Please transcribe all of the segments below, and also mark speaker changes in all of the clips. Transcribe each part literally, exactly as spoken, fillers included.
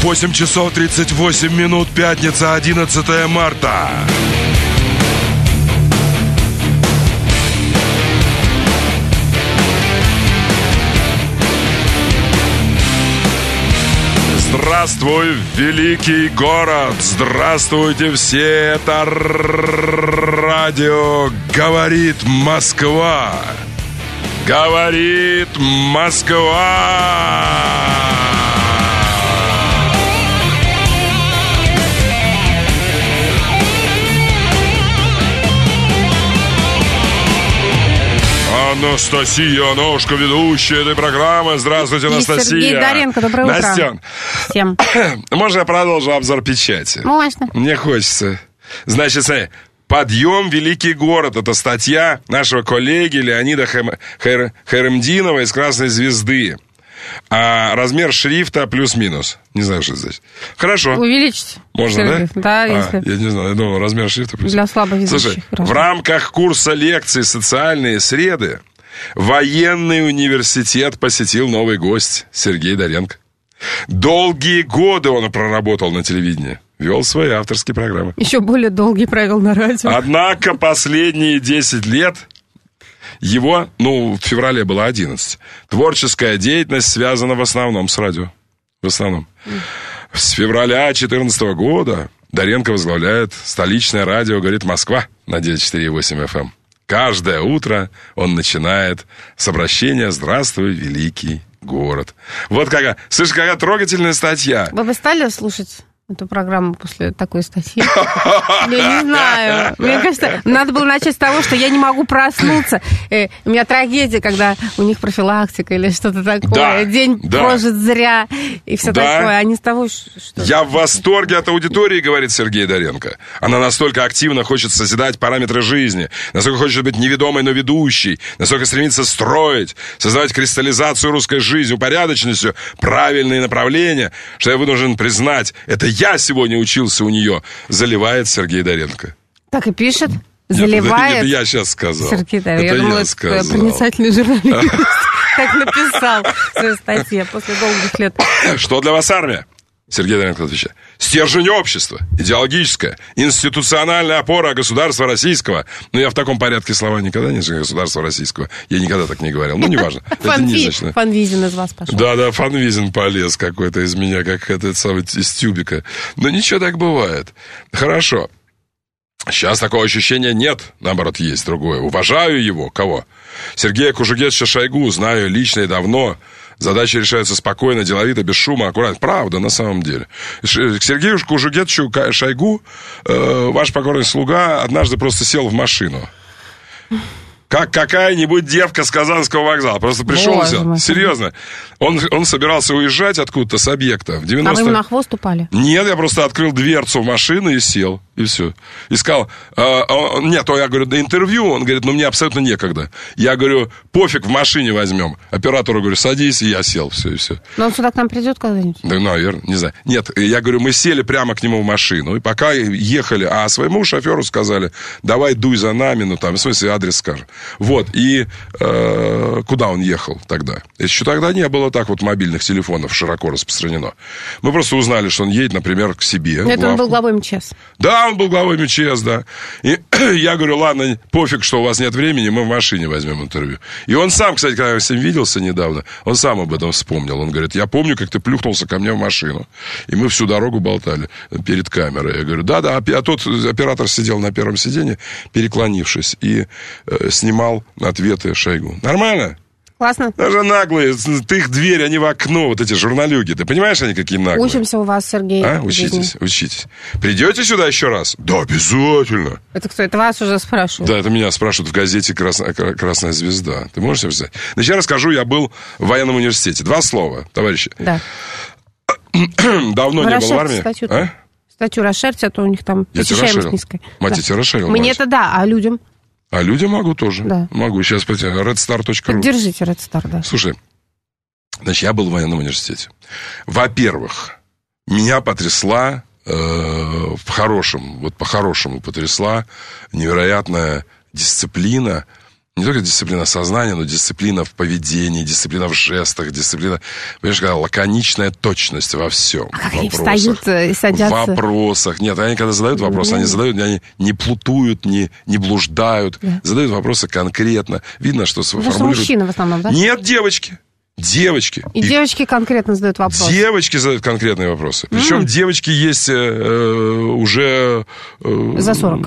Speaker 1: восемь часов тридцать восемь минут, пятница, одиннадцатое марта. Здравствуй, великий город! Здравствуйте все! Это радио «Говорит Москва». Говорит Москва! Анастасия Ножка, ведущая этой программы. Здравствуйте, Анастасия.
Speaker 2: Сергей Доренко, доброе утро.
Speaker 1: Настен,
Speaker 2: всем.
Speaker 1: Можно я продолжу обзор печати?
Speaker 2: Можно.
Speaker 1: Мне хочется. Значит, смотри, «Подъем, великий город» — это статья нашего коллеги Леонида Хайр... Хайр... Хайремдинова из «Красной звезды». А размер шрифта плюс-минус. Не знаю, что это значит. Хорошо.
Speaker 2: Увеличить.
Speaker 1: Можно,
Speaker 2: Сергей.
Speaker 1: да?
Speaker 2: Да,
Speaker 1: а,
Speaker 2: если...
Speaker 1: Я не знаю, я думал, размер шрифта плюс.
Speaker 2: Для слабовидящих.
Speaker 1: Слушай,
Speaker 2: граждан.
Speaker 1: в рамках курса лекций «Социальные среды» военный университет посетил новый гость Сергей Доренко. Долгие годы он проработал на телевидении. Вел свои авторские программы.
Speaker 2: Еще более долгий провел на радио.
Speaker 1: Однако последние десять лет его, ну, в феврале было одиннадцать. Творческая деятельность связана в основном с радио. В основном. С февраля две тысячи четырнадцатого года Доренко возглавляет столичное радио «Говорит Москва» на девяносто четыре и восемь эф эм. Каждое утро он начинает с обращения «Здравствуй, великий город». Вот какая, слышишь, какая трогательная статья.
Speaker 2: Вы бы стали слушать эту программу после такой статьи? Я не знаю. Мне кажется, надо было начать с того, что я не могу проснуться. У меня трагедия, когда у них профилактика или что-то такое. День прожит зря и все такое. А не с того, что...
Speaker 1: Я в восторге от аудитории, говорит Сергей Доренко. Она настолько активно хочет созидать параметры жизни, настолько хочет быть неведомой, но ведущей, настолько стремится строить, создавать кристаллизацию русской жизни, упорядоченностью, правильные направления, что я вынужден признать, это я сегодня учился у нее, заливает Сергей Доренко.
Speaker 2: Так и пишет? Заливает?
Speaker 1: Это я сейчас сказал.
Speaker 2: Сергей Доренко.
Speaker 1: Это
Speaker 2: я думала,
Speaker 1: я
Speaker 2: это
Speaker 1: сказал.
Speaker 2: проницательный журналист. Так написал в своей статье после долгих лет.
Speaker 1: Что для вас армия? Сергей Доренко отвечает. Стержень общества, идеологическая, институциональная опора государства российского. Ну, я в таком порядке слова никогда не знаю, государства российского. Я никогда так не говорил. Ну, неважно.
Speaker 2: Фанвизин из вас пошел.
Speaker 1: Да, да, Фанвизин полез какой-то из меня, как этот самый из тюбика. Но ничего, так бывает. Хорошо. Сейчас такого ощущения нет, наоборот, есть другое. Уважаю его. Кого? Сергея Кужугетовича Шойгу знаю лично и давно. Задачи решаются спокойно, деловито, без шума, аккуратно. Правда, на самом деле. К Сергею Кужугетовичу Шойгу э, ваш покорный слуга однажды просто сел в машину. Как какая-нибудь девка с Казанского вокзала. Просто пришел и сел. Серьезно. Он, он собирался уезжать откуда-то с объекта. В девяностых...
Speaker 2: А вы ему на хвост упали?
Speaker 1: Нет, я просто открыл дверцу в машину и сел. И все. И сказал, а, а, нет, то я говорю, на интервью, он говорит, ну мне абсолютно некогда. Я говорю, пофиг, в машине возьмем. Оператору говорю, садись, и я сел, все, и все.
Speaker 2: Но он сюда к нам придет когда-нибудь?
Speaker 1: Да, наверное, не знаю. Нет, я говорю, мы сели прямо к нему в машину, и пока ехали, а своему шоферу сказали, давай дуй за нами, ну там, в смысле, адрес скажем. Вот, и э, куда он ехал тогда? Еще тогда не было так вот мобильных телефонов широко распространено. Мы просто узнали, что он едет, например, к себе.
Speaker 2: Это он был главой эм че эс.
Speaker 1: Да, он был главой эм че эс, да. И я говорю, ладно, пофиг, что у вас нет времени, мы в машине возьмем интервью. И он сам, кстати, когда я с ним виделся недавно, он сам об этом вспомнил. Он говорит, я помню, как ты плюхнулся ко мне в машину. И мы всю дорогу болтали перед камерой. Я говорю, да-да, а тот оператор сидел на первом сиденье, переклонившись, и э, снимал ответы Шойгу. Нормально?
Speaker 2: Классно.
Speaker 1: Даже наглые, ты их дверь, они в окно, вот эти журналюги. Ты понимаешь, они какие наглые?
Speaker 2: Учимся у вас, Сергей.
Speaker 1: А? Учитесь, учитесь. Придете сюда еще раз? Да, обязательно.
Speaker 2: Это кто? Это вас уже спрашивают?
Speaker 1: Да, это меня спрашивают в газете «Красная, Красная звезда». Ты можешь себе представить? Значит, я расскажу, я был в военном университете. Два слова, товарищи.
Speaker 2: Да.
Speaker 1: Давно
Speaker 2: Вы
Speaker 1: не был в армии.
Speaker 2: Статью,
Speaker 1: а?
Speaker 2: статью расширьте, а то у них там
Speaker 1: я
Speaker 2: посещаемость низкая.
Speaker 1: Мать,
Speaker 2: да.
Speaker 1: я тебя расширил.
Speaker 2: Мне-то да, а людям?
Speaker 1: А людям могу тоже.
Speaker 2: Да.
Speaker 1: Могу. Сейчас потяну. red star точка ru.
Speaker 2: Держите Red Star, да.
Speaker 1: Слушай, значит, я был в военном университете. Во-первых, меня потрясла, э, в хорошем, вот по-хорошему потрясла невероятная дисциплина, не только дисциплина сознания, но дисциплина в поведении, дисциплина в жестах, дисциплина, понимаешь, какая лаконичная точность во всем.
Speaker 2: А как они встают и садятся?
Speaker 1: В вопросах. Нет, они когда задают вопросы, они задают, они не плутуют, не, не блуждают, да. задают вопросы конкретно. Видно, что формулируют...
Speaker 2: Это мужчины в основном, да?
Speaker 1: Нет, девочки. Девочки.
Speaker 2: И, и девочки конкретно задают вопросы.
Speaker 1: Девочки задают конкретные вопросы. Причем mm. девочки есть э, уже... Э,
Speaker 2: За сорок.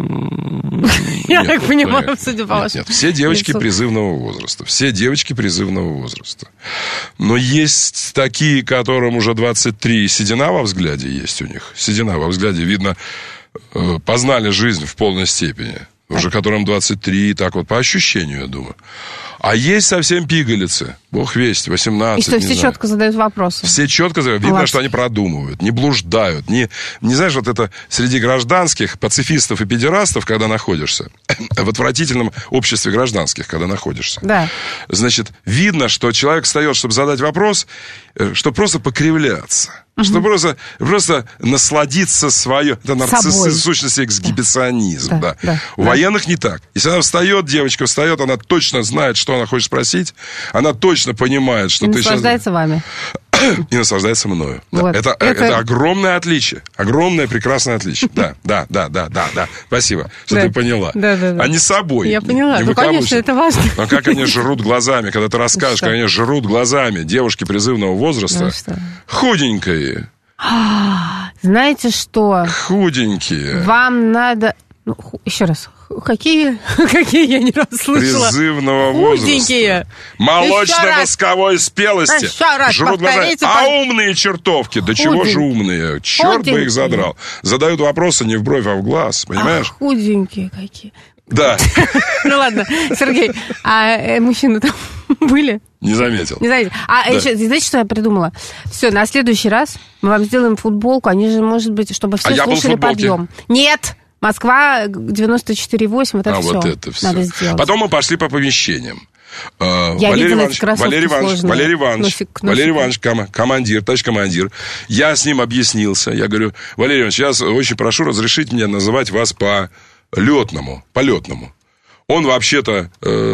Speaker 2: Я так понимаю, судя по вашему.
Speaker 1: Нет, все девочки призывного возраста. Все девочки призывного возраста. Но есть такие, которым уже двадцать три, седина во взгляде есть у них. Седина во взгляде, видно, э, познали жизнь в полной степени. Уже которым двадцать три, так вот, по ощущению, я думаю. А есть совсем пигалицы, бог весть, восемнадцать.
Speaker 2: И что, все знаю. Четко задают вопросы?
Speaker 1: Все четко задают. Видно, что они продумывают, не блуждают. Не, не знаешь, вот это среди гражданских, пацифистов и педерастов, когда находишься, в отвратительном обществе гражданских, когда находишься.
Speaker 2: Да.
Speaker 1: Значит, видно, что человек встает, чтобы задать вопрос, чтобы просто покривляться. Угу. Чтобы просто, просто насладиться свое... Это нарцисс, в сущности, эксгибиционизм. Да. Да. Да. У да. военных не так. Если она встает, девочка встает, она точно знает, что она хочет спросить. Она точно понимает, что
Speaker 2: и
Speaker 1: ты сейчас...
Speaker 2: наслаждается вами.
Speaker 1: И наслаждается мною.
Speaker 2: Вот.
Speaker 1: Да. Это, это... это огромное отличие. Огромное, прекрасное отличие. Да, да, да, да, да, да. Спасибо, что
Speaker 2: да.
Speaker 1: ты поняла.
Speaker 2: Да, да, да.
Speaker 1: А не собой.
Speaker 2: Я поняла. Ну, конечно, это важно.
Speaker 1: Но как они жрут глазами, когда ты расскажешь, как они жрут глазами девушки призывного возраста.
Speaker 2: Ну,
Speaker 1: худенькие.
Speaker 2: Знаете что?
Speaker 1: Худенькие.
Speaker 2: Вам надо... Ну, еще раз. Какие? Какие я не раз слышала?
Speaker 1: Призывного
Speaker 2: Худенькие.
Speaker 1: возраста. Молочно-восковой спелости.
Speaker 2: Еще раз
Speaker 1: жрут глазами. А умные чертовки. Да чего же умные? Черт худенькие. Бы их задрал. Задают вопросы не в бровь, а в глаз. Понимаешь?
Speaker 2: Ах, худенькие какие.
Speaker 1: Да.
Speaker 2: Ну ладно, Сергей, а мужчины там были?
Speaker 1: Не заметил.
Speaker 2: Не заметил. А да. еще, знаете, что я придумала? Все, на следующий раз мы вам сделаем футболку. Они же, может быть, чтобы все а слушали подъем. Нет! Москва девяносто четыре восемь, вот это
Speaker 1: а
Speaker 2: все.
Speaker 1: Вот это все.
Speaker 2: Надо сделать.
Speaker 1: Потом мы пошли по помещениям.
Speaker 2: Я
Speaker 1: Валерий
Speaker 2: видела
Speaker 1: Иванович,
Speaker 2: эти кроссовки
Speaker 1: Валерий Иванович,
Speaker 2: сложные.
Speaker 1: Валерий Иванович,
Speaker 2: носик, носик.
Speaker 1: Валерий Иванович, ком, командир, товарищ командир. Я с ним объяснился. Я говорю, Валерий Иванович, я очень прошу разрешить мне называть вас по летному, по летному. Он вообще-то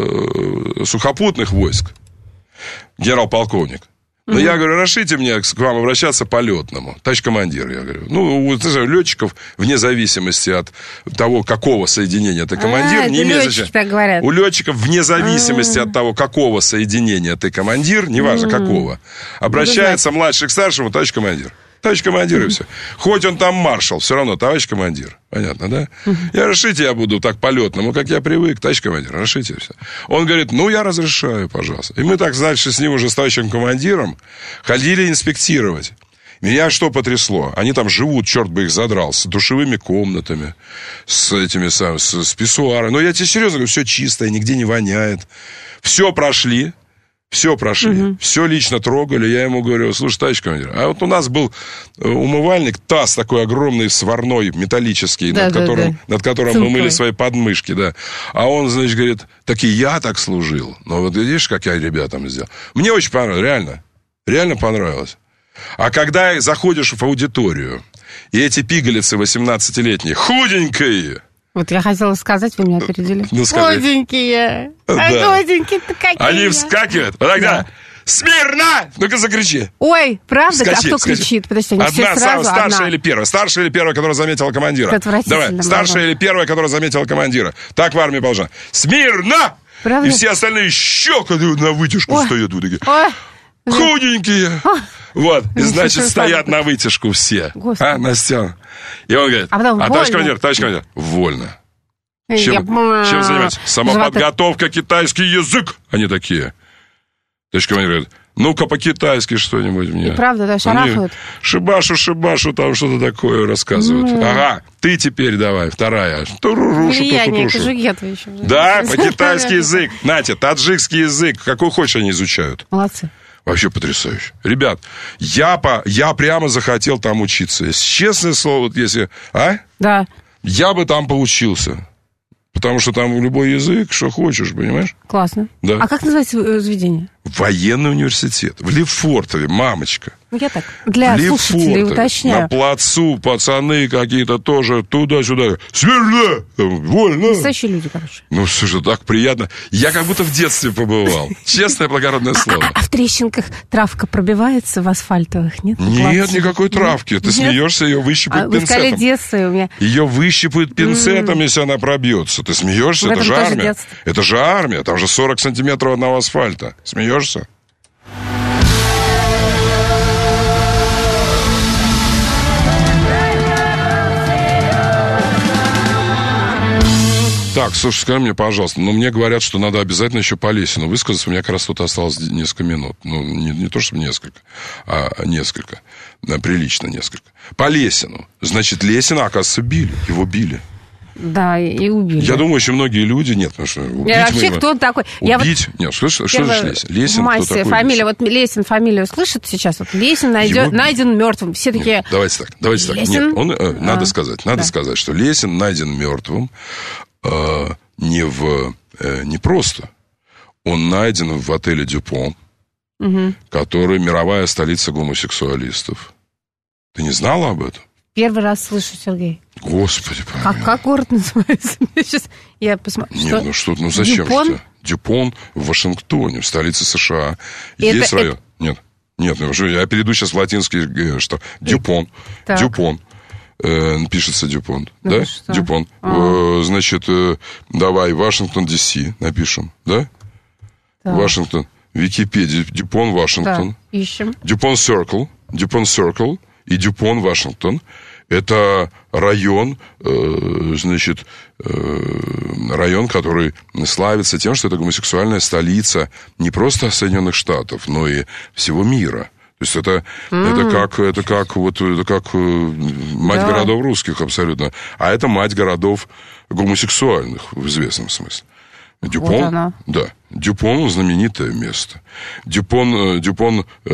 Speaker 1: э, сухопутных войск, генерал-полковник. Но угу. я говорю, разрешите мне к вам обращаться по летному, товарищ командир, я говорю. Ну, у летчиков, вне зависимости от того, какого соединения ты командир,
Speaker 2: а,
Speaker 1: не имеет значения.
Speaker 2: Так говорят.
Speaker 1: У летчиков, вне зависимости от того, какого соединения ты командир, неважно какого, обращается младший к старшему, товарищ командир. Товарищ командир, и все. Хоть он там маршал, все равно товарищ командир. Понятно, да? Uh-huh. Я разрешите, я буду так по-летному, как я привык, товарищ командир, разрешите все. Он говорит, ну, я разрешаю, пожалуйста. И мы так, значит, с ним уже с товарищем командиром ходили инспектировать. Меня что потрясло? Они там живут, черт бы их задрал, с душевыми комнатами, с этими самыми, с, с писсуарами. Но я тебе серьезно говорю, все чистое, нигде не воняет. Все прошли. Все прошли, угу. все лично трогали. Я ему говорю, слушай, товарищ командир, а вот у нас был умывальник, таз такой огромный, сварной, металлический, да, над, да, которым, да. над которым Цинкой. Мы мыли свои подмышки, да. А он, значит, говорит, так и я так служил. Ну, вот видишь, как я ребятам сделал. Мне очень понравилось, реально. Реально понравилось. А когда заходишь в аудиторию, и эти пигалицы восемнадцатилетние, худенькие...
Speaker 2: Вот я хотела сказать, вы меня опередили.
Speaker 1: Ну,
Speaker 2: худенькие. Да. А худенькие-то какие.
Speaker 1: Они вскакивают. Вот тогда да. Смирно! Ну-ка закричи.
Speaker 2: Ой, правда?
Speaker 1: Скачи,
Speaker 2: а кто
Speaker 1: скачи.
Speaker 2: кричит? Подожди, они
Speaker 1: одна,
Speaker 2: все сразу,
Speaker 1: старшая
Speaker 2: одна.
Speaker 1: или первая? Старшая или первая, которая заметила командира? Давай, старшая или первая, которая заметила командира? Так в армии положено. Смирно!
Speaker 2: Правда?
Speaker 1: И все остальные еще на вытяжку
Speaker 2: Ой.
Speaker 1: стоят. Вот такие.
Speaker 2: Ой.
Speaker 1: Худенькие. Ой. Вот, и значит, стоят на вытяжку все.
Speaker 2: Господи.
Speaker 1: А, Настя. И он говорит, а, а товарищ командир, товарищ командир, вольно. Чем, чем занимаются? Самоподготовка, китайский язык. Они такие. Товарищ командир говорит, ну-ка по-китайски что-нибудь мне.
Speaker 2: И правда, да, шарахают.
Speaker 1: Шибашу, шибашу, там что-то такое рассказывают. Mm. Ага, ты теперь давай, вторая. Турурушу,
Speaker 2: турурушу.
Speaker 1: Да, по-китайский язык. Нате, таджикский язык. Какой хочешь, они изучают.
Speaker 2: Молодцы.
Speaker 1: Вообще потрясающе. Ребят, я, по, я прямо захотел там учиться. Честное слово, если... А?
Speaker 2: Да.
Speaker 1: Я бы там поучился. Потому что там любой язык, что хочешь, понимаешь?
Speaker 2: Классно.
Speaker 1: Да.
Speaker 2: А как называется заведение?
Speaker 1: Военный университет. В Лефортове, мамочка.
Speaker 2: Я так, для
Speaker 1: Лефорты,
Speaker 2: слушателей уточняю.
Speaker 1: На плацу пацаны какие-то тоже туда-сюда. Смирно! Вольно!
Speaker 2: Настоящие люди, короче.
Speaker 1: Ну, слушай, так приятно. Я как будто в детстве побывал. Честное, благородное слово.
Speaker 2: А, а, а в трещинках травка пробивается в асфальтовых, нет?
Speaker 1: Нет никакой травки. Ты нет? смеешься, ее выщипают а, пинцетом.
Speaker 2: Вы сказали детство у меня.
Speaker 1: Ее выщипают пинцетом, mm. если она пробьется. Ты смеешься? Это же армия. Это же армия. Там же сорок сантиметров одного асфальта. Смеешься? Так, слушай, скажи мне, пожалуйста, ну, мне говорят, что надо обязательно еще по Лесину высказаться. У меня как раз тут осталось несколько минут. Ну, не, не то, чтобы несколько, а несколько. Прилично несколько. По Лесину. Значит, Лесина, оказывается, били. Его били.
Speaker 2: Да, и убили.
Speaker 1: Я думаю, еще многие люди... Нет, потому что убить
Speaker 2: я, вообще, кто он такой?
Speaker 1: Убить?
Speaker 2: Я
Speaker 1: Нет, что, что же Лесин? Лесин,
Speaker 2: массе,
Speaker 1: кто такой
Speaker 2: фамилия,
Speaker 1: Лесин?
Speaker 2: вот Лесин фамилию слышит сейчас? Вот Лесин найдет,
Speaker 1: Его...
Speaker 2: найден мертвым. Все такие...
Speaker 1: Нет, давайте так, давайте так. Нет, он, э, а, надо сказать, надо да. сказать, что Лесин найден мертвым э, не, в, э, не просто. Он найден в отеле «Дюпон», угу. который мировая столица гомосексуалистов. Ты не знала об этом?
Speaker 2: Первый раз слышу, Сергей.
Speaker 1: Господи,
Speaker 2: как, как город называется? Сейчас я посмотрю.
Speaker 1: Нет, что? ну что, ну зачем
Speaker 2: Дюпон?
Speaker 1: же? Дюпон в Вашингтоне, в столице США.
Speaker 2: Это,
Speaker 1: Есть район?
Speaker 2: Это...
Speaker 1: Нет, нет, ну, я перейду сейчас в латинский, что? Дюпон.
Speaker 2: Так.
Speaker 1: Дюпон. Э, пишется Дюпон, ну, да?
Speaker 2: Что?
Speaker 1: Дюпон.
Speaker 2: А-а-а.
Speaker 1: Э, значит, э, давай, Вашингтон, Ди Си напишем, да? Так. Вашингтон. Википедия, Дюпон, Вашингтон.
Speaker 2: Так, ищем.
Speaker 1: Дюпон Циркл, Дюпон Циркл и Дюпон, Вашингтон. Это район, э, значит, э, район, который славится тем, что это гомосексуальная столица не просто Соединенных Штатов, но и всего мира. То есть это, mm. это, как, это, как, вот, это как мать да. городов русских абсолютно. А это мать городов гомосексуальных в известном смысле. Дюпон, вот да, Дюпон знаменитое место. Дюпон, Дюпон, э,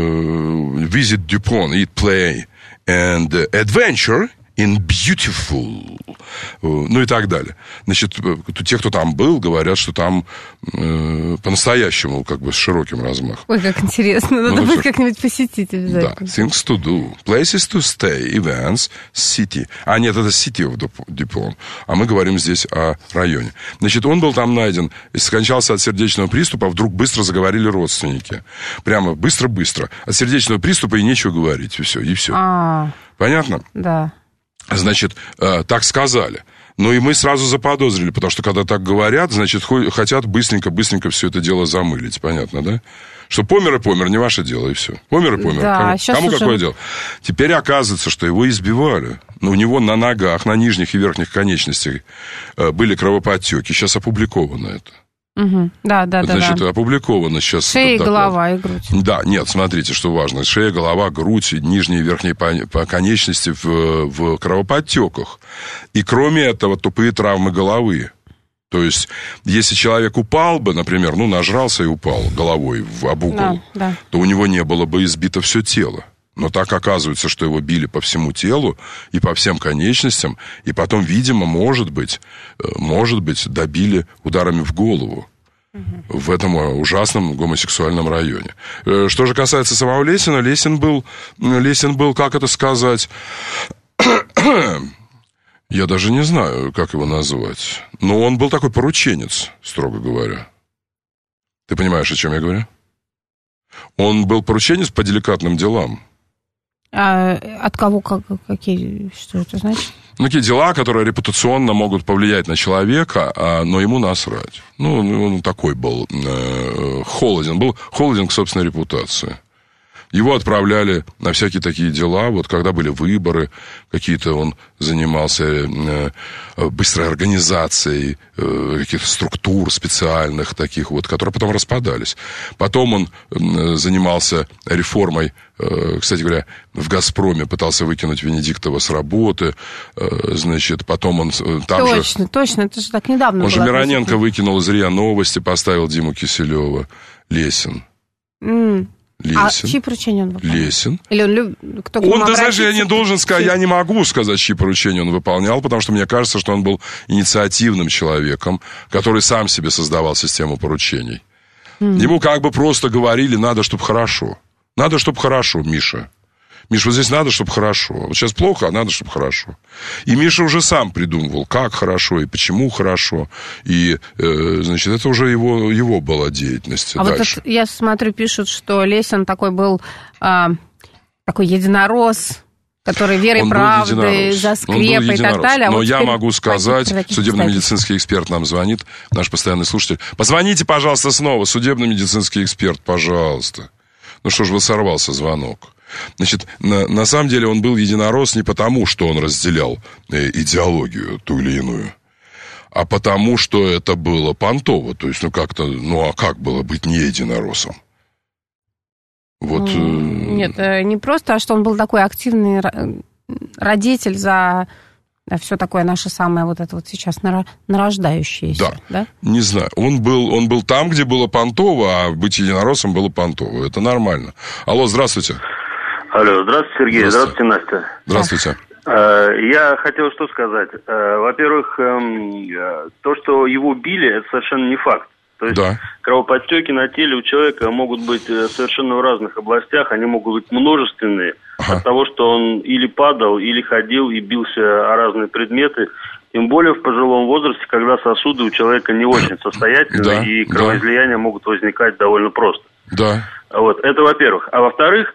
Speaker 1: visit Дюпон, eat, play and adventure in beautiful, ну и так далее. Значит, те, кто там был, говорят, что там э, по-настоящему, как бы, с широким размахом.
Speaker 2: Ой, как интересно, надо ну, будет как-нибудь посетить обязательно.
Speaker 1: Да, things to do, places to stay, events, city. А нет, это city of Dupont, а мы говорим здесь о районе. Значит, он был там найден, скончался от сердечного приступа, вдруг быстро заговорили родственники. Прямо быстро-быстро. От сердечного приступа и нечего говорить, и все, и все.
Speaker 2: А-а-а.
Speaker 1: Понятно?
Speaker 2: Да.
Speaker 1: Значит, э, так сказали. Ну и мы сразу заподозрили, потому что когда так говорят, значит, хотят быстренько-быстренько все это дело замылить. Понятно, да? Что помер и помер, не ваше дело, и все. Помер и помер.
Speaker 2: Да,
Speaker 1: кому кому
Speaker 2: уже...
Speaker 1: какое дело? Теперь оказывается, что его избивали. Но у него на ногах, на нижних и верхних конечностях э, были кровоподтеки. Сейчас опубликовано это.
Speaker 2: Угу. Да, да, да.
Speaker 1: Значит,
Speaker 2: да.
Speaker 1: опубликовано сейчас.
Speaker 2: Шея, голова и грудь.
Speaker 1: Да, нет, смотрите, что важно. Шея, голова, грудь, нижние и верхние конечности в, в кровоподтеках. И кроме этого, тупые травмы головы. То есть, если человек упал бы, например, ну, нажрался и упал головой в об угол, да, да. то у него не было бы избито все тело. Но так оказывается, что его били по всему телу и по всем конечностям, и потом, видимо, может быть, может быть, добили ударами в голову угу. в этом ужасном гомосексуальном районе. Что же касается самого Лесина, Лесин был, Лесин был, как это сказать, я даже не знаю, как его назвать, но он был такой порученец, строго говоря. Ты понимаешь, о чем я говорю? Он был порученец по деликатным делам.
Speaker 2: А от кого, как, какие, что это значит?
Speaker 1: Ну, такие дела, которые репутационно могут повлиять на человека, а, но ему насрать. Ну, он такой был э, холоден, был холоден к собственной репутации. Его отправляли на всякие такие дела, вот когда были выборы, какие-то он занимался э, быстрой организацией э, каких-то структур специальных таких вот, которые потом распадались. Потом он э, занимался реформой, э, кстати говоря, в «Газпроме» пытался выкинуть Венедиктова с работы, э, значит, потом он э, там
Speaker 2: точно,
Speaker 1: же...
Speaker 2: Точно, точно, это же так недавно
Speaker 1: Он
Speaker 2: было.
Speaker 1: же Мироненко выкинул из РИА Новости, поставил Диму Киселева. Лесин.
Speaker 2: Mm.
Speaker 1: Лесин.
Speaker 2: А чьи поручения он выполнял?
Speaker 1: Лесин.
Speaker 2: Или он, люб... Кто
Speaker 1: он, ты знаешь, я не должен сказать, я не могу сказать, чьи поручения он выполнял, потому что мне кажется, что он был инициативным человеком, который сам себе создавал систему поручений. Mm. Ему как бы просто говорили, надо, чтобы хорошо. Надо, чтобы хорошо, Миша. Миша, вот здесь надо, чтобы хорошо. Вот сейчас плохо, а надо, чтобы хорошо. И Миша уже сам придумывал, как хорошо и почему хорошо. И, э, значит, это уже его, его была деятельность.
Speaker 2: А дальше. Вот это, я смотрю, пишут, что Лесин такой был, э, такой единорос, который верой, правдой, за скрепой и так далее. А
Speaker 1: Но
Speaker 2: вот
Speaker 1: я могу сказать, судебно-медицинский эксперт нам звонит, наш постоянный слушатель. Позвоните, пожалуйста, снова, судебно-медицинский эксперт, пожалуйста. Ну что ж, вы сорвался звонок. Значит, на, на самом деле он был единорос не потому, что он разделял э, идеологию ту или иную, а потому, что это было понтово. То есть, ну как-то, ну а как было быть не единоросом? Вот, э...
Speaker 2: Нет, не просто, а что он был такой активный родитель за да, все такое наше самое вот это вот сейчас нарождающееся.
Speaker 1: Да,
Speaker 2: да?
Speaker 1: Не знаю. Он был, он был там, где было понтово, а быть единоросом было понтово. Это нормально. Алло, здравствуйте.
Speaker 3: Алло, здравствуйте, Сергей. Здравствуйте, здравствуйте Настя.
Speaker 1: Здравствуйте.
Speaker 3: Я хотел что сказать. Во-первых, то, что его били, это совершенно не факт. То есть да. Кровоподтеки на теле у человека могут быть совершенно в разных областях, они могут быть множественные. Ага. От того, что он или падал, или ходил и бился о разные предметы. Тем более в пожилом возрасте, когда сосуды у человека не очень состоятельны, да, и кровоизлияния да. могут возникать довольно просто.
Speaker 1: Да.
Speaker 3: Вот, это во-первых. А во-вторых,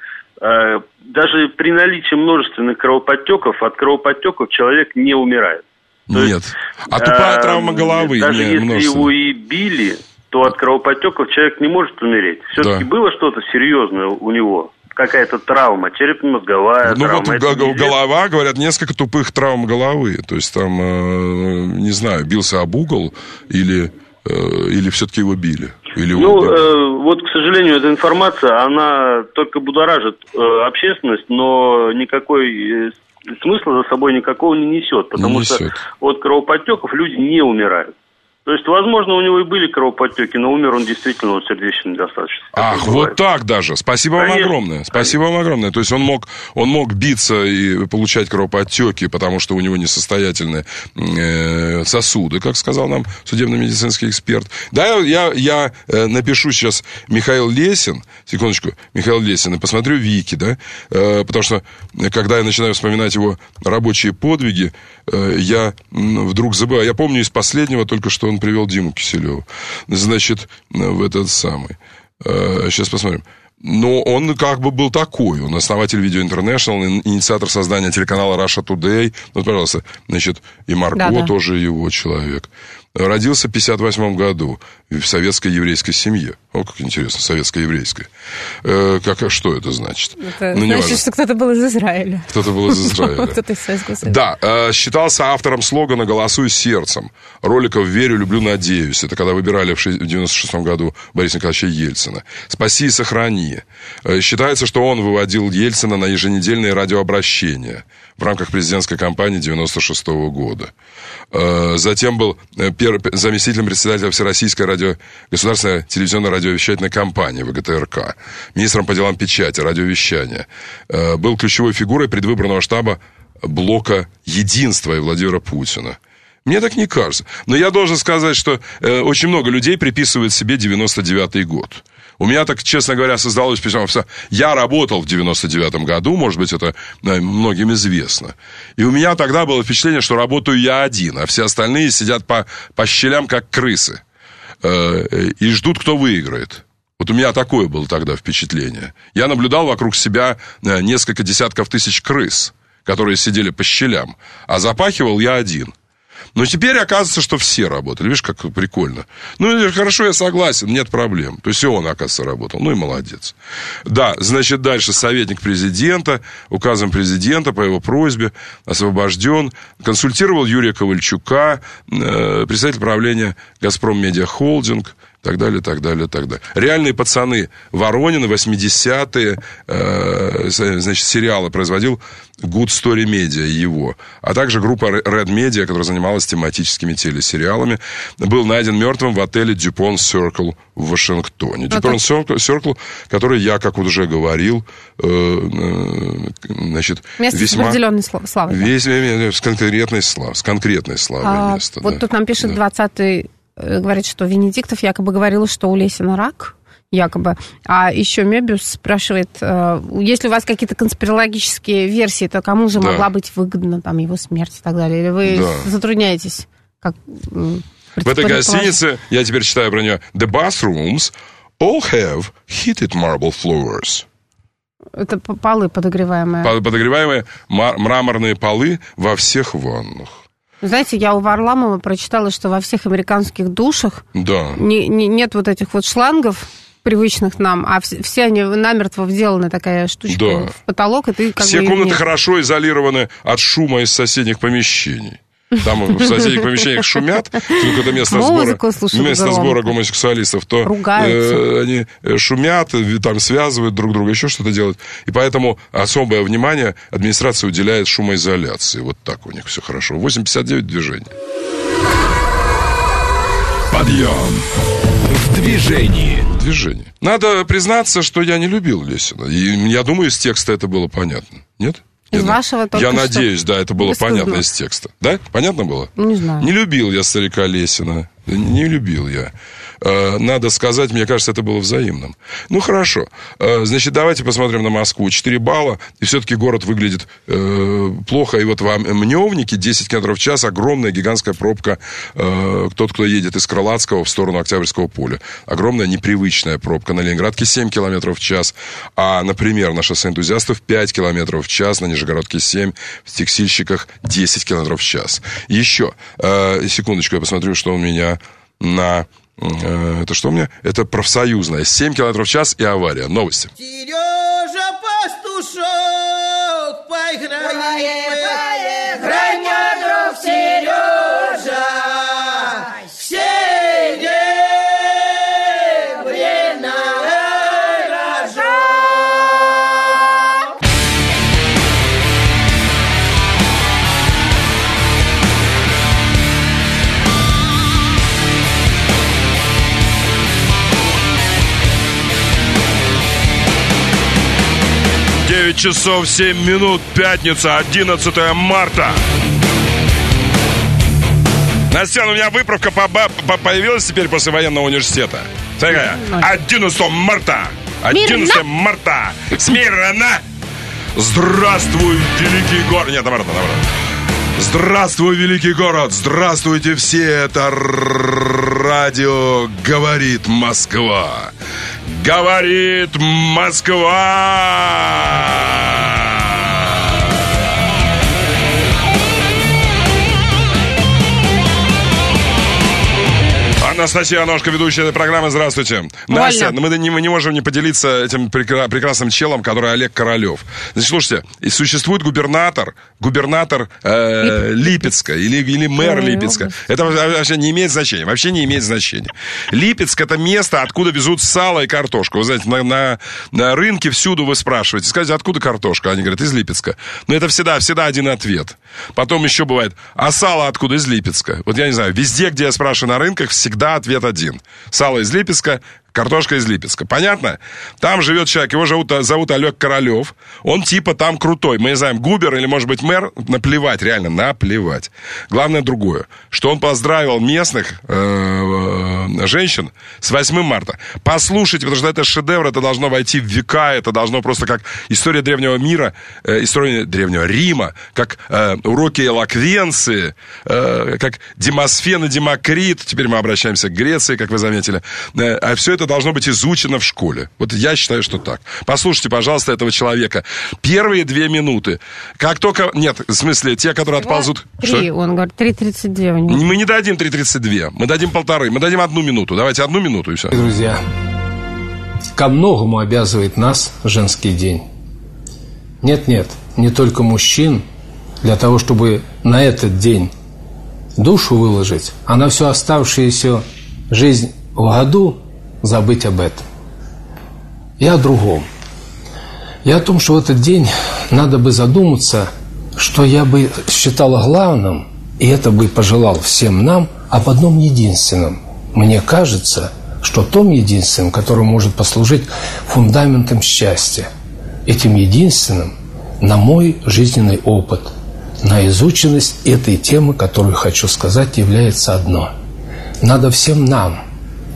Speaker 3: даже при наличии множественных кровоподтеков, от кровоподтеков человек не умирает. То
Speaker 1: Нет.
Speaker 3: есть,
Speaker 1: а тупая травма головы.
Speaker 3: Даже не если его и били, то от кровоподтеков человек не может умереть. Все-таки да. было что-то серьезное у него. Какая-то травма, черепно-мозговая
Speaker 1: ну,
Speaker 3: травма.
Speaker 1: Ну вот голова, говорят, несколько тупых травм головы. То есть там, не знаю, бился об угол или, или все-таки его били. Или
Speaker 3: ну, э, вот, к сожалению, эта информация, она только будоражит э, общественность, но никакой э, смысла за собой никакого не несет, потому не несет. Что от кровоподтеков люди не умирают. То есть, возможно, у него и были кровоподтеки, но умер он действительно от сердечной недостаточности.
Speaker 1: Ах, вот так даже. Спасибо Конечно. вам огромное. Спасибо Конечно. вам огромное. То есть он мог, он мог биться и получать кровоподтеки, потому что у него несостоятельные э, сосуды, как сказал нам судебно-медицинский эксперт. Да, я, я э, напишу сейчас Михаил Лесин, секундочку, Михаил Лесин, и посмотрю Вики, да, э, потому что, когда я начинаю вспоминать его рабочие подвиги, э, я вдруг забываю. Я помню из последнего только, что он привел Диму Киселева. Значит, в этот самый. Сейчас посмотрим. Но он как бы был такой. Он основатель Video International, инициатор создания телеканала Russia Today. Вот, пожалуйста, значит, и Марго да, да. тоже его человек. Родился в пятьдесят восьмом году в советской еврейской семье. О, как интересно, советско-еврейская. Э, как, что это значит?
Speaker 2: Это ну, значит, что кто-то был из Израиля.
Speaker 1: Кто-то был из Израиля.
Speaker 2: Кто-то из Советского Союза.
Speaker 1: Да, э, считался автором слогана «Голосуй сердцем». Роликов «Верю, люблю, надеюсь». Это когда выбирали в девяносто шестом году Бориса Николаевича Ельцина. «Спаси и сохрани». Э, считается, что он выводил Ельцина на еженедельные радиообращения в рамках президентской кампании девяносто шестого года. Э, затем был первый, заместителем председателя Всероссийской радио, государственной телевизионной радиовещательной компании вэ гэ тэ эр ка, министром по делам печати, радиовещания. Э, был ключевой фигурой предвыборного штаба блока «Единства» и Владимира Путина. Мне так не кажется. Но я должен сказать, что э, очень много людей приписывают себе девяносто девятый год. У меня так, честно говоря, создалось впечатление. Я работал в девяносто девятом году, может быть, это многим известно. И у меня тогда было впечатление, что работаю я один, а все остальные сидят по, по щелям, как крысы. Э, и ждут, кто выиграет. Вот у меня такое было тогда впечатление. Я наблюдал вокруг себя несколько десятков тысяч крыс, которые сидели по щелям, а запахивал я один. Но теперь оказывается, что все работали. Видишь, как прикольно. Ну, хорошо, я согласен, нет проблем. То есть и он, оказывается, работал. Ну и молодец. Да, значит, дальше советник президента, указом президента по его просьбе освобожден. Консультировал Юрия Ковальчука, э, председатель правления «Газпром Медиа Холдинг». И так далее, так далее, так далее. «Реальные пацаны» Воронина, восьмидесятые, э, значит, сериалы производил Good Story Media, его. А также группа Red Media, которая занималась тематическими телесериалами. Был найден мертвым в отеле Dupont Circle в Вашингтоне. А Dupont Circle, Circle, который я, как вот уже говорил, э, э, значит,
Speaker 2: место
Speaker 1: весьма...
Speaker 2: с определенной славой.
Speaker 1: Весь, с конкретной славой, с конкретной славой а, место.
Speaker 2: Вот
Speaker 1: да.
Speaker 2: тут нам пишет двадцатый... Говорит, что Венедиктов якобы говорил, что у Лесина рак, якобы. А еще Мебиус спрашивает, есть ли у вас какие-то конспирологические версии, то кому же да. могла быть выгодна там его смерть и так далее? Или вы да. затрудняетесь? Как,
Speaker 1: в этой гостинице, я теперь читаю про нее, the bathrooms all have heated marble floors.
Speaker 2: Это полы подогреваемые.
Speaker 1: Подогреваемые мраморные полы во всех ваннах.
Speaker 2: Знаете, я у Варламова прочитала, что во всех американских душах
Speaker 1: да.
Speaker 2: не, не, нет вот этих вот шлангов, привычных нам, а все, все они намертво вделаны, такая штучка да. в потолок, и ты как
Speaker 1: все
Speaker 2: бы
Speaker 1: комнаты
Speaker 2: нет.
Speaker 1: хорошо изолированы от шума из соседних помещений. Там в соседних помещениях шумят, только это место сбора, место сбора гомосексуалистов, то э, они шумят, там связывают друг друга, еще что-то делают. И поэтому особое внимание администрация уделяет шумоизоляции. Вот так у них все хорошо. восемь пятьдесят девять движение.
Speaker 4: Подъем в движении.
Speaker 1: Движение. Надо признаться, что я не любил Лесина. И я думаю, из текста это было понятно. Нет?
Speaker 2: Из
Speaker 1: я,
Speaker 2: вашего только
Speaker 1: Я надеюсь, да, это было
Speaker 2: бесстыдно.
Speaker 1: понятно из текста. Да? Понятно было?
Speaker 2: Не знаю.
Speaker 1: Не любил я старика Лесина. Не любил я. Надо сказать, мне кажется, это было взаимным. Ну, хорошо. Значит, давайте посмотрим на Москву. четыре балла, и все-таки город выглядит э, плохо. И вот в Мневнике десять километров в час, огромная гигантская пробка. Э, тот, кто едет из Крылатского в сторону Октябрьского поля. Огромная непривычная пробка. На Ленинградке семь километров в час. А, например, на шоссе энтузиастов пять километров в час. На Нижегородке семь. В Текстильщиках десять километров в час. Еще. Э, секундочку, я посмотрю, что у меня на... Это что у меня? Это профсоюзная. семь километров в час и авария. Новости.
Speaker 5: Сережа Пастушок, поиграй, поиграй, мой друг Сережа, все дебри рожок.
Speaker 1: девять часов семь минут, пятница, одиннадцатое марта. Настя, у меня выправка по- по- появилась теперь после военного университета. Такая, одиннадцатое марта. одиннадцатое марта. Смирно. Здравствуй, великий город. Нет, наоборот, наоборот. Здравствуй, великий город. Здравствуйте все. Это радио «Говорит Москва». Говорит Москва. Анастасия Аношка, ведущая этой программы. Здравствуйте.
Speaker 2: Вольно.
Speaker 1: Настя, мы не, мы не можем не поделиться этим прекра- прекрасным челом, который Олег Королев. Значит, слушайте, и существует губернатор, губернатор э, Липецка или, или мэр Липецка. Это вообще не имеет значения. Вообще не имеет значения. Липецк — это место, откуда везут сало и картошку. Вы знаете, на, на, на рынке всюду вы спрашиваете, скажите, откуда картошка? Они говорят, из Липецка. Но это всегда, всегда один ответ. Потом еще бывает, а сало откуда? Из Липецка. Вот я не знаю, везде, где я спрашиваю на рынках, всегда ответ один. Сало из Липецка, картошка из Липецка. Понятно? Там живет человек, его зовут, зовут Олег Королев. Он типа там крутой. Мы не знаем, губер или, может быть, мэр. Наплевать, реально, наплевать. Главное другое, что он поздравил местных э, женщин с восьмым марта. Послушайте, потому что это шедевр, это должно войти в века, это должно просто как история древнего мира, э, история древнего Рима, как э, уроки элоквенции, э, как Демосфен и Демокрит. Теперь мы обращаемся к Греции, как вы заметили. Э, а все это должно быть изучено в школе. Вот я считаю, что так. Послушайте, пожалуйста, этого человека. Первые две минуты. Как только... Нет, в смысле, те, которые отползут...
Speaker 2: Три,
Speaker 1: что?
Speaker 2: он говорит, три тридцать два у него.
Speaker 1: Мы не дадим три тридцать два. Мы дадим полторы. Мы дадим одну минуту. Давайте одну минуту и все.
Speaker 6: Друзья, ко многому обязывает нас женский день. Нет-нет, не только мужчин. Для того, чтобы на этот день душу выложить, а на всю оставшуюся жизнь в году забыть об этом. И о другом. И о том, что в этот день надо бы задуматься, что я бы считала главным, и это бы пожелал всем нам, об одном единственном. Мне кажется, что том единственном, который может послужить фундаментом счастья. Этим единственным на мой жизненный опыт, на изученность этой темы, которую хочу сказать, является одно. Надо всем нам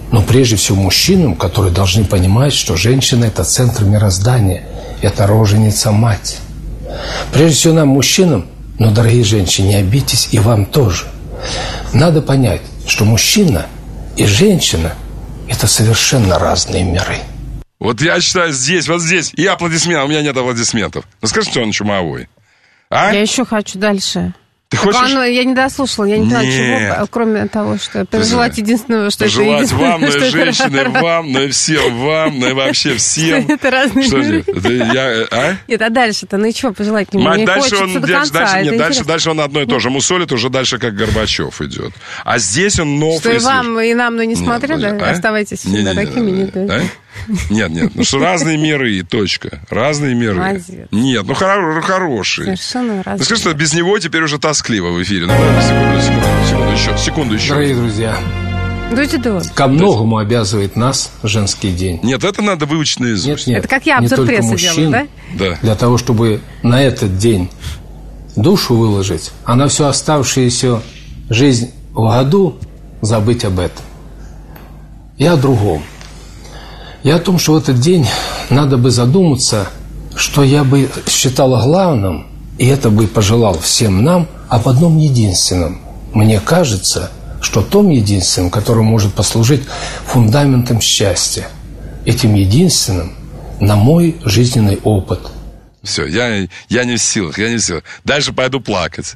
Speaker 6: но прежде всего мужчинам, которые должны понимать, что женщина – это центр мироздания, это роженица-мать. Прежде всего нам, мужчинам, но, дорогие женщины, не обидьтесь, и вам тоже. Надо понять, что мужчина и женщина – это совершенно разные миры.
Speaker 1: Вот я считаю, здесь, вот здесь, и аплодисменты, у меня нет аплодисментов. Ну скажи, что он чумовой. А?
Speaker 2: Я еще хочу дальше.
Speaker 1: Ты хочешь?
Speaker 2: Оно, я не дослушала, я не знаю, чего, кроме того, что пожелать единственного, что
Speaker 1: пожелать
Speaker 2: это
Speaker 1: вам, но и
Speaker 2: что
Speaker 1: женщины,
Speaker 2: это...
Speaker 1: вам, но и всем вам, но и вообще всем.
Speaker 2: Что это разные
Speaker 1: что
Speaker 2: миры.
Speaker 1: Это я, а?
Speaker 2: Нет, а дальше-то, ну и что пожелать ему?
Speaker 1: Мать,
Speaker 2: Мне
Speaker 1: дальше
Speaker 2: хочется
Speaker 1: он,
Speaker 2: до
Speaker 1: дальше,
Speaker 2: конца,
Speaker 1: дальше, нет, дальше,
Speaker 2: интересно.
Speaker 1: дальше он одно и то же мусолит, уже дальше как Горбачев идет. А здесь он новый.
Speaker 2: Что и вам, и нам, но несмотря,
Speaker 1: нет,
Speaker 2: да,
Speaker 1: а?
Speaker 2: оставайтесь всегда
Speaker 1: не, не,
Speaker 2: такими.
Speaker 1: не,
Speaker 2: Нет,
Speaker 1: не, а? Нет, нет, ну что разные миры, и точка. Разные миры.
Speaker 2: Молодец.
Speaker 1: Нет, ну хоро- хорошие.
Speaker 2: Совершенно разные.
Speaker 1: Ну скажи, что без него теперь уже тоскливо в эфире. Ну, давай, секунду, секунду, секунду еще, секунду еще.
Speaker 6: Дорогие друзья,
Speaker 2: Дойди до.
Speaker 6: ко многому обязывает нас женский день.
Speaker 1: Нет, это надо выучить наизусть.
Speaker 6: Нет, нет,
Speaker 2: Это как я
Speaker 6: не
Speaker 2: обзор
Speaker 6: только
Speaker 2: прессы
Speaker 6: мужчин,
Speaker 2: делаю,
Speaker 1: Да.
Speaker 6: для того, чтобы на этот день душу выложить, а на всю оставшуюся жизнь в году забыть об этом. Я о другом. Я о том, что в этот день надо бы задуматься, что я бы считал главным, и это бы пожелал всем нам, об одном единственном. Мне кажется, что том единственном, который может послужить фундаментом счастья. Этим единственным на мой жизненный опыт.
Speaker 1: Все, я, я не в силах, я не в силах. Дальше пойду плакать.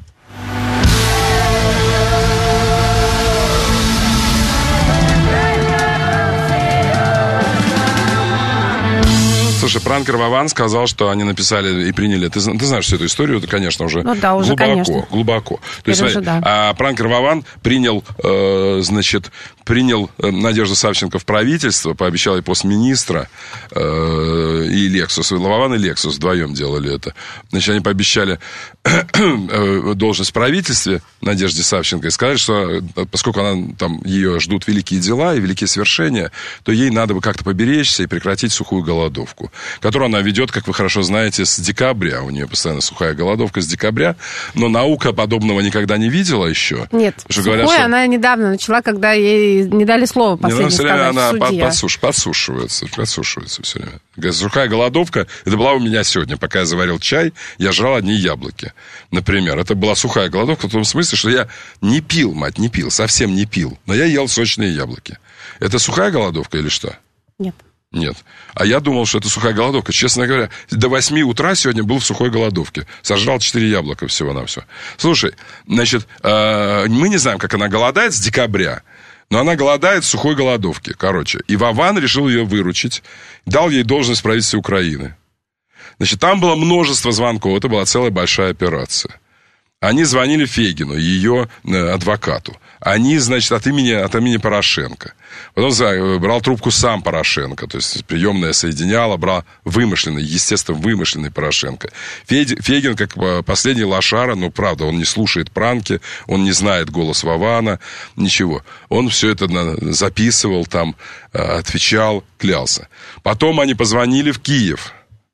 Speaker 1: Слушай, пранкер Вован сказал, что они написали и приняли. Ты, ты знаешь всю эту историю, это, конечно, уже,
Speaker 2: ну, да, уже
Speaker 1: глубоко,
Speaker 2: конечно.
Speaker 1: глубоко. То есть,
Speaker 2: уже, да.
Speaker 1: а пранкер Вован принял, э, значит, принял Надежду Савченко в правительство, пообещал ей пост министра э, и Лексус. Вован и Лексус вдвоем делали это. Значит, они пообещали должность в правительстве Надежде Савченко и сказали, что поскольку она там ее ждут великие дела и великие свершения, то ей надо бы как-то поберечься и прекратить сухую голодовку, которую она ведет, как вы хорошо знаете, с декабря. У нее постоянно сухая голодовка с декабря, но наука подобного никогда не видела еще.
Speaker 2: Нет,
Speaker 1: что
Speaker 2: сухой
Speaker 1: говорят, что...
Speaker 2: она недавно начала, когда ей не дали слова последнее
Speaker 1: все
Speaker 2: сказать
Speaker 1: время она
Speaker 2: в
Speaker 1: под,
Speaker 2: суде.
Speaker 1: подсуш, подсушивается, подсушивается все время. Говорит, сухая голодовка, это была у меня сегодня, пока я заварил чай, я жрал одни яблоки, например. Это была сухая голодовка в том смысле, что я не пил, мать, не пил, совсем не пил, но я ел сочные яблоки. Это сухая голодовка или что?
Speaker 2: Нет.
Speaker 1: Нет. А я думал, что это сухая голодовка. Честно говоря, до восьми утра сегодня был в сухой голодовке. Сожрал четыре яблока всего-навсего. Слушай, значит, э, мы не знаем, как она голодает с декабря, но она голодает в сухой голодовке, короче. И Вован решил ее выручить, дал ей должность в правительстве Украины. Значит, там было множество звонков, это была целая большая операция. Они звонили Фегину, ее адвокату. Они, значит, от имени, от имени Порошенко. Потом брал трубку сам Порошенко, то есть приемная соединяла, брал вымышленный, естественно, вымышленный Порошенко. Фегин, как последний лошара, ну, правда, он не слушает пранки, он не знает голос Вована, ничего. Он все это записывал там, отвечал, клялся. Потом они позвонили в Киев.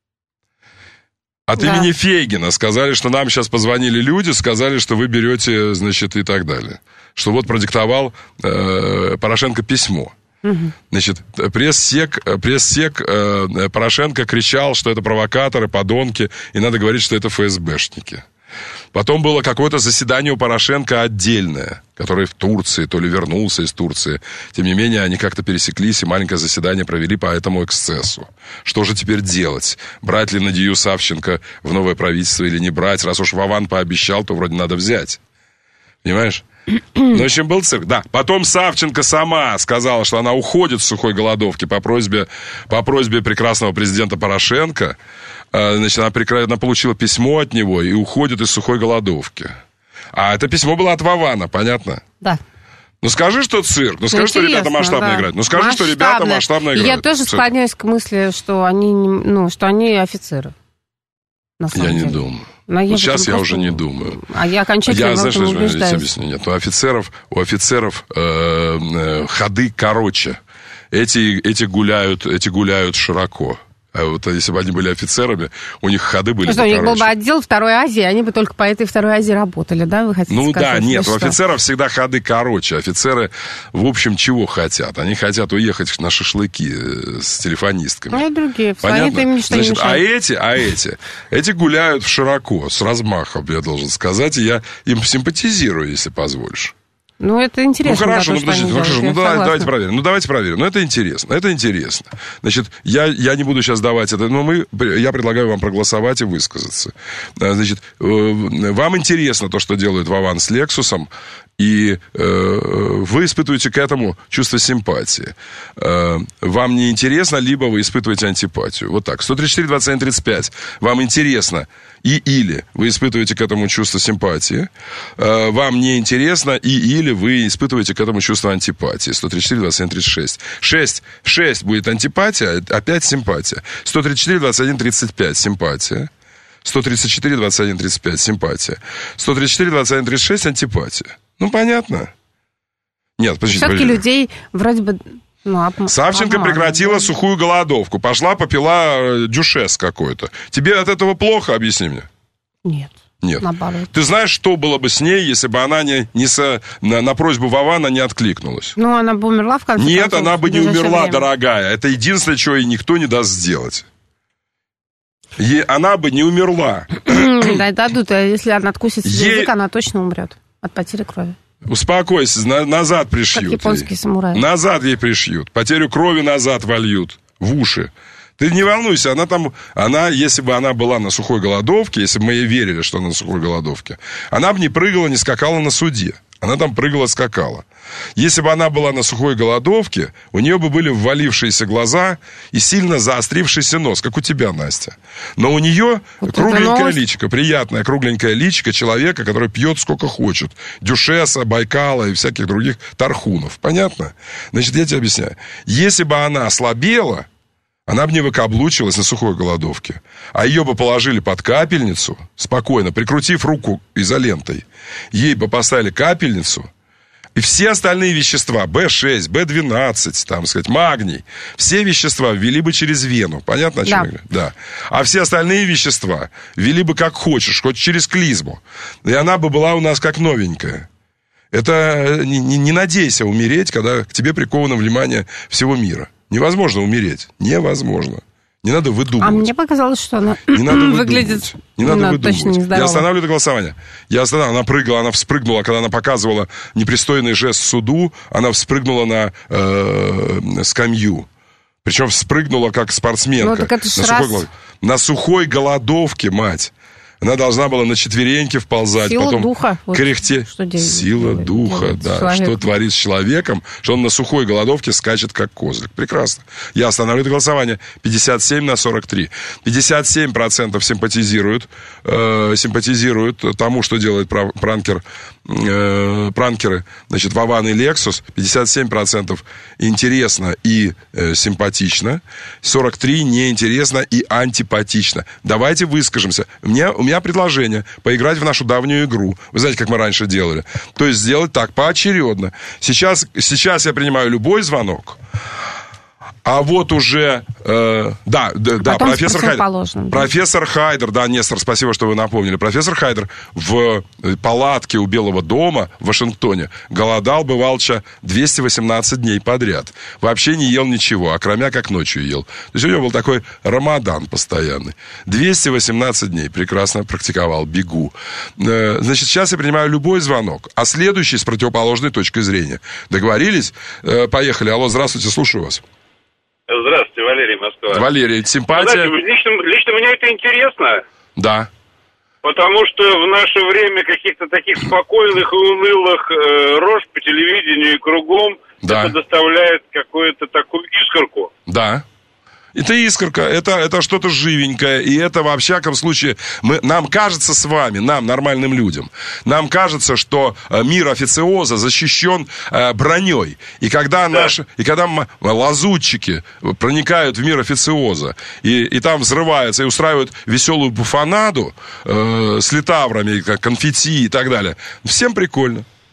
Speaker 1: От да. имени Фегина сказали, что нам сейчас позвонили люди, сказали, что вы берете, значит, и так далее. Что вот продиктовал э, Порошенко письмо. Угу. Значит, пресс-сек, пресс-сек э, Порошенко кричал, что это провокаторы, подонки, и надо говорить, что это эф эс бэшники. Потом было какое-то заседание у Порошенко отдельное, который в Турции, то ли вернулся из Турции. Тем не менее, они как-то пересеклись и маленькое заседание провели по этому эксцессу. Что же теперь делать? Брать ли Надию Савченко в новое правительство или не брать? Раз уж Вован пообещал, то вроде надо взять. Понимаешь? Ну, в общем, был цирк. Да. Потом Савченко сама сказала, что она уходит с сухой голодовки по просьбе, по просьбе прекрасного президента Порошенко. Значит, она, прекра... она получила письмо от него и уходит из сухой голодовки. А это письмо было от Вована, понятно?
Speaker 2: Да.
Speaker 1: Ну, скажи, что цирк. Ну, скажи, что ребята масштабно да. играют. Ну, скажи, масштабно. что ребята масштабно играют.
Speaker 2: Я тоже склоняюсь к мысли, что они, ну, что они офицеры. На самом
Speaker 1: я
Speaker 2: деле.
Speaker 1: не думаю.
Speaker 2: Но
Speaker 1: вот
Speaker 2: я
Speaker 1: сейчас я
Speaker 2: просто...
Speaker 1: уже не думаю.
Speaker 2: А я окончательно
Speaker 1: я, знаешь,
Speaker 2: убеждаюсь.
Speaker 1: Объясню, нет, у офицеров, у офицеров э, э, ходы короче. Эти, эти, гуляют, эти гуляют широко. А вот если бы они были офицерами, у них ходы были бы
Speaker 2: что, у них был бы
Speaker 1: короче.
Speaker 2: отдел Второй Азии, они бы только по этой Второй Азии работали, да, вы хотите
Speaker 1: Ну
Speaker 2: сказать?
Speaker 1: да, нет,
Speaker 2: Или
Speaker 1: у
Speaker 2: что?
Speaker 1: офицеров всегда ходы короче. Офицеры, в общем, чего хотят? Они хотят уехать на шашлыки э, с телефонистками.
Speaker 2: Ну и другие,
Speaker 1: Понятно?
Speaker 2: они-то им ничто
Speaker 1: Значит,
Speaker 2: не
Speaker 1: а
Speaker 2: мешает.
Speaker 1: эти, а эти, эти гуляют широко, с размахом, я должен сказать, и я им симпатизирую, если позволишь.
Speaker 2: Ну, это интересно.
Speaker 1: Ну хорошо,
Speaker 2: да,
Speaker 1: ну
Speaker 2: то, что
Speaker 1: подождите,
Speaker 2: они
Speaker 1: ну хорошо,
Speaker 2: делают,
Speaker 1: ну
Speaker 2: я
Speaker 1: давай,
Speaker 2: согласна.
Speaker 1: давайте проверим. Ну давайте проверим. Ну это интересно, это интересно. Значит, я, я не буду сейчас давать это, но мы, я предлагаю вам проголосовать и высказаться. Значит, вам интересно то, что делает Вован с Лексусом, и э, вы испытываете к этому чувство симпатии. Э, вам не интересно, либо вы испытываете антипатию. Вот так. сто тридцать четыре двадцать один тридцать пять. Вам интересно и или вы испытываете к этому чувство симпатии. Э, вам не интересно и или вы испытываете к этому чувство антипатии. сто тридцать четыре двадцать один тридцать шесть. шесть, шесть будет антипатия, опять симпатия. сто тридцать четыре двадцать один тридцать пять. Симпатия. сто тридцать четыре двадцать один тридцать пять. Симпатия. сто тридцать четыре двадцать один тридцать шесть. Антипатия. Ну, понятно. Нет, подождите.
Speaker 2: Все-таки
Speaker 1: подождите.
Speaker 2: людей вроде бы... Ну, об...
Speaker 1: Савченко
Speaker 2: обманывают.
Speaker 1: прекратила сухую голодовку. Пошла, попила э, дюшес какой-то. Тебе от этого плохо? Объясни мне.
Speaker 2: Нет.
Speaker 1: Нет.
Speaker 2: Наоборот.
Speaker 1: Ты знаешь, что было бы с ней, если бы она не, не со, на, на просьбу Вована не откликнулась?
Speaker 2: Ну, она бы умерла в конце
Speaker 1: Нет,
Speaker 2: концов,
Speaker 1: она бы
Speaker 2: в
Speaker 1: не
Speaker 2: ближайшее
Speaker 1: умерла,
Speaker 2: время.
Speaker 1: дорогая. Это единственное, чего ей никто не даст сделать. Ей, она бы не умерла.
Speaker 2: Да, дадут. А если она откусит себе
Speaker 1: Ей-
Speaker 2: язык, она точно умрет от потери крови.
Speaker 1: Успокойся, на- назад пришьют.
Speaker 2: Как японские
Speaker 1: ей.
Speaker 2: самураи.
Speaker 1: Назад ей пришьют. Потерю крови назад вольют. В уши. Ты не волнуйся, она там, она, если бы она была на сухой голодовке, если бы мы ей верили, что она на сухой голодовке, она бы не прыгала, не скакала на суде. Она там прыгала, скакала. Если бы она была на сухой голодовке, у нее бы были ввалившиеся глаза и сильно заострившийся нос, как у тебя, Настя. Но у нее
Speaker 2: Вот это
Speaker 1: кругленькое
Speaker 2: новость.
Speaker 1: личико, приятное кругленькое личико человека, который пьет сколько хочет. Дюшеса, Байкала и всяких других тархунов. Понятно? Значит, я тебе объясняю. Если бы она ослабела, она бы не выкаблучилась на сухой голодовке. А ее бы положили под капельницу, спокойно, прикрутив руку изолентой. Ей бы поставили капельницу, и все остальные вещества, бэ шесть, бэ двенадцать, там, сказать, магний, все вещества ввели бы через вену. Понятно, о чем
Speaker 2: Да.
Speaker 1: я говорю? Да. А все остальные вещества ввели бы как хочешь, хоть через клизму. И она бы была у нас как новенькая. Это не, не, не надейся умереть, когда к тебе приковано внимание всего мира. Невозможно умереть. Невозможно. Не надо выдумывать.
Speaker 2: А мне показалось, что она
Speaker 1: Не надо
Speaker 2: выглядит
Speaker 1: выдумывать. Не надо
Speaker 2: ну,
Speaker 1: выдумывать.
Speaker 2: точно нездорово.
Speaker 1: Я останавливаю это голосование. Я останавливаю. Она прыгала, она вспрыгнула, когда она показывала непристойный жест суду, она вспрыгнула на э, скамью. Причем вспрыгнула как спортсменка.
Speaker 2: Ну, так это ж
Speaker 1: на, сухой
Speaker 2: раз-
Speaker 1: голод- на сухой голодовке, мать. Она должна была на четвереньки вползать,
Speaker 2: Сила
Speaker 1: потом
Speaker 2: духа. Вот
Speaker 1: кряхте.
Speaker 2: что делает-
Speaker 1: Сила
Speaker 2: делает-
Speaker 1: духа,
Speaker 2: делает
Speaker 1: да.
Speaker 2: человек.
Speaker 1: Что творит с человеком, что он на сухой голодовке скачет, как козлик. Прекрасно. Я останавливаю это голосование. пятьдесят семь на сорок три. пятьдесят семь процентов симпатизируют, э, симпатизируют тому, что делает прав- пранкер, э, пранкеры, значит, Вован и Лексус. пятьдесят семь процентов интересно и э, симпатично. сорок три процента неинтересно и антипатично. Давайте выскажемся. Мне, у меня предложение поиграть в нашу давнюю игру. Вы знаете, как мы раньше делали. То есть сделать так, поочередно. Сейчас, сейчас я принимаю любой звонок. А вот уже, э, да, да, да,
Speaker 2: Потом с
Speaker 1: профессор Хайдер.
Speaker 2: противоположным, да.
Speaker 1: Профессор Хайдер, да, Нестор, спасибо, что вы напомнили. Профессор Хайдер в палатке у Белого дома в Вашингтоне голодал, бывалча, двести восемнадцать дней подряд. Вообще не ел ничего, а кроме как ночью ел. То есть у него был такой рамадан постоянный. двести восемнадцать дней прекрасно практиковал, бегу. Э, значит, сейчас я принимаю любой звонок, а следующий с противоположной точкой зрения. Договорились? Э, поехали. Алло, здравствуйте, слушаю вас.
Speaker 7: Здравствуйте, Валерий, Москва.
Speaker 1: Валерий, симпатия?
Speaker 7: Знаете, лично, лично мне это интересно,
Speaker 1: Да.
Speaker 7: потому что в наше время каких-то таких спокойных и унылых э, рож по телевидению и кругом
Speaker 1: Да.
Speaker 7: это доставляет какую-то такую искорку.
Speaker 1: Да. Это искорка, это, это что-то живенькое, и это, во всяком случае, мы, нам кажется с вами, нам, нормальным людям, нам кажется, что э, мир официоза защищен э, броней. И когда,
Speaker 7: Да.
Speaker 1: наши, и когда м- лазутчики проникают в мир официоза, и, и там взрываются, и устраивают веселую буфанаду э, с литаврами, как конфетти и так далее, всем прикольно.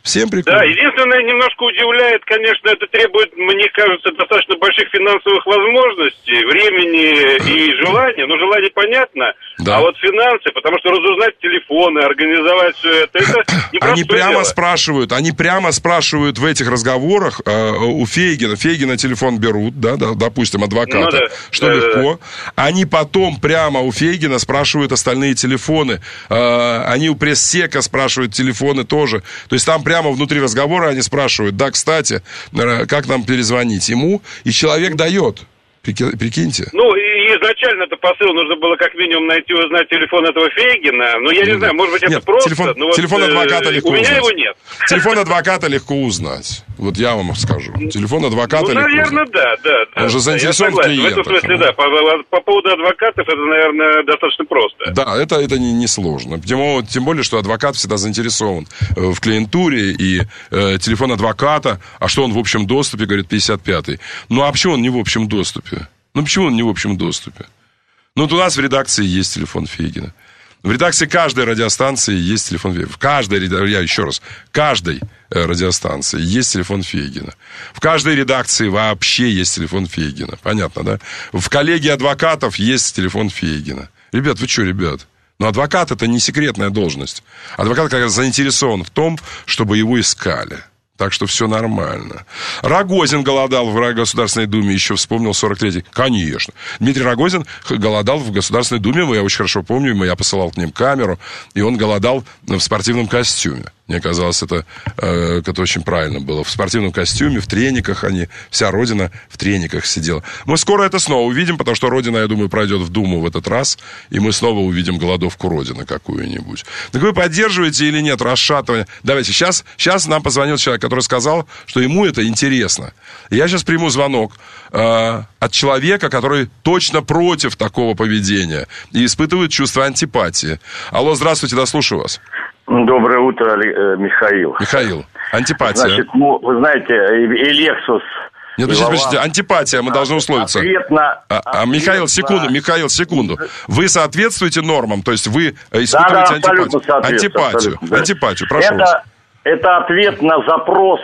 Speaker 1: Всем прикольно.
Speaker 7: Да, единственное, немножко удивляет, конечно, это требует, мне кажется, достаточно больших финансовых возможностей, времени и желания. Ну, желание понятно, да. А вот финансы, потому что разузнать телефоны, организовать все это, это непростое
Speaker 1: Они прямо
Speaker 7: дело.
Speaker 1: спрашивают, они прямо спрашивают в этих разговорах э, у Фейгина, Фейгина телефон берут, да, да, допустим, адвоката, ну, да. что да, легко. Да, да. Они потом прямо у Фейгина спрашивают остальные телефоны. Э, они у пресс-сека спрашивают телефоны тоже. То есть там прямо внутри разговора они спрашивают, да, кстати, как нам перезвонить ему, и человек дает. Прикиньте.
Speaker 7: Ну, и изначально это посыл нужно было как минимум найти, узнать телефон этого Фейгина. Ну, я не ну, знаю, может быть, это
Speaker 1: нет,
Speaker 7: просто.
Speaker 1: Телефон,
Speaker 7: но
Speaker 1: телефон
Speaker 7: вот,
Speaker 1: адвоката легко
Speaker 7: у меня
Speaker 1: узнать.
Speaker 7: его нет.
Speaker 1: Телефон адвоката легко узнать. Вот я вам скажу. Телефон адвоката
Speaker 7: ну,
Speaker 1: легко
Speaker 7: наверное,
Speaker 1: узнать.
Speaker 7: да, да, да.
Speaker 1: Он же заинтересован в клиентах.
Speaker 7: В этом смысле, да. По, по поводу адвокатов это, наверное, достаточно просто.
Speaker 1: Да, это, это не, не сложно. Тем, тем более, что адвокат всегда заинтересован в клиентуре, и э, телефон адвоката, а что он в общем доступе, говорит, пятьдесят пятый. Ну, а почему он не в общем доступе? Ну, почему он не в общем доступе? Ну, вот у нас в редакции есть телефон Фейгина. В редакции каждой радиостанции есть телефон Фейгина. В каждой, я еще раз, в каждой радиостанции есть телефон Фейгина. В каждой редакции вообще есть телефон Фейгина. Понятно, да? В коллегии адвокатов есть телефон Фейгина. Ребят, вы что, ребят? Но адвокат — это не секретная должность. Адвокат как раз заинтересован в том, чтобы его искали. Так что все нормально. Рогозин голодал в Государственной Думе, еще вспомнил сорок третий. Конечно. Дмитрий Рогозин голодал в Государственной Думе, я очень хорошо помню, я посылал к ним камеру, и он голодал в спортивном костюме. Мне казалось, это, э, это очень правильно было. В спортивном костюме, в трениках они, вся Родина в трениках сидела. Мы скоро это снова увидим, потому что Родина, я думаю, пройдет в Думу в этот раз, и мы снова увидим голодовку Родины какую-нибудь. Так вы поддерживаете или нет расшатывание? Давайте, сейчас, сейчас нам позвонил человек, который сказал, что ему это интересно. Я сейчас приму звонок э, от человека, который точно против такого поведения и испытывает чувство антипатии. Алло, здравствуйте, да, слушаю вас.
Speaker 8: Доброе утро, Михаил.
Speaker 1: Михаил, антипатия.
Speaker 8: Значит, ну, вы знаете, и Лексус...
Speaker 1: Нет, подождите, подождите, антипатия, мы а, должны условиться.
Speaker 8: Ответ на,
Speaker 1: а, а, Михаил, секунду, Михаил, секунду. Вы соответствуете нормам, то есть вы испытываете
Speaker 8: да, да,
Speaker 1: антипатию. Антипатию,
Speaker 8: да.
Speaker 1: антипатию, прошу
Speaker 8: это,
Speaker 1: вас.
Speaker 8: Это ответ на запрос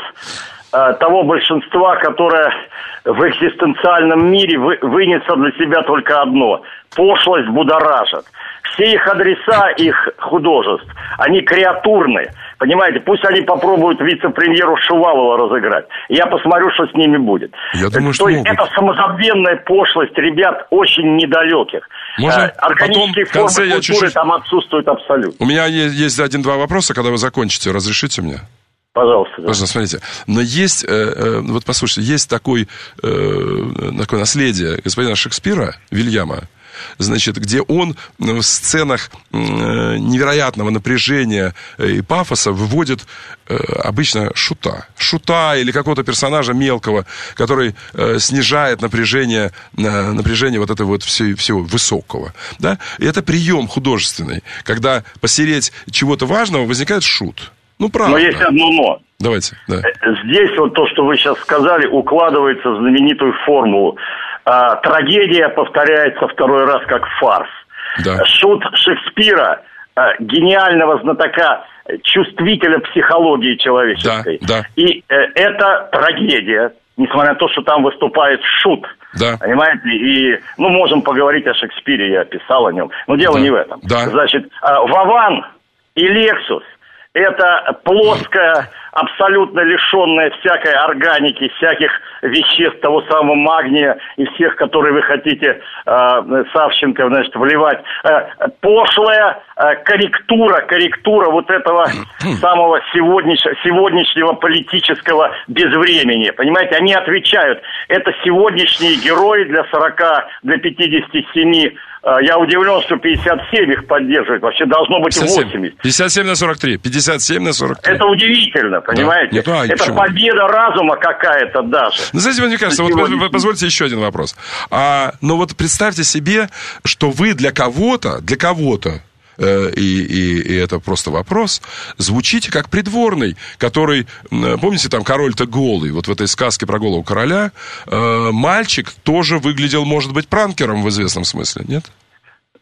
Speaker 8: э, того большинства, которое в экзистенциальном мире вы, вынесет для себя только одно. Пошлость будоражит. Все их адреса, их художеств, они креатурны. Понимаете, пусть они попробуют вице-премьеру Шувалова разыграть. Я посмотрю, что с ними будет.
Speaker 1: Я думаю, что
Speaker 8: То есть
Speaker 1: могут.
Speaker 8: это самозабвенная пошлость ребят очень недалеких.
Speaker 1: Можно
Speaker 8: Органические
Speaker 1: потом, в конце
Speaker 8: формы
Speaker 1: я
Speaker 8: культуры
Speaker 1: чуть-чуть...
Speaker 8: там отсутствуют абсолютно.
Speaker 1: У меня есть, есть один-два вопроса, когда вы закончите. Разрешите мне?
Speaker 8: Пожалуйста. Да.
Speaker 1: Пожалуйста, смотрите. Но есть, э, э, вот послушайте, есть такой, э, такое наследие господина Шекспира, Вильяма, значит, где он в сценах невероятного напряжения и пафоса выводит обычно шута. Шута или какого-то персонажа мелкого, который снижает напряжение, напряжение вот этого вот всего, всего высокого. Да? И это прием художественный, когда посередь чего-то важного возникает шут. Ну, правда.
Speaker 8: Но есть одно но.
Speaker 1: Давайте, да.
Speaker 8: Здесь вот то, что вы сейчас сказали, укладывается в знаменитую формулу. А, трагедия повторяется второй раз как фарс.
Speaker 1: Да.
Speaker 8: Шут Шекспира, а, гениального знатока, чувствителя психологии человеческой.
Speaker 1: Да, да.
Speaker 8: И э, это трагедия, несмотря на то, что там выступает шут.
Speaker 1: Да.
Speaker 8: Понимаете? И, ну, можем поговорить о Шекспире, я писал о нем. Но дело
Speaker 1: да.
Speaker 8: не в этом.
Speaker 1: Да.
Speaker 8: Значит, Вован и Лексус — это плоская, абсолютно лишенная всякой органики, всяких веществ, того самого магния и всех, которые вы хотите, э, Савченко, значит, вливать. Э, пошлая э, корректура, корректура вот этого самого сегодняш... сегодняшнего политического безвремени. Понимаете, они отвечают. Это сегодняшние герои для сорока, для пятидесяти семи. Я удивлен, что пятьдесят семь их поддерживает. Вообще должно быть восемьдесят.
Speaker 1: пятьдесят семь на сорок три. пятьдесят семь на сорок три.
Speaker 8: Это удивительно, понимаете? Да. Нет, а, это почему? Победа разума какая-то даже.
Speaker 1: Ну, знаете, мне кажется, вот вы, позвольте еще один вопрос. А, ну вот представьте себе, что вы для кого-то, для кого-то, И, и, и это просто вопрос, звучите как придворный, который, помните, там король-то голый, вот в этой сказке про голову короля, э, мальчик тоже выглядел, может быть, пранкером в известном смысле, нет?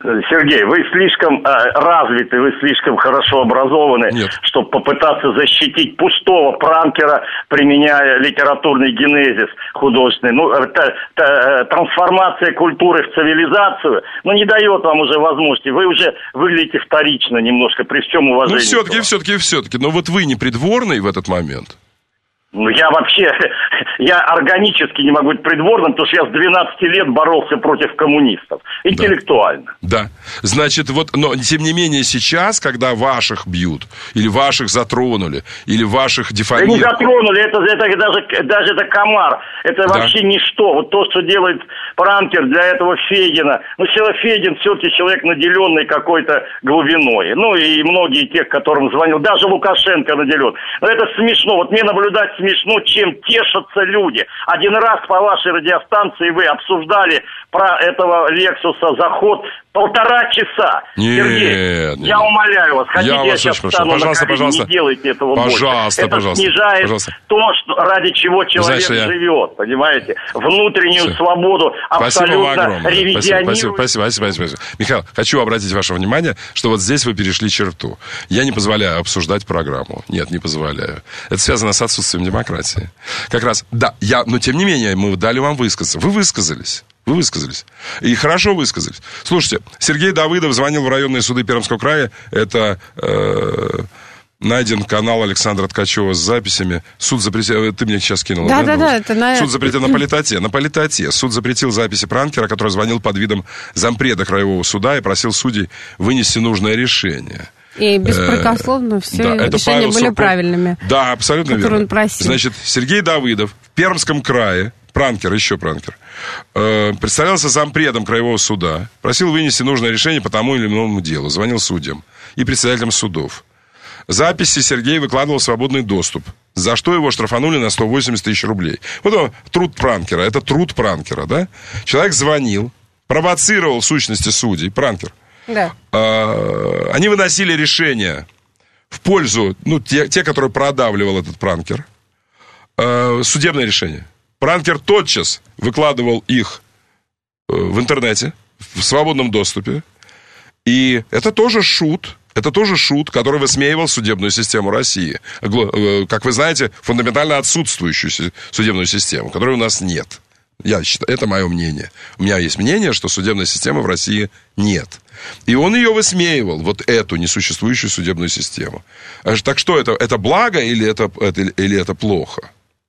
Speaker 8: Сергей, вы слишком э, развиты, вы слишком хорошо образованы,
Speaker 1: Нет.
Speaker 8: чтобы попытаться защитить пустого пранкера, применяя литературный генезис художественный. Ну, э, та, та, трансформация культуры в цивилизацию, ну, не дает вам уже возможности. Вы уже выглядите вторично немножко, при всем уважении.
Speaker 1: Ну, все-таки, все-таки, все-таки. Но вот вы не придворный в этот момент?
Speaker 8: Ну, я вообще, я органически не могу быть придворным, потому что я с двенадцати лет боролся против коммунистов. Интеллектуально.
Speaker 1: Да. да. Значит, вот, но тем не менее сейчас, когда ваших бьют, или ваших затронули, или ваших дефамируют...
Speaker 8: Да не затронули, это, это даже, даже это комар. Это да. вообще ничто. Вот то, что делает пранкер для этого Фегина. Ну, Фегин все-таки человек, наделенный какой-то глубиной. Ну, и многие тех, которым звонил. Даже Лукашенко наделен. Но это смешно. Вот мне наблюдать смешно, чем тешатся люди. Один раз по вашей радиостанции вы обсуждали про этого Лексуса заход полтора часа.
Speaker 1: Нет,
Speaker 8: Сергей,
Speaker 1: нет.
Speaker 8: я умоляю вас, хотите,
Speaker 1: я,
Speaker 8: я
Speaker 1: вас
Speaker 8: сейчас
Speaker 1: очень
Speaker 8: встану
Speaker 1: прошу. Пожалуйста,
Speaker 8: на колени,
Speaker 1: пожалуйста.
Speaker 8: не делайте этого
Speaker 1: Пожалуйста,
Speaker 8: больше. Это
Speaker 1: пожалуйста.
Speaker 8: снижает
Speaker 1: Пожалуйста.
Speaker 8: то, что, ради чего человек
Speaker 1: Знаешь, я...
Speaker 8: живет, понимаете? Внутреннюю
Speaker 1: Все.
Speaker 8: свободу абсолютно ревизионирует.
Speaker 1: Спасибо, спасибо, спасибо, спасибо. Михаил, хочу обратить ваше внимание, что вот здесь вы перешли черту. Я не позволяю обсуждать программу. Нет, не позволяю. Это связано с отсутствием демократии. Как раз, да, я, но тем не менее, мы дали вам высказаться. Вы высказались. Вы высказались. И хорошо высказались. Слушайте, Сергей Давыдов звонил в районные суды Пермского края. Это э, найден канал Александра Ткачева с записями. Суд запретил... Ты мне сейчас кинула, да?
Speaker 2: Да, да, да. Это на...
Speaker 1: Суд запретил на политоте. На политоте. Суд запретил записи пранкера, который звонил под видом зампреда краевого суда и просил судей вынести нужное решение.
Speaker 2: И беспрекословно все
Speaker 1: да,
Speaker 2: решения были
Speaker 1: Сурков.
Speaker 2: правильными.
Speaker 1: Да, абсолютно верно.
Speaker 2: Он просил.
Speaker 1: Значит, Сергей Давыдов в Пермском крае, пранкер, еще пранкер, э, представлялся зампредом краевого суда, просил вынести нужное решение по тому или иному делу, звонил судьям и председателям судов. Записи Сергей выкладывал в свободный доступ, за что его штрафанули на сто восемьдесят тысяч рублей. Вот он, труд пранкера, это труд пранкера, да? Человек звонил, провоцировал в сущности судей, пранкер.
Speaker 2: Да.
Speaker 1: Э, они выносили решение в пользу, ну, те, те которые продавливал этот пранкер, э, судебное решение. Пранкер тотчас выкладывал их э, в интернете, в свободном доступе. И это тоже шут, это тоже шут, который высмеивал судебную систему России. Э, как вы знаете, фундаментально отсутствующую судебную систему, которой у нас нет. Я считаю, это мое мнение. У меня есть мнение, что судебной системы в России нет. И он ее высмеивал, вот эту несуществующую судебную систему. Так что, это, это благо или это, это, или это плохо?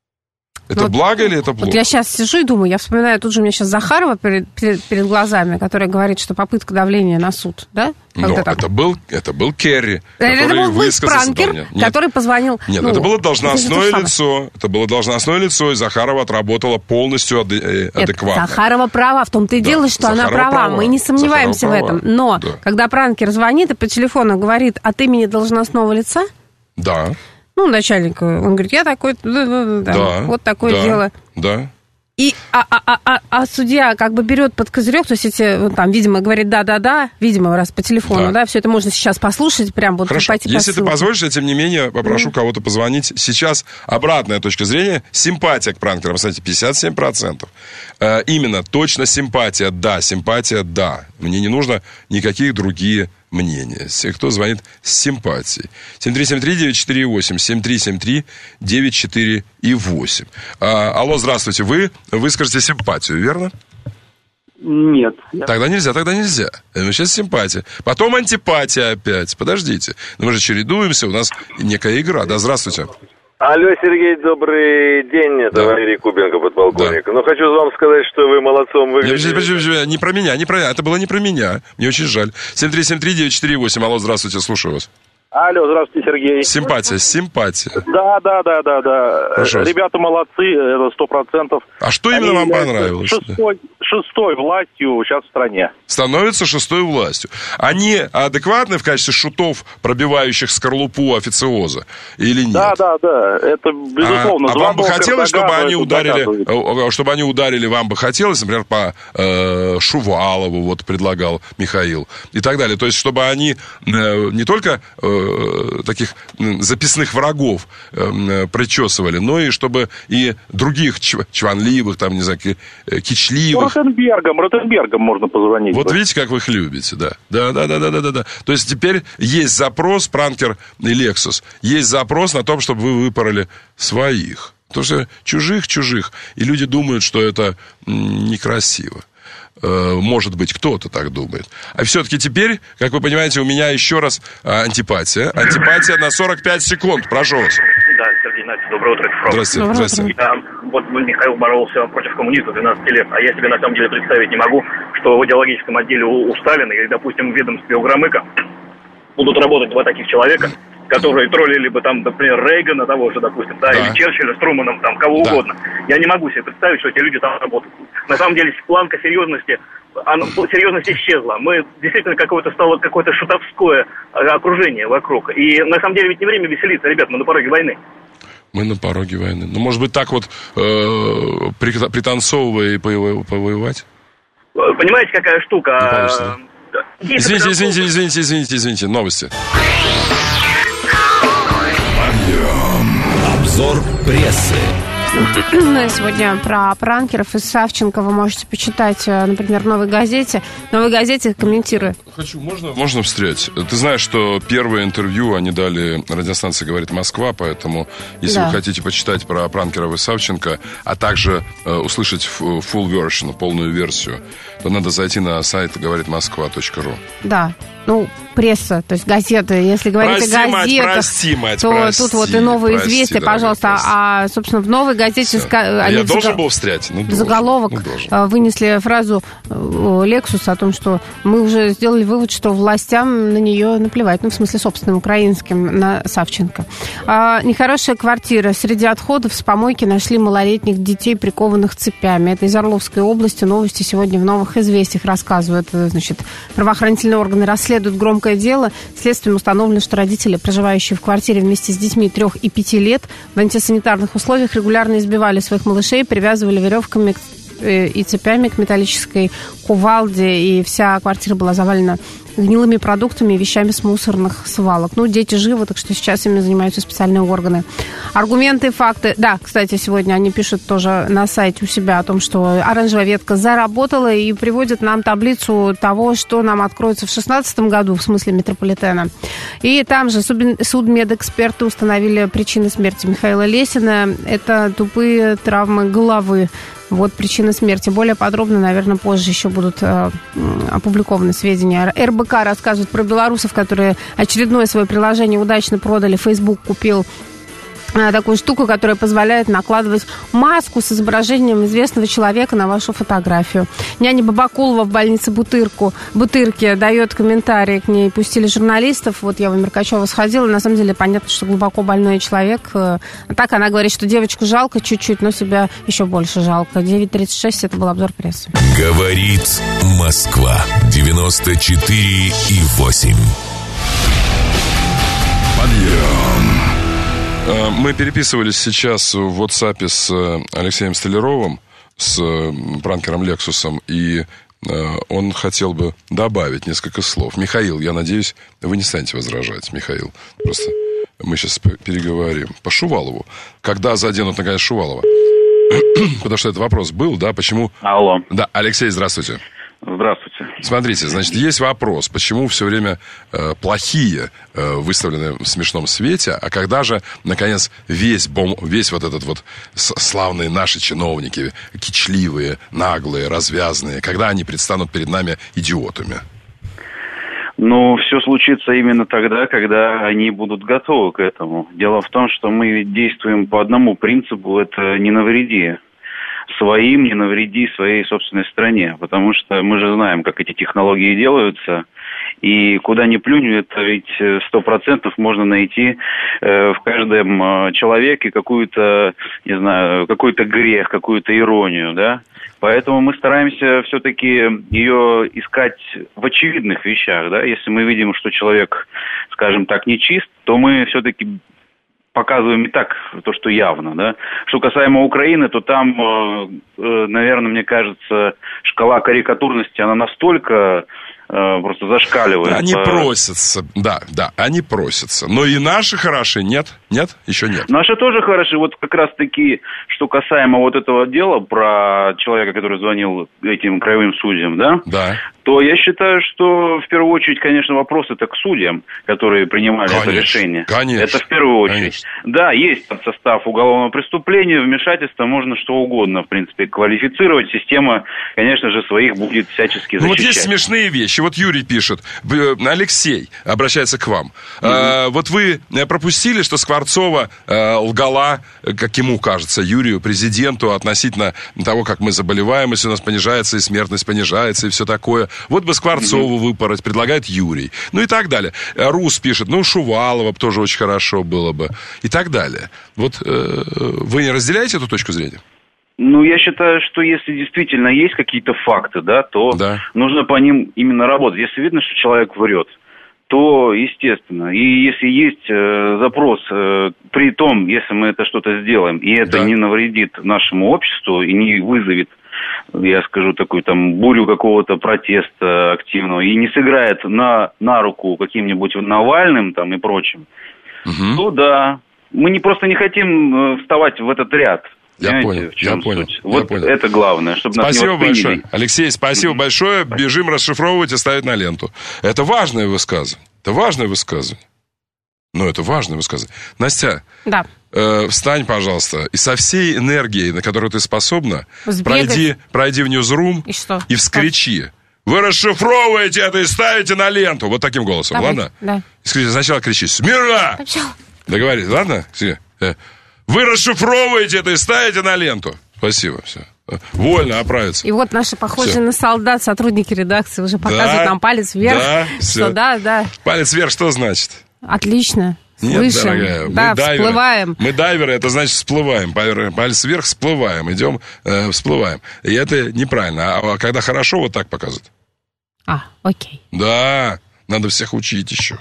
Speaker 1: Это
Speaker 2: вот,
Speaker 1: благо или это плохо?
Speaker 2: Вот я сейчас сижу и думаю, я вспоминаю, тут же у меня сейчас Захарова перед, перед, перед глазами, которая говорит, что попытка давления на суд, да?
Speaker 1: Но
Speaker 2: так...
Speaker 1: это был, это был Керри,
Speaker 2: это
Speaker 1: который
Speaker 2: был
Speaker 1: высказался...
Speaker 2: пранкер,
Speaker 1: Нет,
Speaker 2: который позвонил...
Speaker 1: Нет,
Speaker 2: ну,
Speaker 1: это было должностное
Speaker 2: это
Speaker 1: лицо, это было должностное лицо, и Захарова отработала полностью ад- адекватно.
Speaker 2: Нет, Захарова права, в том-то и да, дело, что Захарова она права, права, мы не сомневаемся Захарова в этом. Права. Но, да. когда пранкер звонит и по телефону говорит от имени должностного лица...
Speaker 1: Да.
Speaker 2: Ну, начальник, он говорит, я такой, да, да, да, вот такое
Speaker 1: да,
Speaker 2: дело.
Speaker 1: Да.
Speaker 2: И, а, а, а, а судья как бы берет под козырек, то есть эти, там, видимо, говорит да-да-да, видимо, раз по телефону, да, да все это можно сейчас послушать, прям вот
Speaker 1: Хорошо.
Speaker 2: пойти
Speaker 1: Если
Speaker 2: по
Speaker 1: ты позволишь, я, тем не менее, попрошу mm. кого-то позвонить. Сейчас обратная точка зрения, симпатия к пранкерам, кстати, пятьдесят семь процентов. Э, именно, точно симпатия, да, симпатия, да. Мне не нужно никаких других мнения. Все, кто звонит с симпатией. семь три семь три девять четыре восемь, семь три семь три девять четыре восемь. А, алло, здравствуйте. Вы выскажете симпатию, верно?
Speaker 9: Нет.
Speaker 1: Тогда нельзя, тогда нельзя. Сейчас симпатия. Потом антипатия опять. Подождите. Но мы же чередуемся, у нас некая игра. Да, здравствуйте.
Speaker 10: Алло, Сергей, добрый день. Это да. Валерий Кубенко, подполковник. Да. Но хочу вам сказать, что вы молодцом выглядите.
Speaker 1: Не, не про меня, не про меня. Это было не про меня. Мне очень жаль. семь три семь три девять четыре восемь. Алло, здравствуйте, слушаю вас.
Speaker 9: Алло, здравствуйте, Сергей.
Speaker 1: Симпатия, симпатия.
Speaker 9: Да, да, да, да, да. Хорошо. Ребята молодцы, это сто процентов.
Speaker 1: А что именно Они вам понравилось?
Speaker 9: Шестой, шестой властью сейчас в стране.
Speaker 1: Становится шестой властью. Они адекватны в качестве шутов, пробивающих скорлупу официоза? Или нет?
Speaker 9: Да, да, да. Это безусловно.
Speaker 1: А, а вам бы хотелось, чтобы они ударили, чтобы они ударили, вам бы хотелось, например, по э, Шувалову, вот предлагал Михаил, и так далее. То есть, чтобы они э, не только... Э, э, таких записных врагов э, причесывали, но и чтобы и других чв- чванливых, там, не знаю, кичливых.
Speaker 9: Ротенбергом, Ротенбергом можно позвонить.
Speaker 1: Вот видите, как вы их любите, да. Да, да, да, да, да, да, да. То есть теперь есть запрос, Пранкер и Lexus, есть запрос на том, чтобы вы выпороли своих. Потому что чужих-чужих. И люди думают, что это некрасиво. Может быть, кто-то так думает. А все-таки теперь, как вы понимаете, у меня еще раз антипатия. Антипатия на сорок пять секунд. Прошу вас.
Speaker 11: Да, Сергей Игнатьевич, доброе утро.
Speaker 1: Здравствуйте.
Speaker 11: Доброе
Speaker 1: Здравствуйте.
Speaker 11: утро. Вот Михаил боролся против коммунизма двенадцать лет, а я себе на самом деле представить не могу, что в идеологическом отделе у, у Сталина или, допустим, в ведомстве у Громыка будут работать два таких человека, которые троллили бы там, например, Рейгана того же, допустим, да, да. или Черчилля с Труманом, там, кого да. угодно. Я не могу себе представить, что эти люди там работают. На самом деле, планка серьезности, она, серьезность исчезла. Мы действительно какое-то стало какое-то шутовское окружение вокруг. И на самом деле ведь не время веселиться, ребят, мы на пороге войны.
Speaker 1: Мы на пороге войны. Ну, может быть, так вот э, пританцовывая и повоевать?
Speaker 11: Понимаете, какая штука?
Speaker 1: Извините, извините, извините, извините, извините, новости.
Speaker 4: Обзор прессы.
Speaker 2: Сегодня про пранкеров из Савченко вы можете почитать, например, в «Новой газете». В «Новой газете» комментирую.
Speaker 1: Хочу, можно, можно встрять? Ты знаешь, что первое интервью они дали радиостанции «Говорит Москва», поэтому, если да. вы хотите почитать про пранкеров из Савченко, а также э, услышать full version, полную версию, то надо зайти на сайт говорит москва точка ру.
Speaker 2: Да. Ну, пресса, то есть газеты. Если говорить
Speaker 1: прости,
Speaker 2: о газетах,
Speaker 1: мать, прости, мать,
Speaker 2: то
Speaker 1: прости,
Speaker 2: тут вот и «Новые
Speaker 1: прости,
Speaker 2: известия», пожалуйста.
Speaker 1: Прости.
Speaker 2: А, собственно, в «Новой газете» ска...
Speaker 1: Я
Speaker 2: они
Speaker 1: должен
Speaker 2: заг...
Speaker 1: был встрять? Ну, должен.
Speaker 2: заголовок
Speaker 1: ну, должен.
Speaker 2: вынесли фразу Lexus о том, что мы уже сделали вывод, что властям на нее наплевать. Ну, в смысле, собственным украинским, на Савченко. А, нехорошая квартира. Среди отходов с помойки нашли малолетних детей, прикованных цепями. Это из Орловской области. Новости сегодня в «Новых известиях» рассказывают. Значит, правоохранительные органы расследуют громкое дело. Следствием установлено, что родители, проживающие в квартире вместе с детьми трех и пяти лет, в антисанитарных условиях регулярно избивали своих малышей, привязывали веревками и цепями к металлической кувалде, и вся квартира была завалена гнилыми продуктами и вещами с мусорных свалок. Ну, дети живы, так что сейчас ими занимаются специальные органы. Аргументы, факты. Да, кстати, сегодня они пишут тоже на сайте у себя о том, что оранжевая ветка заработала, и приводят нам таблицу того, что нам откроется в шестнадцатом году, в смысле метрополитена. И там же судмедэксперты установили причины смерти Михаила Лесина. Это тупые травмы головы. Вот причина смерти. Более подробно, наверное, позже еще будут э, опубликованы сведения. эр бэ ка рассказывает про белорусов, которые очередное свое приложение удачно продали. Facebook купил э, такую штуку, которая позволяет накладывать маску с изображением известного человека на вашу фотографию. Няня Бабакулова в больнице Бутырку, Бутырки дает комментарии к ней. Пустили журналистов. Вот я в Меркачева сходила. На самом деле понятно, что глубоко больной человек. А так она говорит, что девочку жалко чуть-чуть, но себя еще больше жалко. девять тридцать шесть, это был обзор прессы.
Speaker 4: Говорит Москва. девяносто четыре и восемь.
Speaker 1: Подъем. Мы переписывались сейчас в WhatsApp с Алексеем Столяровым, с пранкером Лексусом, и он хотел бы добавить несколько слов. Михаил, я надеюсь, вы не станете возражать, Михаил. Просто мы сейчас переговорим. По Шувалову. Когда заденут, наконец, Шувалова? Потому что этот вопрос был, да, почему...
Speaker 12: Алло.
Speaker 1: Да, Алексей, здравствуйте.
Speaker 12: Здравствуйте.
Speaker 1: Смотрите, значит, есть вопрос, почему все время э, плохие э, выставлены в смешном свете, а когда же, наконец, весь, бом, весь вот этот вот славные наши чиновники, кичливые, наглые, развязные, когда они предстанут перед нами идиотами?
Speaker 12: Ну, все случится именно тогда, когда они будут готовы к этому. Дело в том, что мы действуем по одному принципу, это не навреди своим, не навреди своей собственной стране. Потому что мы же знаем, как эти технологии делаются. И куда ни плюнь, это ведь сто процентов можно найти э, в каждом человеке какую-то, не знаю, какой-то грех, какую-то иронию, да. Поэтому мы стараемся все-таки ее искать в очевидных вещах, да. Если мы видим, что человек, скажем так, нечист, то мы все-таки показываем и так то, что явно, да. Что касаемо Украины, то там, э, наверное, мне кажется, шкала карикатурности, она настолько просто зашкаливает.
Speaker 1: Они
Speaker 12: по...
Speaker 1: просятся, да, да, они просятся. Но и наши хороши, нет? Нет? Еще нет.
Speaker 12: Наши тоже хороши. Вот как раз-таки, что касаемо вот этого дела про человека, который звонил этим краевым судьям, да?
Speaker 1: Да.
Speaker 12: То я считаю, что в первую очередь, конечно, вопрос это к судьям, которые принимали
Speaker 1: конечно,
Speaker 12: это решение.
Speaker 1: Конечно.
Speaker 12: Это в первую очередь.
Speaker 1: Конечно.
Speaker 12: Да, есть там состав уголовного преступления, вмешательства, можно что угодно, в принципе, квалифицировать. Система, конечно же, своих будет всячески защищать.
Speaker 1: Ну вот есть смешные вещи. Вот Юрий пишет, Алексей обращается к вам. Mm-hmm. А, вот вы пропустили, что Скворцова а, лгала, как ему кажется, Юрию, президенту, относительно того, как мы заболеваем, если у нас понижается и смертность понижается, и все такое. Вот бы Скворцову mm-hmm. выпороть, предлагает Юрий. Ну и так далее. Рус пишет, ну Шувалова тоже очень хорошо было бы. И так далее. Вот э, вы не разделяете эту точку зрения?
Speaker 12: Ну, я считаю, что если действительно есть какие-то факты, да, то
Speaker 1: да.
Speaker 12: нужно по ним именно работать. Если видно, что человек врет, то естественно. И если есть э, запрос, э, при том, если мы это что-то сделаем, и это да. не навредит нашему обществу, и не вызовет, я скажу, такую там бурю какого-то протеста активного, и не сыграет на, на руку каким-нибудь Навальным там и прочим, угу. то да, мы не, просто не хотим вставать в этот ряд.
Speaker 1: Я понял, в чем я понял.
Speaker 12: Суть? Вот
Speaker 1: я понял.
Speaker 12: Это главное, чтобы нас
Speaker 1: спасибо
Speaker 12: не восприняли.
Speaker 1: большое. Алексей, спасибо mm-hmm. большое. Бежим расшифровывать и ставить на ленту. Это важное высказывание. Это важное высказывание. Ну, это важное высказывание. Настя,
Speaker 2: да.
Speaker 1: э, встань, пожалуйста, и со всей энергией, на которую ты способна, пройди, пройди в Ньюзрум и, что? и вскричи. Как? Вы расшифровываете это и ставите на ленту. Вот таким голосом,
Speaker 2: Давай.
Speaker 1: ладно?
Speaker 2: Да.
Speaker 1: Сначала кричи «Смирно!» Договорились, ладно? Вы расшифровываете это и ставите на ленту. Спасибо, все. Вольно оправиться.
Speaker 2: И вот наши похожие все. на солдат, сотрудники редакции уже показывают да, нам палец вверх.
Speaker 1: Да,
Speaker 2: что, да, да.
Speaker 1: Палец вверх что значит?
Speaker 2: Отлично.
Speaker 1: Нет,
Speaker 2: Слышим.
Speaker 1: дорогая,
Speaker 2: да,
Speaker 1: мы дайверы.
Speaker 2: всплываем.
Speaker 1: Мы дайверы, это значит всплываем. Палец вверх, всплываем. Идем, э, всплываем. И это неправильно. А когда хорошо, вот так показывают.
Speaker 2: А, окей.
Speaker 1: Да, надо всех учить еще.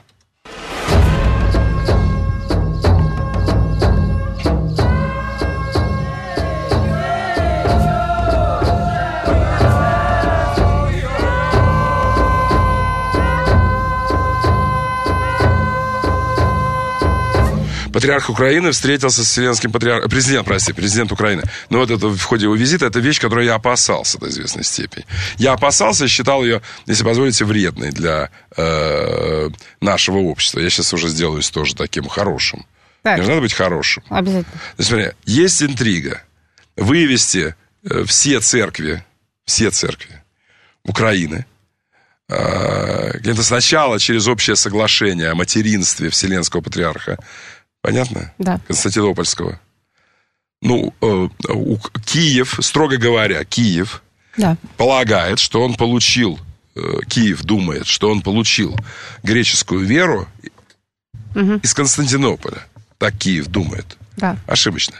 Speaker 1: Патриарх Украины встретился с вселенским патриархом... Президент, прости, президент Украины. Но вот это в ходе его визита, это вещь, которую я опасался до известной степени. Я опасался и считал ее, если позволите, вредной для э, нашего общества. Я сейчас уже сделаюсь тоже таким хорошим. Так. Мне же надо быть хорошим.
Speaker 2: Обязательно.
Speaker 1: То есть, смотри, есть интрига. Вывести э, все церкви, все церкви Украины, э, где-то сначала через общее соглашение о материнстве Вселенского Патриарха, понятно?
Speaker 2: Да.
Speaker 1: Константинопольского. Ну, э, у, Киев, строго говоря, Киев
Speaker 2: да.
Speaker 1: полагает, что он получил, э, Киев думает, что он получил греческую веру угу. из Константинополя. Так Киев думает.
Speaker 2: Да.
Speaker 1: Ошибочно.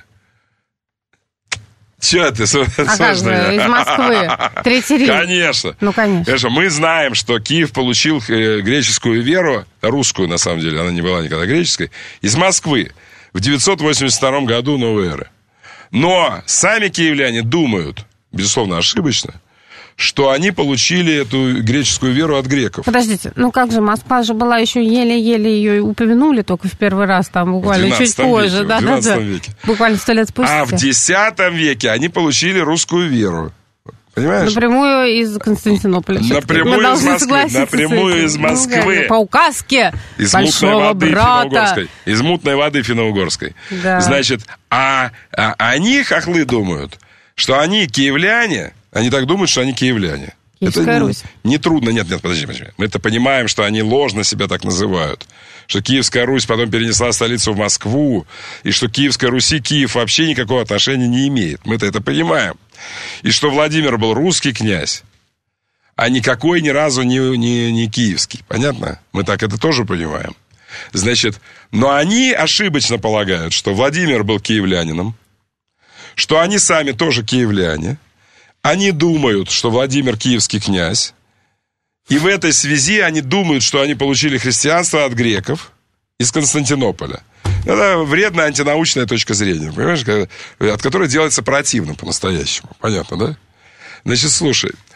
Speaker 1: Че ты?
Speaker 2: А как же, из Москвы. Третий Рим.
Speaker 1: Конечно.
Speaker 2: Ну, конечно.
Speaker 1: Конечно. Мы знаем, что Киев получил греческую веру, русскую, на самом деле, она не была никогда греческой, из Москвы в девятьсот восемьдесят втором году новой эры. Но сами киевляне думают, безусловно, ошибочно, что они получили эту греческую веру от греков.
Speaker 2: Подождите, ну как же, Москва же была еще еле-еле ее упомянули только в первый раз, там буквально чуть позже.
Speaker 1: Веке,
Speaker 2: да,
Speaker 1: в двенадцатом
Speaker 2: да,
Speaker 1: веке.
Speaker 2: Буквально сто лет спустя.
Speaker 1: А в десятом веке они получили русскую веру. Понимаешь?
Speaker 2: Напрямую из Константинополя.
Speaker 1: Напрямую из Москвы. Напрямую из Москвы.
Speaker 2: Ну, по указке
Speaker 1: из
Speaker 2: большого
Speaker 1: мутной
Speaker 2: брата.
Speaker 1: Из мутной воды финно-угорской.
Speaker 2: Да.
Speaker 1: Значит, а, а они, хохлы, думают, что они киевляне, они так думают, что они киевляне.
Speaker 2: Киевская
Speaker 1: это
Speaker 2: Русь.
Speaker 1: Не, не трудно, нет, нет, подожди, подожди. Мы это понимаем, что они ложно себя так называют. Что Киевская Русь потом перенесла столицу в Москву, и что Киевской Руси Киев вообще никакого отношения не имеет. Мы-то это понимаем. И что Владимир был русский князь, а никакой ни разу не, не, не киевский. Понятно? Мы так это тоже понимаем. Значит, но они ошибочно полагают, что Владимир был киевлянином, что они сами тоже киевляне. Они думают, что Владимир киевский князь, и в этой связи они думают, что они получили христианство от греков из Константинополя. Это вредная антинаучная точка зрения, понимаешь, от которой делается противно по-настоящему. Понятно, да? Значит, слушай,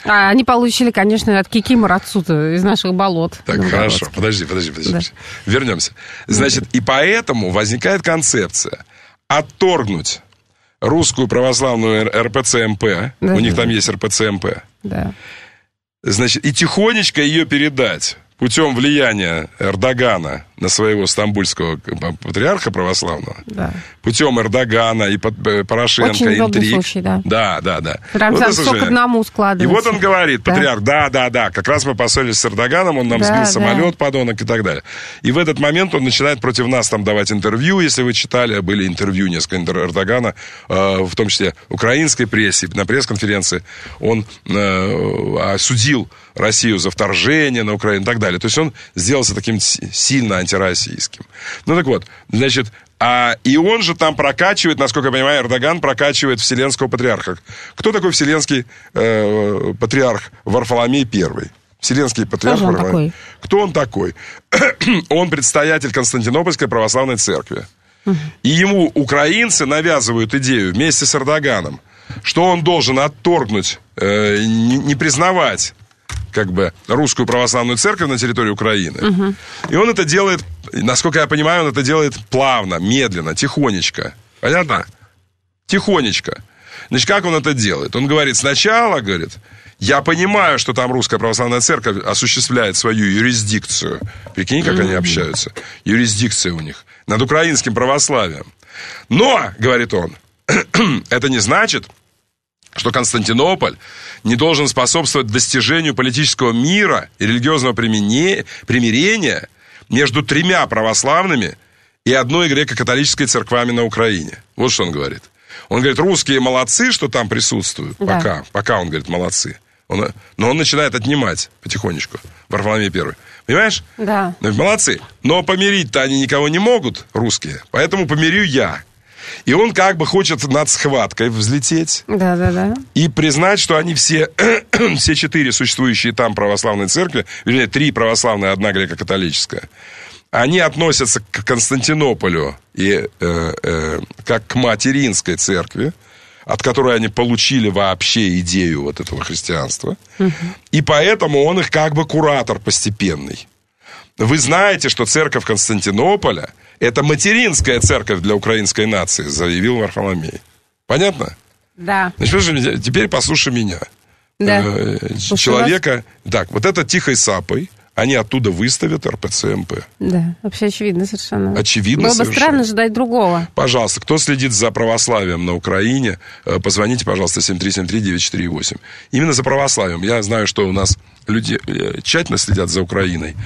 Speaker 2: А они получили, конечно, от Кикимора отсюда, из наших болот.
Speaker 1: Так, хорошо. Подожди, подожди, подожди. Да. Вернемся. Значит, и поэтому возникает концепция отторгнуть русскую православную эр пэ цэ эм пэ, да, у них да. там есть эр пэ цэ эм пэ,
Speaker 2: да.
Speaker 1: Значит, и тихонечко ее передать путем влияния Эрдогана на своего стамбульского патриарха православного,
Speaker 2: да.
Speaker 1: путем Эрдогана и Порошенко,
Speaker 2: очень
Speaker 1: интриг.
Speaker 2: Случай, да.
Speaker 1: Да, да, да.
Speaker 2: Прям вот все к одному складывается.
Speaker 1: И вот он говорит, патриарх, да, да, да, как раз мы поссорились с Эрдоганом, он нам да, сбил да. самолет, подонок и так далее. И в этот момент он начинает против нас там давать интервью, если вы читали, были интервью несколько Эрдогана, э, в том числе украинской прессе, на пресс-конференции, он э, осудил Россию за вторжение на Украину и так далее. То есть он сделался таким сильно антироссийским. Ну так вот, значит, а, и он же там прокачивает, насколько я понимаю, Эрдоган прокачивает Вселенского патриарха. Кто такой Вселенский э, патриарх Варфоломей Первый? Вселенский патриарх
Speaker 2: Кто он
Speaker 1: Варфоломей.
Speaker 2: такой?
Speaker 1: Кто он такой? Он предстоятель Константинопольской православной церкви. Угу. И ему украинцы навязывают идею вместе с Эрдоганом, что он должен отторгнуть, э, не, не признавать как бы русскую православную церковь на территории Украины. Uh-huh. И он это делает, насколько я понимаю, он это делает плавно, медленно, тихонечко. Понятно? Тихонечко. Значит, как он это делает? Он говорит, сначала, говорит, я понимаю, что там русская православная церковь осуществляет свою юрисдикцию. Прикинь, как uh-huh. они общаются. Юрисдикция у них. Над украинским православием. Но, говорит он, это не значит, что Константинополь не должен способствовать достижению политического мира и религиозного примирения между тремя православными и одной греко-католической церквами на Украине. Вот что он говорит. Он говорит, русские молодцы, что там присутствуют. Да. Пока, пока он говорит, молодцы. Он, но он начинает отнимать потихонечку. Варфоломей Первый. Понимаешь?
Speaker 2: Да.
Speaker 1: Молодцы. Но помирить-то они никого не могут, русские. Поэтому помирю я. И он как бы хочет над схваткой взлететь.
Speaker 2: Да, да, да.
Speaker 1: И признать, что они все, все четыре существующие там православные церкви, вернее, три православные, одна греко-католическая, они относятся к Константинополю и, э, э, как к материнской церкви, от которой они получили вообще идею вот этого христианства. Угу. И поэтому он их как бы куратор постепенный. Вы знаете, что церковь Константинополя — это материнская церковь для украинской нации, заявил Варфоломей. Понятно?
Speaker 2: Да.
Speaker 1: Значит, теперь послушай меня.
Speaker 2: Да.
Speaker 1: Человека... Так, вот это тихой сапой они оттуда выставят эр пэ цэ эм пэ.
Speaker 2: Да, вообще очевидно совершенно.
Speaker 1: Очевидно
Speaker 2: Было
Speaker 1: совершенно.
Speaker 2: бы странно ждать другого.
Speaker 1: Пожалуйста, кто следит за православием на Украине, позвоните, пожалуйста, семь три семь три девять четыре восемь. Именно за православием. Я знаю, что у нас люди тщательно следят за Украиной,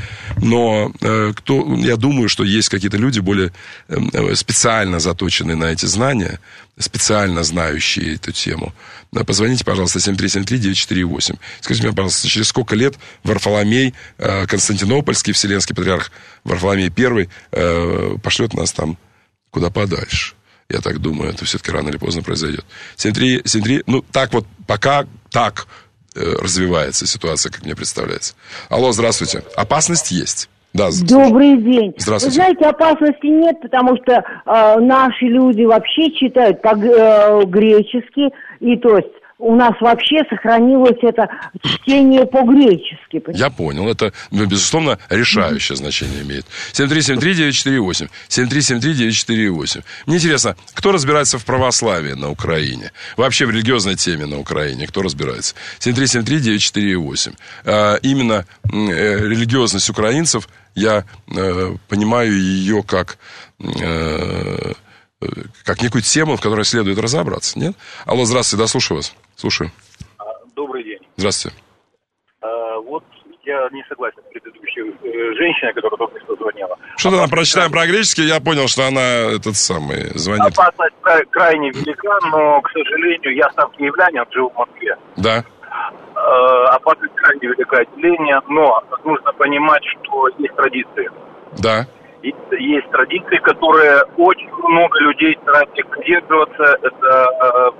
Speaker 1: но кто, я думаю, что есть какие-то люди более специально заточенные на эти знания, специально знающие эту тему. Позвоните, пожалуйста, семь три семь три девять четыре восемь. Скажите мне, пожалуйста, через сколько лет Варфоломей, Константинопольский Вселенский патриарх Варфоломей Первый пошлет нас там куда подальше? Я так думаю, это все-таки рано или поздно произойдет. семь три семь три, ну, так вот, пока так развивается ситуация, как мне представляется. Алло, здравствуйте. Опасность есть. Да,
Speaker 13: добрый день.
Speaker 1: Здравствуйте.
Speaker 13: Вы знаете, опасности нет, потому что э, наши люди вообще читают по э, гречески, и то есть у нас вообще сохранилось это чтение по-гречески.
Speaker 1: Я понял, это, безусловно, решающее mm-hmm. значение имеет. семь три семь три девять четыре восемь. семь три семь три девять четыре восемь. Мне интересно, кто разбирается в православии на Украине? Вообще в религиозной теме на Украине, кто разбирается? семь три семь три девять четыре восемь. А, именно э, религиозность украинцев, я э, понимаю ее как... Э, как некую тему, в которой следует разобраться, нет? Алло, здравствуйте, да, слушаю вас. Слушаю.
Speaker 11: Добрый день.
Speaker 1: Здравствуйте.
Speaker 11: А, вот я не согласен с предыдущей женщиной, которая только что звонила.
Speaker 1: Что-то нам прочитаем про греческий, я понял, что она этот самый звонит.
Speaker 11: Опасность крайне велика, но, к сожалению, я сам киевлянин, живу в Москве.
Speaker 1: Да.
Speaker 11: А, опасность крайне велика отделение, но нужно понимать, что есть традиции.
Speaker 1: Да.
Speaker 11: Есть традиции, которые очень много людей стараются придерживаться. Это э,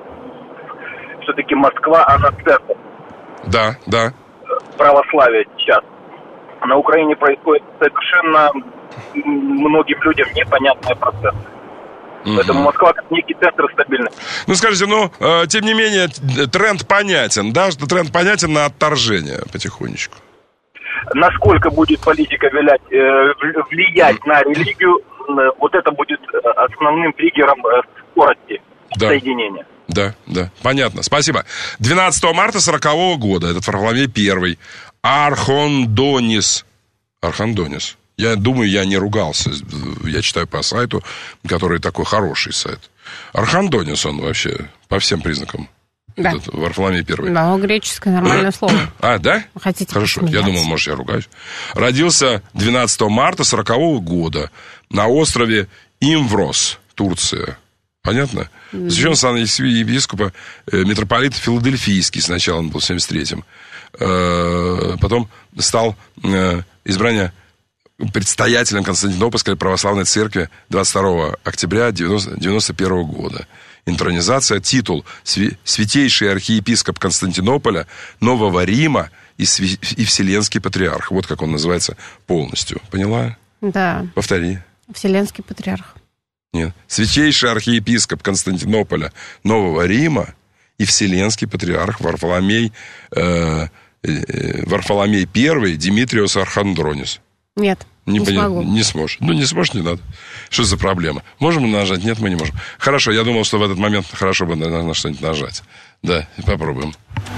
Speaker 11: все-таки Москва, она церковь.
Speaker 1: Да, да.
Speaker 11: Православие сейчас. На Украине происходит совершенно многим людям непонятные процессы.
Speaker 9: Mm-hmm. Поэтому Москва как некий центр стабильный.
Speaker 1: Ну, скажите, ну, э, тем не менее, тренд понятен, да? Что тренд понятен на отторжение потихонечку.
Speaker 9: Насколько будет политика влиять, э, влиять mm-hmm. на религию, э, вот это будет основным триггером э, скорости да. соединения.
Speaker 1: Да, да, понятно, спасибо. двенадцатого марта сорокового года, этот Варфоломей Первый, Архондонис. Архондонис. Я думаю, я не ругался. Я читаю по сайту, который такой хороший сайт. Архондонис он вообще по всем признакам.
Speaker 2: Да.
Speaker 1: Этот Варфоломей Первый.
Speaker 2: Да, греческое нормальное слово.
Speaker 1: А, да?
Speaker 2: Хотите
Speaker 1: Хорошо, я думал, может, я ругаюсь. Родился двенадцатого марта сорокового года на острове Имврос, Турция. Понятно? Mm-hmm. Священный сан епископа э, митрополит Филадельфийский. Сначала он был в семьдесят третьем. Э, потом стал э, избрание предстоятелем Константинопольской православной церкви двадцать второго октября девяносто первого года. Интронизация, титул «Святейший архиепископ Константинополя, Нового Рима и, сви- и Вселенский патриарх». Вот как он называется полностью. Поняла?
Speaker 2: Да.
Speaker 1: Повтори.
Speaker 2: Вселенский патриарх.
Speaker 1: Нет. Святейший архиепископ Константинополя, Нового Рима и Вселенский патриарх Варфоломей, э, э, Варфоломей Первый Димитриос Архандронис.
Speaker 2: Нет, не, не
Speaker 1: понятно,
Speaker 2: смогу.
Speaker 1: Не сможешь. Ну, не сможешь, не надо. Что за проблема? Можем мы нажать? Нет, мы не можем. Хорошо, я думал, что в этот момент хорошо бы на, на что-нибудь нажать. Да, попробуем.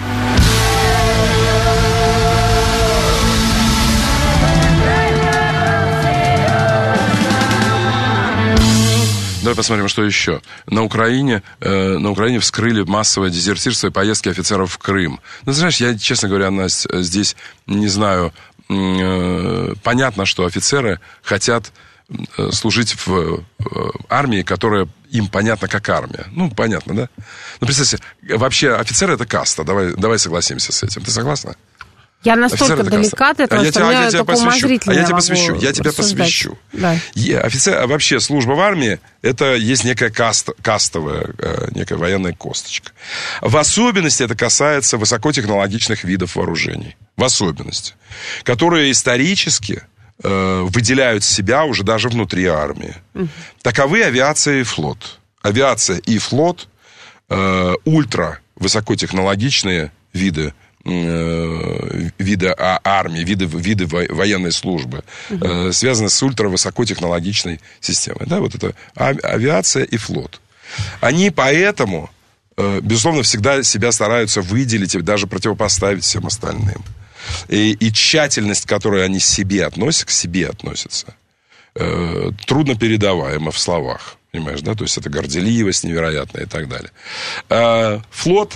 Speaker 1: Давай посмотрим, что еще. На Украине, э, на Украине вскрыли массовое дезертирство и поездки офицеров в Крым. Ну, знаешь, я, честно говоря, Настя, здесь не знаю. Э, понятно, что офицеры хотят э, служить в э, армии, которая им понятна как армия. Ну, понятно, да? Ну, представьте, вообще офицеры — это каста. Давай, давай согласимся с этим. Ты согласна?
Speaker 2: Я настолько далека от этого,
Speaker 1: а
Speaker 2: что
Speaker 1: я,
Speaker 2: мне
Speaker 1: а я тебя
Speaker 2: только
Speaker 1: умозрительно. А я тебя
Speaker 2: могу
Speaker 1: посвящу. Я тебя
Speaker 2: рассуждать.
Speaker 1: посвящу.
Speaker 2: Да.
Speaker 1: Я, офицер, а вообще служба в армии — это есть некая каст, кастовая, э, некая военная косточка. В особенности это касается высокотехнологичных видов вооружений. В особенности. Которые исторически э, выделяют себя уже даже внутри армии. Угу. Таковы авиация и флот. Авиация и флот э, ультра высокотехнологичные виды виды армии, виды, виды военной службы, uh-huh. э, связаны с ультравысокотехнологичной системой. Да, вот это авиация и флот. Они поэтому, э, безусловно, всегда себя стараются выделить и даже противопоставить всем остальным. И, и тщательность, к которой они себе относятся, к себе относятся, э, трудно передаваема в словах. Понимаешь, да? То есть это горделивость невероятная и так далее. А флот...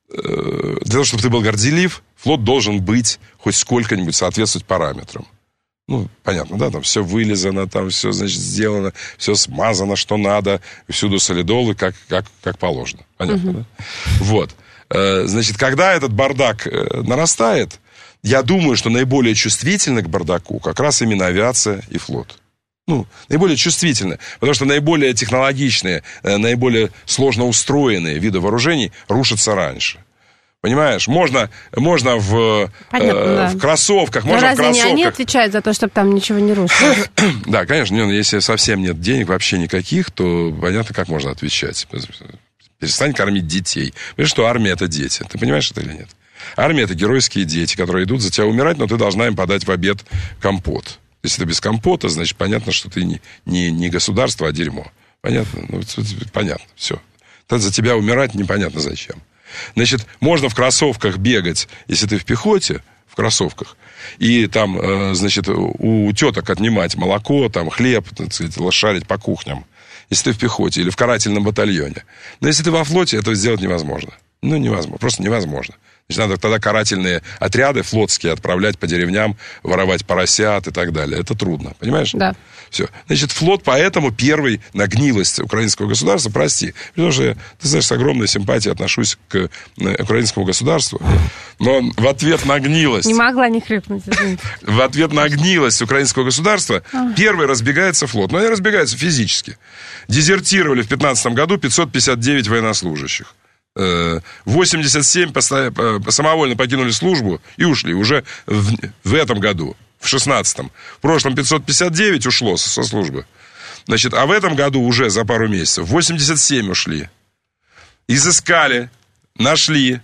Speaker 1: Для того, чтобы ты был горделив, флот должен быть хоть сколько-нибудь соответствовать параметрам. Ну, понятно, да, там все вылизано, там все, значит, сделано, все смазано, что надо, всюду солидолы, как, как, как положено. Понятно, угу. да? Вот. Значит, когда этот бардак нарастает, я думаю, что наиболее чувствительны к бардаку как раз именно авиация и флот. Ну, наиболее чувствительны, потому что наиболее технологичные, наиболее сложно устроенные виды вооружений рушатся раньше. Понимаешь? Можно, можно в, Понятно, э, да. в кроссовках, можно
Speaker 2: разве
Speaker 1: в кроссовках...
Speaker 2: не они отвечают за то, чтобы там ничего не рушилось?
Speaker 1: Да, конечно. Если совсем нет денег, вообще никаких, то понятно, как можно отвечать. Перестань кормить детей. Понимаешь, что армия — это дети. Ты понимаешь это или нет? Армия — это геройские дети, которые идут за тебя умирать, но ты должна им подать в обед компот. Если ты без компота, значит, понятно, что ты не, не, не государство, а дерьмо. Понятно? Ну, понятно, все. Тогда за тебя умирать непонятно зачем. Значит, можно в кроссовках бегать, если ты в пехоте, в кроссовках, и там, э, значит, у теток отнимать молоко, там, хлеб, так сказать, лошарить по кухням, если ты в пехоте или в карательном батальоне. Но если ты во флоте, это сделать невозможно. Ну, невозможно, просто невозможно. Значит, надо тогда карательные отряды флотские отправлять по деревням, воровать поросят и так далее. Это трудно, понимаешь?
Speaker 2: Да.
Speaker 1: Все. Значит, флот поэтому первый на гнилость украинского государства, прости, потому что я, ты знаешь, с огромной симпатией отношусь к украинскому государству, но в ответ на гнилость...
Speaker 2: Не могла не хрипнуть, извините.
Speaker 1: В ответ на гнилость украинского государства а. первый разбегается флот. Но они разбегаются физически. Дезертировали в пятнадцатом году пятьсот пятьдесят девять военнослужащих. восемьдесят семь самовольно покинули службу и ушли уже в, в этом году, в шестнадцатом. В прошлом пятьсот пятьдесят девять ушло со, со службы. Значит, а в этом году уже за пару месяцев восемьдесят семь ушли. Изыскали, нашли,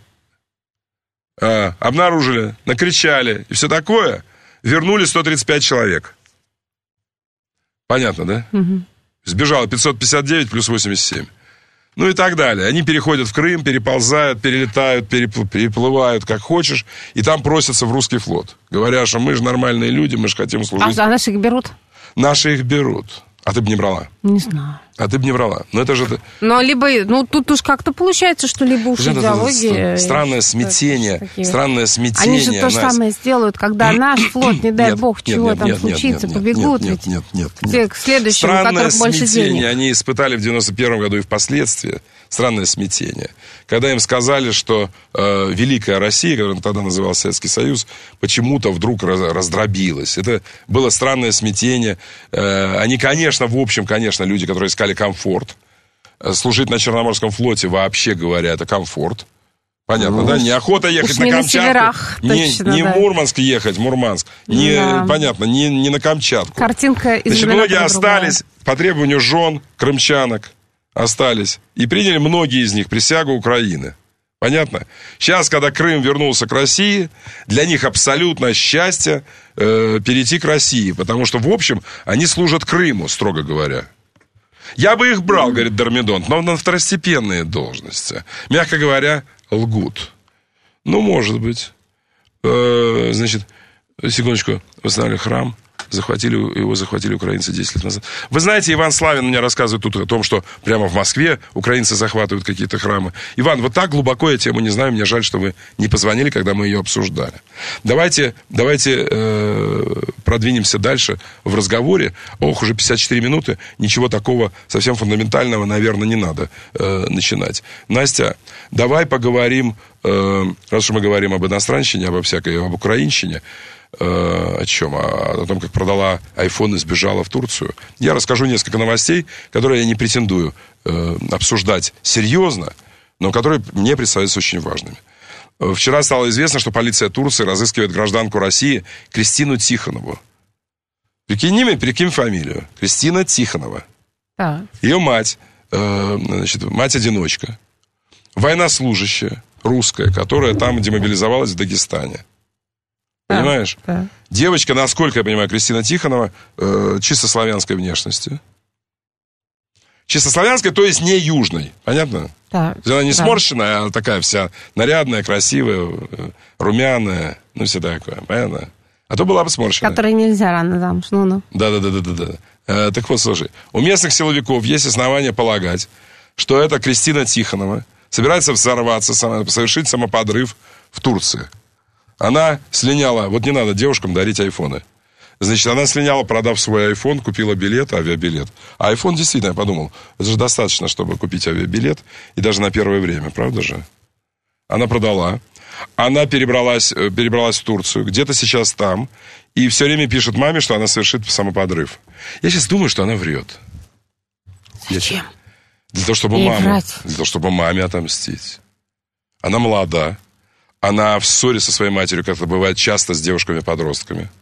Speaker 1: э, обнаружили, накричали и все такое. Вернули сто тридцать пять человек. Понятно, да?
Speaker 2: Угу.
Speaker 1: Сбежало пятьсот пятьдесят девять плюс восемьдесят семь. Ну и так далее. Они переходят в Крым, переползают, перелетают, перепл- переплывают, как хочешь, и там просятся в русский флот. Говоря, что мы же нормальные люди, мы же хотим служить.
Speaker 2: А, а наши их берут?
Speaker 1: Наши их берут. А ты бы не брала?
Speaker 2: Не знаю.
Speaker 1: А ты бы не брала. Но это же...
Speaker 2: Но либо... Ну, тут уж как-то получается, что либо уж
Speaker 1: это
Speaker 2: идеология...
Speaker 1: Странное смятение. Странное смятение.
Speaker 2: Они же то же самое сделают, когда наш флот, не дай
Speaker 1: нет,
Speaker 2: бог,
Speaker 1: нет,
Speaker 2: чего
Speaker 1: нет,
Speaker 2: там
Speaker 1: нет,
Speaker 2: случится,
Speaker 1: нет,
Speaker 2: побегут
Speaker 1: нет,
Speaker 2: ведь.
Speaker 1: Нет, нет, нет.
Speaker 2: Те, к следующему,
Speaker 1: Странное
Speaker 2: у которых больше
Speaker 1: смятение
Speaker 2: денег.
Speaker 1: они испытали в девяносто первом году и впоследствии. Странное смятение. Когда им сказали, что э, Великая Россия, которая тогда называлась Советский Союз, почему-то вдруг раз, раздробилась. Это было странное смятение. Э, они, конечно, в общем, конечно, люди, которые искали комфорт. Служить на Черноморском флоте, вообще говоря, это комфорт. Понятно, ну, да? Неохота ехать на Камчатку. Северах, не точно, не да. в Мурманск ехать, Мурманск. Не, да. Понятно, не, не на Камчатку.
Speaker 2: Картинка из
Speaker 1: Значит, многие остались по требованию жен крымчанок. Остались. И приняли многие из них присягу Украины. Понятно? Сейчас, когда Крым вернулся к России, для них абсолютно счастье э, перейти к России. Потому что, в общем, они служат Крыму, строго говоря. Я бы их брал, говорит Дормидонт, но на второстепенные должности. Мягко говоря, лгут. Ну, может быть. Э, значит, секундочку, восстановили храм. Захватили, его захватили украинцы десять лет назад. Вы знаете, Иван Славин мне рассказывает тут о том, что прямо в Москве украинцы захватывают какие-то храмы. Иван, вот так глубоко я тему не знаю. Мне жаль, что вы не позвонили, когда мы ее обсуждали. Давайте, давайте э, продвинемся дальше в разговоре. Ох, уже пятьдесят четыре минуты. Ничего такого совсем фундаментального, наверное, не надо э, начинать. Настя, давай поговорим, э, раз уж мы говорим об иностранщине, обо всякой, об украинщине, о чем? О том, как продала айфон и сбежала в Турцию. Я расскажу несколько новостей, которые я не претендую э, обсуждать серьезно, но которые мне представляются очень важными. Вчера стало известно, что полиция Турции разыскивает гражданку России Кристину Тихонову. Прикинь имя, прикинь фамилию. Кристина Тихонова.
Speaker 2: Так.
Speaker 1: Ее мать, э, значит, мать-одиночка, военнослужащая русская, которая там демобилизовалась в Дагестане. Понимаешь? Да, да. Девочка, насколько я понимаю, Кристина Тихонова, э, чисто славянской внешности. Чисто славянской, то есть не южной. Понятно?
Speaker 2: Да.
Speaker 1: Она не
Speaker 2: да.
Speaker 1: сморщенная, а такая вся нарядная, красивая, румяная. Ну, все такое. Понятно? А то была бы сморщенная.
Speaker 2: Которой нельзя рано замуж. Ну-ну.
Speaker 1: Да-да-да-да-да. Э, так вот, слушай. У местных силовиков есть основания полагать, что эта Кристина Тихонова собирается взорваться, совершить самоподрыв в Турции. Она слиняла, вот не надо девушкам дарить айфоны. Значит, она слиняла, продав свой айфон, купила билет, авиабилет. А айфон, действительно, я подумал, это же достаточно, чтобы купить авиабилет, и даже на первое время, правда же? Она продала, она перебралась, перебралась в Турцию, где-то сейчас там, и все время пишет маме, что она совершит самоподрыв. Я сейчас думаю, что она врет.
Speaker 2: Зачем?
Speaker 1: Для того, чтобы маму, для того, чтобы маме отомстить. Она молода. Она в ссоре со своей матерью, как это бывает часто с девушками-подростками.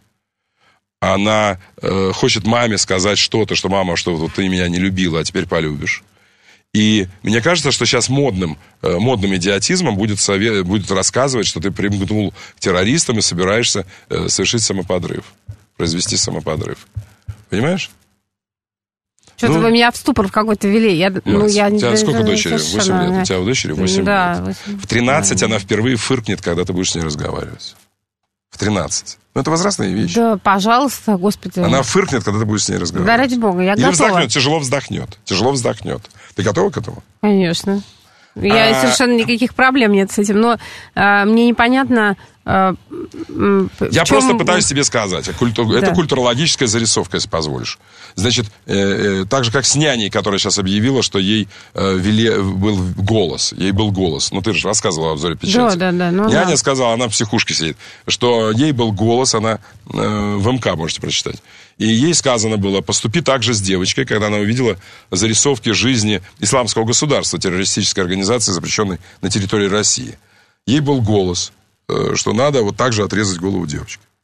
Speaker 1: Она э, хочет маме сказать что-то, что мама, что вот ты меня не любила, а теперь полюбишь. И мне кажется, что сейчас модным, э, модным идиотизмом будет, совет, будет рассказывать, что ты примкнул к террористам и собираешься э, совершить самоподрыв, произвести самоподрыв. Понимаешь?
Speaker 2: Что-то ну, вы меня в ступор в какой-то ввели. Я, ну, я,
Speaker 1: у тебя сколько дочери?
Speaker 2: Совершенно...
Speaker 1: восемь лет. У тебя у дочери восемь
Speaker 2: да,
Speaker 1: лет.
Speaker 2: восемь.
Speaker 1: В тринадцать да. Она впервые фыркнет, когда ты будешь с ней разговаривать. В тринадцать. Ну, это возрастные вещи.
Speaker 2: Да, пожалуйста, господи.
Speaker 1: Она фыркнет, когда ты будешь с ней разговаривать.
Speaker 2: Да, ради бога, я
Speaker 1: Или
Speaker 2: готова.
Speaker 1: вздохнет, тяжело вздохнет. Тяжело вздохнет. Ты готова к этому?
Speaker 2: Конечно. Я а... совершенно никаких проблем нет с этим. Но а, мне непонятно... А,
Speaker 1: Я чем... просто пытаюсь тебе сказать. Культу... Да. Это культурологическая зарисовка, если позволишь. Значит, э, э, так же, как с няней, которая сейчас объявила, что ей э, вели... был голос. Ей был голос. Ну, ты же рассказывала в обзоре печати.
Speaker 2: Да, да, да. Ну,
Speaker 1: Няня
Speaker 2: да.
Speaker 1: сказала, она в психушке сидит, что ей был голос, она э, в МК можете прочитать. И ей сказано было, поступи так же с девочкой, когда она увидела зарисовки жизни исламского государства, террористической организации, запрещенной на территории России. Ей был голос, что надо вот так же отрезать голову девочки.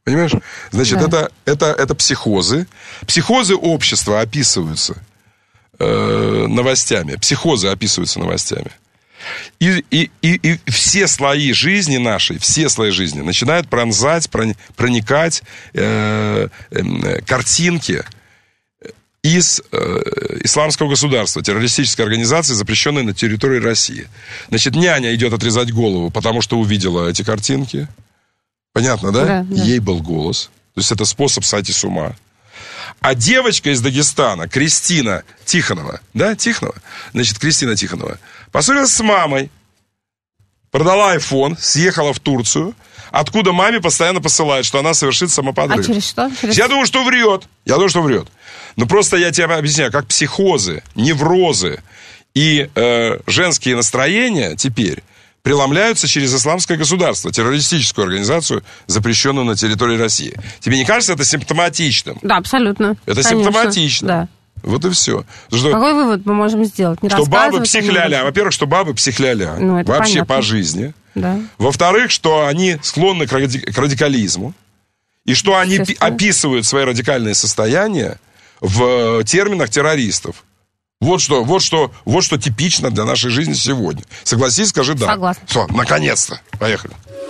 Speaker 1: Понимаешь? Значит,
Speaker 2: Да.
Speaker 1: это, это, это психозы. Психозы общества описываются э, новостями. Психозы описываются новостями. И, и, и, и все слои жизни нашей, все слои жизни начинают пронзать, проникать э, э, картинки из э, исламского государства, террористической организации, запрещенной на территории России. Значит, няня идет отрезать голову, потому что увидела эти картинки. Понятно, да?
Speaker 2: Да, да.
Speaker 1: Ей был голос. То есть это способ сойти с ума. А девочка из Дагестана, Кристина Тихонова, да, Тихонова, значит, Кристина Тихонова, поссорилась с мамой, продала айфон, съехала в Турцию, откуда маме постоянно посылают, что она совершит самоподрыв.
Speaker 2: А через что? Через...
Speaker 1: Я думаю, что врет. Я думаю, что врет. Но просто я тебе объясняю, как психозы, неврозы и э, женские настроения теперь преломляются через исламское государство, террористическую организацию, запрещенную на территории России. Тебе не кажется это симптоматичным?
Speaker 2: Да, абсолютно.
Speaker 1: Это
Speaker 2: Конечно.
Speaker 1: симптоматично.
Speaker 2: Да.
Speaker 1: Вот и все. Что,
Speaker 2: Какой вывод мы можем сделать? Не
Speaker 1: что бабы
Speaker 2: рассказывать,
Speaker 1: психляля. Во-первых, что бабы психляля.
Speaker 2: Ну, это
Speaker 1: вообще
Speaker 2: понятно.
Speaker 1: по жизни.
Speaker 2: Да.
Speaker 1: Во-вторых, что они склонны к, ради... к радикализму. И что они пи- описывают свои радикальные состояния в терминах террористов. Вот что, вот, что, вот что типично для нашей жизни сегодня. Согласись, скажи да.
Speaker 2: Согласна.
Speaker 1: Все, наконец-то. Поехали.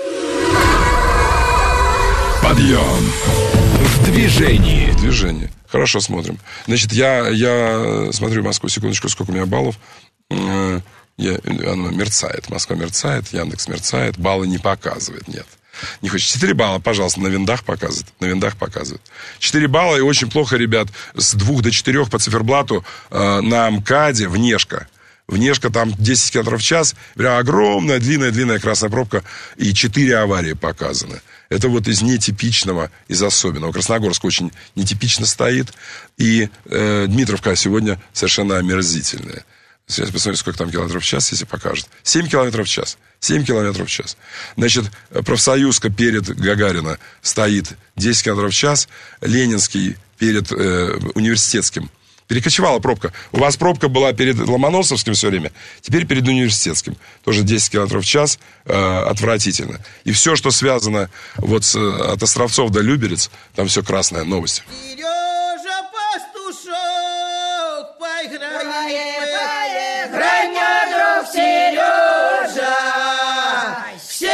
Speaker 1: Подъем.
Speaker 4: В движении.
Speaker 1: В движении. Хорошо, смотрим. Значит, я, я смотрю Москву, секундочку, сколько у меня баллов. Я, оно мерцает, Москва мерцает, Яндекс мерцает, баллы не показывает, нет. Не хочешь. четыре балла, пожалуйста, на виндах показывает. На виндах показывает. четыре балла, и очень плохо, ребят, с двух до четырёх по циферблату э, на МКАДе, Внешка. Внешка там десять километров в час. Прям огромная, длинная-длинная красная пробка. И четыре аварии показаны. Это вот из нетипичного, из особенного. Красногорск очень нетипично стоит. И э, Дмитровка сегодня совершенно омерзительная. Сейчас посмотрим, сколько там километров в час, если покажет. семь километров в час. семь километров в час. Значит, профсоюзка перед Гагарина стоит десять километров в час. Ленинский перед э, университетским. Перекочевала пробка. У вас пробка была перед Ломоносовским все время. Теперь перед университетским. Тоже десять километров в час. Э, отвратительно. И все, что связано вот с, от Островцов до Люберец, там все красная новость.
Speaker 5: Сережа, пастушок, поиграем, играй, мой друг Сережа, все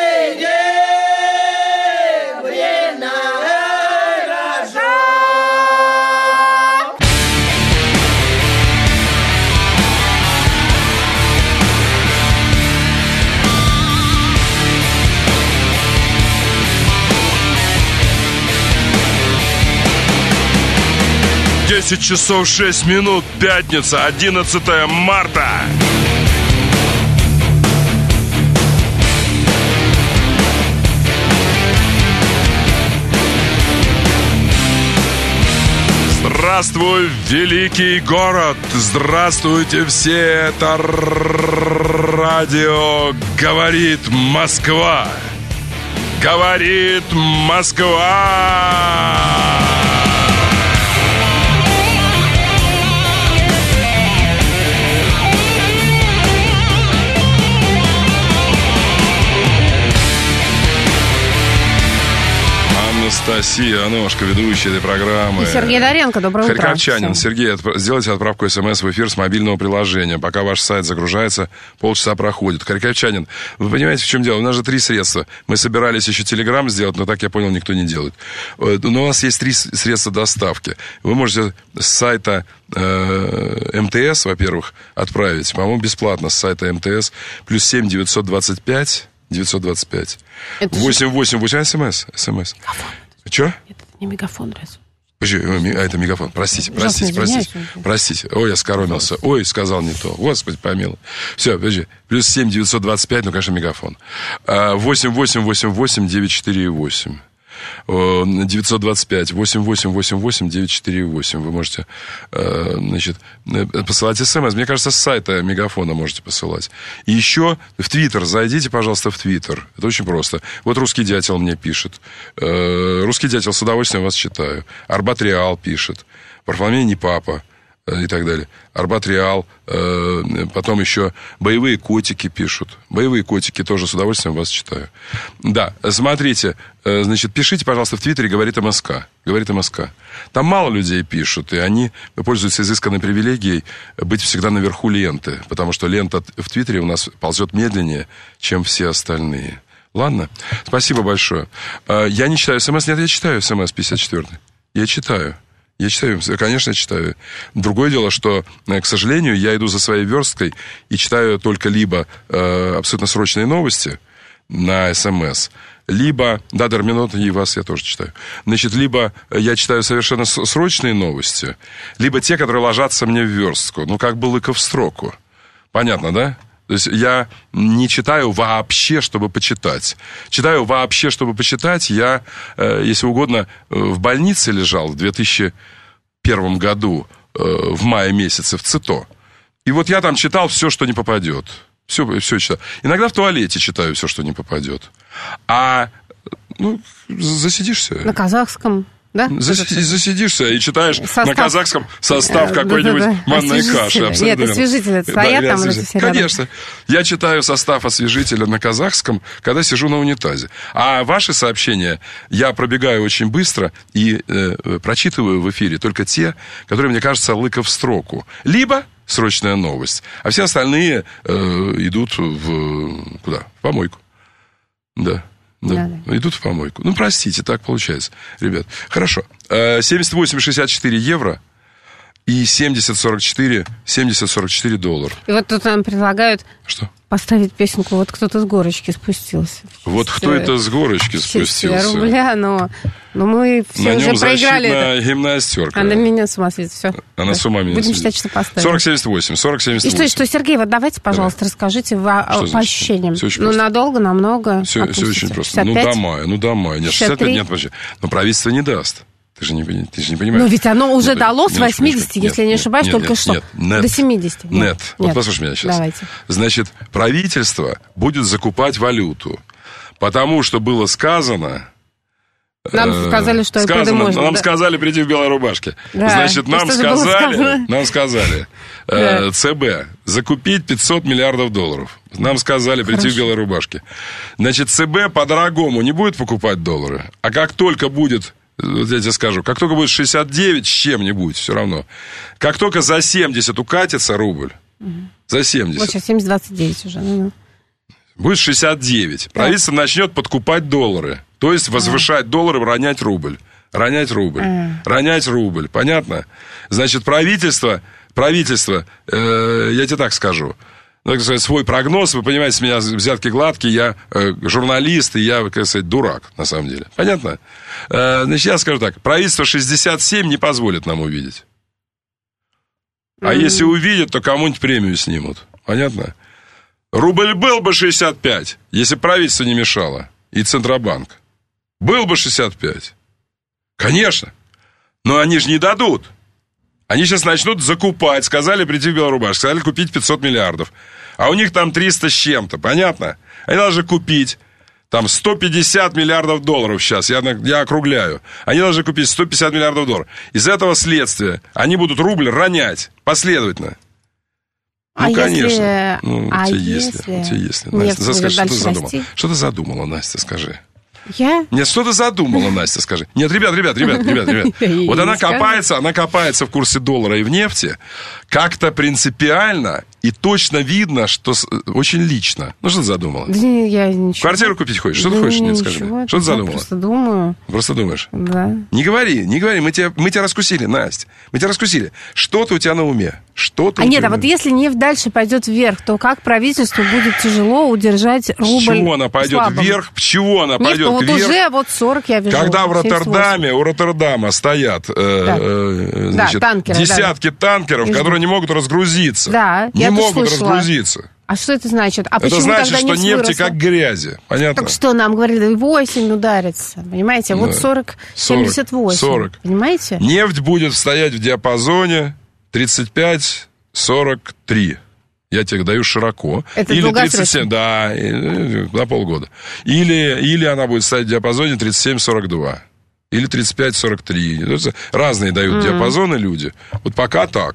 Speaker 5: время рожок.
Speaker 1: десять часов шесть минут, пятница, одиннадцатое марта. Здравствуй, великий город! Здравствуйте все! Это радио «Говорит Москва». Говорит Москва! Анастасия Аношка, ведущая этой программы.
Speaker 2: И Сергей Доренко, доброе утро.
Speaker 1: Харьковчанин. Сергей, отп... сделайте отправку смс в эфир с мобильного приложения. Пока ваш сайт загружается, полчаса проходит. Харьковчанин, вы понимаете, в чем дело? У нас же три средства. Мы собирались еще телеграм сделать, но, так я понял, никто не делает. Но у нас есть три средства доставки. Вы можете с сайта э, МТС, во-первых, отправить. По-моему, бесплатно с сайта МТС. Плюс семь девятьсот двадцать пять девятьсот двадцать пять восемь восемь восемь смс. смс. Че?
Speaker 2: Это не мегафон, раз.
Speaker 1: Почему? А, это мегафон. Простите, простите, простите. Простите. Ой, я скоромился. Ой, сказал не то. Господи, помилуй. Все, подожди. Плюс семь девятьсот двадцать пять, ну, конечно, мегафон. восемь восемь восемь восемь девять четыре восемь. девятьсот двадцать пять восемь восемь восемь восемь девять четыре восемь. Вы можете, значит, посылать смс. Мне кажется, с сайта мегафона можете посылать. И еще в Твиттер. Зайдите, пожалуйста, в Твиттер. Это очень просто. Вот Русский Дятел мне пишет. Русский Дятел, с удовольствием вас читаю. Арбат Реал пишет. Варфоломей не папа. и так далее. Арбат Реал. Потом еще боевые котики пишут. Боевые котики тоже с удовольствием вас читаю. Да, смотрите, значит, пишите, пожалуйста, в Твиттере «Говорит МСК». «Говорит МСК». Там мало людей пишут, и они пользуются изысканной привилегией быть всегда наверху ленты, потому что лента в Твиттере у нас ползет медленнее, чем все остальные. Ладно? Спасибо большое. Я не читаю СМС. Нет, я читаю СМС пятьдесят четыре. Я читаю. Я читаю, конечно, читаю. Другое дело, что, к сожалению, я иду за своей версткой и читаю только либо э, абсолютно срочные новости на СМС, либо, да, Дарминот и вас я тоже читаю, значит, либо я читаю совершенно срочные новости, либо те, которые ложатся мне в верстку, ну, как бы лыка в строку. Понятно, да? То есть я не читаю вообще, чтобы почитать. Читаю вообще, чтобы почитать. Я, если угодно, в больнице лежал в две тысячи первом году, в мае месяце, в ЦИТО. И вот я там читал все, что не попадет. Все, все читал. Иногда в туалете читаю все, что не попадет. А, ну, засидишься.
Speaker 2: На казахском. Да?
Speaker 1: Засиди, засидишься и читаешь
Speaker 2: состав...
Speaker 1: на казахском состав какой-нибудь да, да, да. манной каши.
Speaker 2: Нет, освежители стоят
Speaker 1: да,
Speaker 2: там.
Speaker 1: Освежитель. Конечно. Я читаю состав освежителя на казахском, когда сижу на унитазе. А ваши сообщения я пробегаю очень быстро и э, прочитываю в эфире только те, которые, мне кажется, лыка в строку. Либо срочная новость, а все остальные э, идут в... Куда? В помойку. Да. Да, да, да. Идут в помойку. Ну, простите, так получается. Ребят, хорошо. семьдесят восемь шестьдесят четыре евро и семьдесят сорок четыре доллара.
Speaker 2: И вот тут нам предлагают
Speaker 1: что?
Speaker 2: Поставить песенку «Вот кто-то с горочки спустился».
Speaker 1: Вот все, кто это с горочки спустился?
Speaker 2: Все рубля, но, но мы все
Speaker 1: на
Speaker 2: уже проиграли.
Speaker 1: На гимнастерка.
Speaker 2: Она меня с ума светит, все.
Speaker 1: Она
Speaker 2: да.
Speaker 1: с ума меня
Speaker 2: Будем
Speaker 1: светит.
Speaker 2: считать, что поставим.
Speaker 1: сорок семьдесят восемь, сорок семьдесят восемь.
Speaker 2: И что, что, Сергей, вот давайте, пожалуйста, Давай. расскажите во, по значит? ощущениям. Ну,
Speaker 1: просто.
Speaker 2: надолго, намного.
Speaker 1: Все, все очень просто. шестьдесят пять? Ну, до мая, ну, до мая. Нет, шестьдесят пять нет вообще. Но правительство не даст. Ты же не, ты же не понимаешь.
Speaker 2: Но ведь оно уже
Speaker 1: ну,
Speaker 2: дало с восьмидесяти,
Speaker 1: нет,
Speaker 2: если я не ошибаюсь,
Speaker 1: нет,
Speaker 2: только
Speaker 1: нет,
Speaker 2: что.
Speaker 1: Нет, нет,
Speaker 2: до семидесяти.
Speaker 1: Нет. нет. Вот нет. Послушай меня сейчас.
Speaker 2: Давайте.
Speaker 1: Значит, правительство будет закупать валюту, потому что было сказано...
Speaker 2: Нам
Speaker 1: э,
Speaker 2: сказали, что
Speaker 1: сказано,
Speaker 2: можно.
Speaker 1: Нам
Speaker 2: да?
Speaker 1: сказали прийти в белой рубашке.
Speaker 2: Да.
Speaker 1: Значит, нам сказали, нам сказали,
Speaker 2: да.
Speaker 1: э, ЦБ, закупить пятьсот миллиардов долларов. Нам сказали прийти Хорошо. в белой рубашке. Значит, ЦБ по-дорогому не будет покупать доллары, а как только будет... Вот я тебе скажу, как только будет шестьдесят девять с чем-нибудь, все равно. Как только за семьдесят укатится рубль, угу. за семьдесят.
Speaker 2: Вот сейчас семьдесят двадцать девять уже. Ну.
Speaker 1: Будет шестьдесят девять. Да. Правительство начнет подкупать доллары. То есть возвышать а. доллары, ронять рубль. Ронять рубль. А. Ронять рубль. Понятно? Значит, правительство, правительство, э, я тебе так скажу, так сказать, свой прогноз, вы понимаете, с меня взятки гладкие, я э, журналист, и я, как сказать, дурак, на самом деле. Понятно? Э, значит, я скажу так, правительство шестьдесят семь не позволит нам увидеть. А mm-hmm. если увидят, то кому-нибудь премию снимут. Понятно? Рубль был бы шестьдесят пять, если правительство не мешало, и Центробанк. Был бы шестьдесят пять. Конечно. Но они же не дадут. Они сейчас начнут закупать. Сказали прийти в Белорубашку. Сказали купить пятьсот миллиардов. А у них там триста с чем-то. Понятно? Они должны купить там сто пятьдесят миллиардов долларов сейчас. Я, я округляю. Они должны купить сто пятьдесят миллиардов долларов. Из этого следствия они будут рубль ронять последовательно. Ну, а конечно.
Speaker 2: Если...
Speaker 1: Ну,
Speaker 2: а
Speaker 1: тебе
Speaker 2: если...
Speaker 1: если. Тебе если. Настя, скажи, что ты задумала? Что ты задумала, Настя, скажи.
Speaker 2: Я?
Speaker 1: Нет, что ты задумала, Настя, скажи. Нет, ребят, ребят, ребят, ребят, ребят. Вот она копается, она копается в курсе доллара и в нефти. Как-то принципиально и точно видно, что очень лично. Ну, что ты задумала?
Speaker 2: Да я ничего.
Speaker 1: Квартиру купить хочешь? Что
Speaker 2: да
Speaker 1: ты хочешь? Нет,
Speaker 2: ничего,
Speaker 1: скажи мне. Что ты задумала?
Speaker 2: Просто думаю.
Speaker 1: Просто думаешь?
Speaker 2: Да.
Speaker 1: Не говори, не говори. Мы тебя, мы тебя раскусили, Настя. Мы тебя раскусили. Что-то у тебя на уме. Что-то
Speaker 2: а нет, а вот если нефть дальше пойдет вверх, то как правительству будет тяжело удержать рубль?
Speaker 1: С чего она пойдет
Speaker 2: слабым?
Speaker 1: вверх? С чего она
Speaker 2: нефть,
Speaker 1: пойдет
Speaker 2: вот
Speaker 1: вверх?
Speaker 2: Уже вот сорок я вижу.
Speaker 1: Когда в Роттердаме, у Роттердама стоят э,
Speaker 2: да.
Speaker 1: э, значит,
Speaker 2: да, танкеры,
Speaker 1: десятки
Speaker 2: да.
Speaker 1: танкеров,
Speaker 2: Вижу.
Speaker 1: которые не могут разгрузиться.
Speaker 2: Да,
Speaker 1: не
Speaker 2: я
Speaker 1: могут
Speaker 2: слышала.
Speaker 1: разгрузиться.
Speaker 2: А что это значит? А
Speaker 1: это
Speaker 2: почему
Speaker 1: значит,
Speaker 2: тогда
Speaker 1: что
Speaker 2: нефть
Speaker 1: нефти
Speaker 2: выросла?
Speaker 1: как грязи. Понятно?
Speaker 2: Так что нам говорили, восемь ударится. Понимаете? Вот сорок, семьдесят восемь.
Speaker 1: сорок.
Speaker 2: Понимаете?
Speaker 1: Нефть будет стоять в диапазоне тридцать пять сорок три. Я тебе даю широко.
Speaker 2: Это
Speaker 1: или тридцать семь, да, на полгода. Или, или она будет стоять в диапазоне тридцать семь сорок два. Или тридцать пять сорок три. Разные дают mm. диапазоны люди. Вот пока так.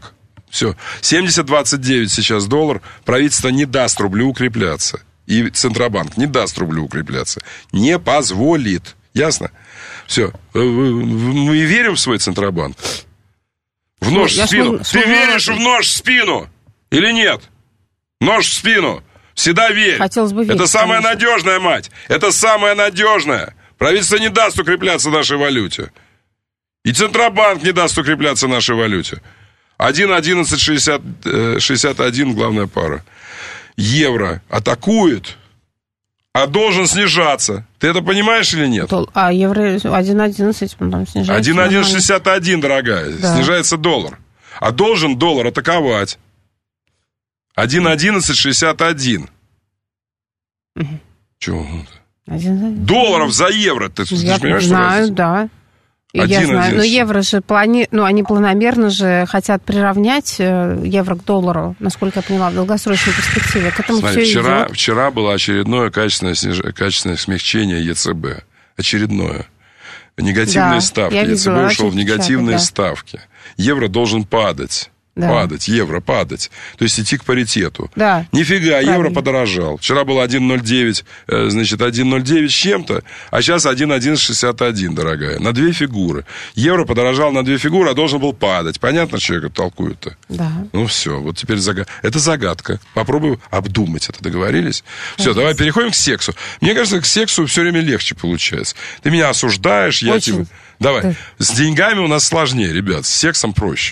Speaker 1: Все. семьдесят двадцать девять сейчас доллар. Правительство не даст рублю укрепляться. И Центробанк не даст рублю укрепляться. Не позволит. Ясно? Все. Мы верим в свой Центробанк? В нож в спину. Ты веришь в нож в спину? Или нет? Нож в спину. Всегда верь.
Speaker 2: Хотелось бы верить,
Speaker 1: это самая
Speaker 2: конечно.
Speaker 1: надежная, мать. Это самая надежная. Правительство не даст укрепляться нашей валюте. И Центробанк не даст укрепляться нашей валюте. один одиннадцать шестьдесят один главная пара. Евро атакует, а должен снижаться. Ты это понимаешь или нет?
Speaker 2: А евро один одиннадцать там снижается.
Speaker 1: один одиннадцать шестьдесят один, дорогая. Да. Снижается доллар. А должен доллар атаковать. один одиннадцать шестьдесят один. Угу. Чего? Долларов за евро. Ты,
Speaker 2: я
Speaker 1: ты понимаешь,
Speaker 2: знаю,
Speaker 1: что
Speaker 2: да. И
Speaker 1: один,
Speaker 2: я знаю,
Speaker 1: один.
Speaker 2: но евро же плани... ну, они планомерно же хотят приравнять евро к доллару, насколько я поняла, в долгосрочной перспективе. К этому
Speaker 1: Смотри,
Speaker 2: все
Speaker 1: вчера,
Speaker 2: идет.
Speaker 1: вчера было очередное качественное, сниж... качественное смягчение ЕЦБ. Очередное. Негативные
Speaker 2: да,
Speaker 1: ставки.
Speaker 2: ЕЦБ
Speaker 1: ушел в негативные
Speaker 2: да.
Speaker 1: ставки. Евро должен падать. Да. Падать, евро падать. То есть идти к паритету.
Speaker 2: Да.
Speaker 1: Нифига,
Speaker 2: правильно.
Speaker 1: Евро подорожал. Вчера было один ноль девять, значит, один ноль девять с чем-то, а сейчас один одиннадцать шестьдесят один, дорогая. На две фигуры. Евро подорожал на две фигуры, а должен был падать. Понятно, человек толкует-то?
Speaker 2: Да.
Speaker 1: Ну все, вот теперь загадка. Это загадка. Попробую обдумать это. Договорились? Все, давай переходим к сексу. Мне кажется, к сексу все время легче получается. Ты меня осуждаешь, я
Speaker 2: Очень.
Speaker 1: тебе... Давай.
Speaker 2: Да.
Speaker 1: С деньгами у нас сложнее, ребят. С сексом проще.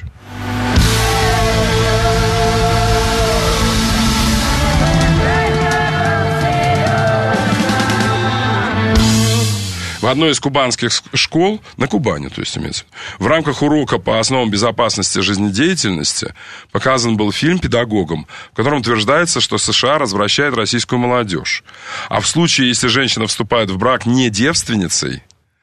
Speaker 1: В одной из кубанских школ, на Кубани, то есть имеется, в рамках урока по основам безопасности жизнедеятельности показан был фильм педагогом, в котором утверждается, что США развращает российскую молодежь. А в случае, если женщина вступает в брак не девственницей,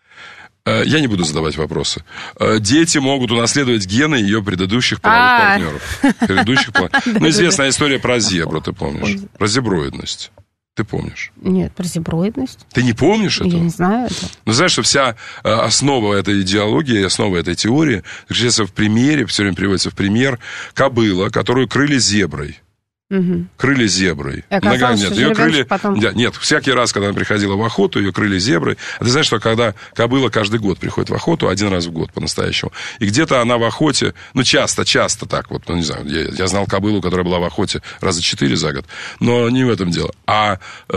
Speaker 1: я не буду задавать вопросы. Дети могут унаследовать гены ее предыдущих половых партнеров. Предыдущих половых... Ну, известная история про зебру, ты помнишь? Про зеброидность. Ты помнишь?
Speaker 2: Нет, про зеброидность.
Speaker 1: Ты не помнишь этого?
Speaker 2: Я не знаю это.
Speaker 1: Ну, знаешь, что вся основа этой идеологии, основа этой теории, заключается в примере, все время приводится в пример, кобыла, которую крыли зеброй.
Speaker 2: Угу.
Speaker 1: Крыли зеброй.
Speaker 2: Оказалось,
Speaker 1: нет,
Speaker 2: что
Speaker 1: ее крыли...
Speaker 2: потом...
Speaker 1: да, нет, всякий раз, когда она приходила в охоту, ее крыли зеброй. А ты знаешь, что когда кобыла каждый год приходит в охоту, один раз в год по-настоящему, и где-то она в охоте, ну, часто, часто так вот, ну, не знаю, я, я знал кобылу, которая была в охоте раза четыре за год, но не в этом дело. А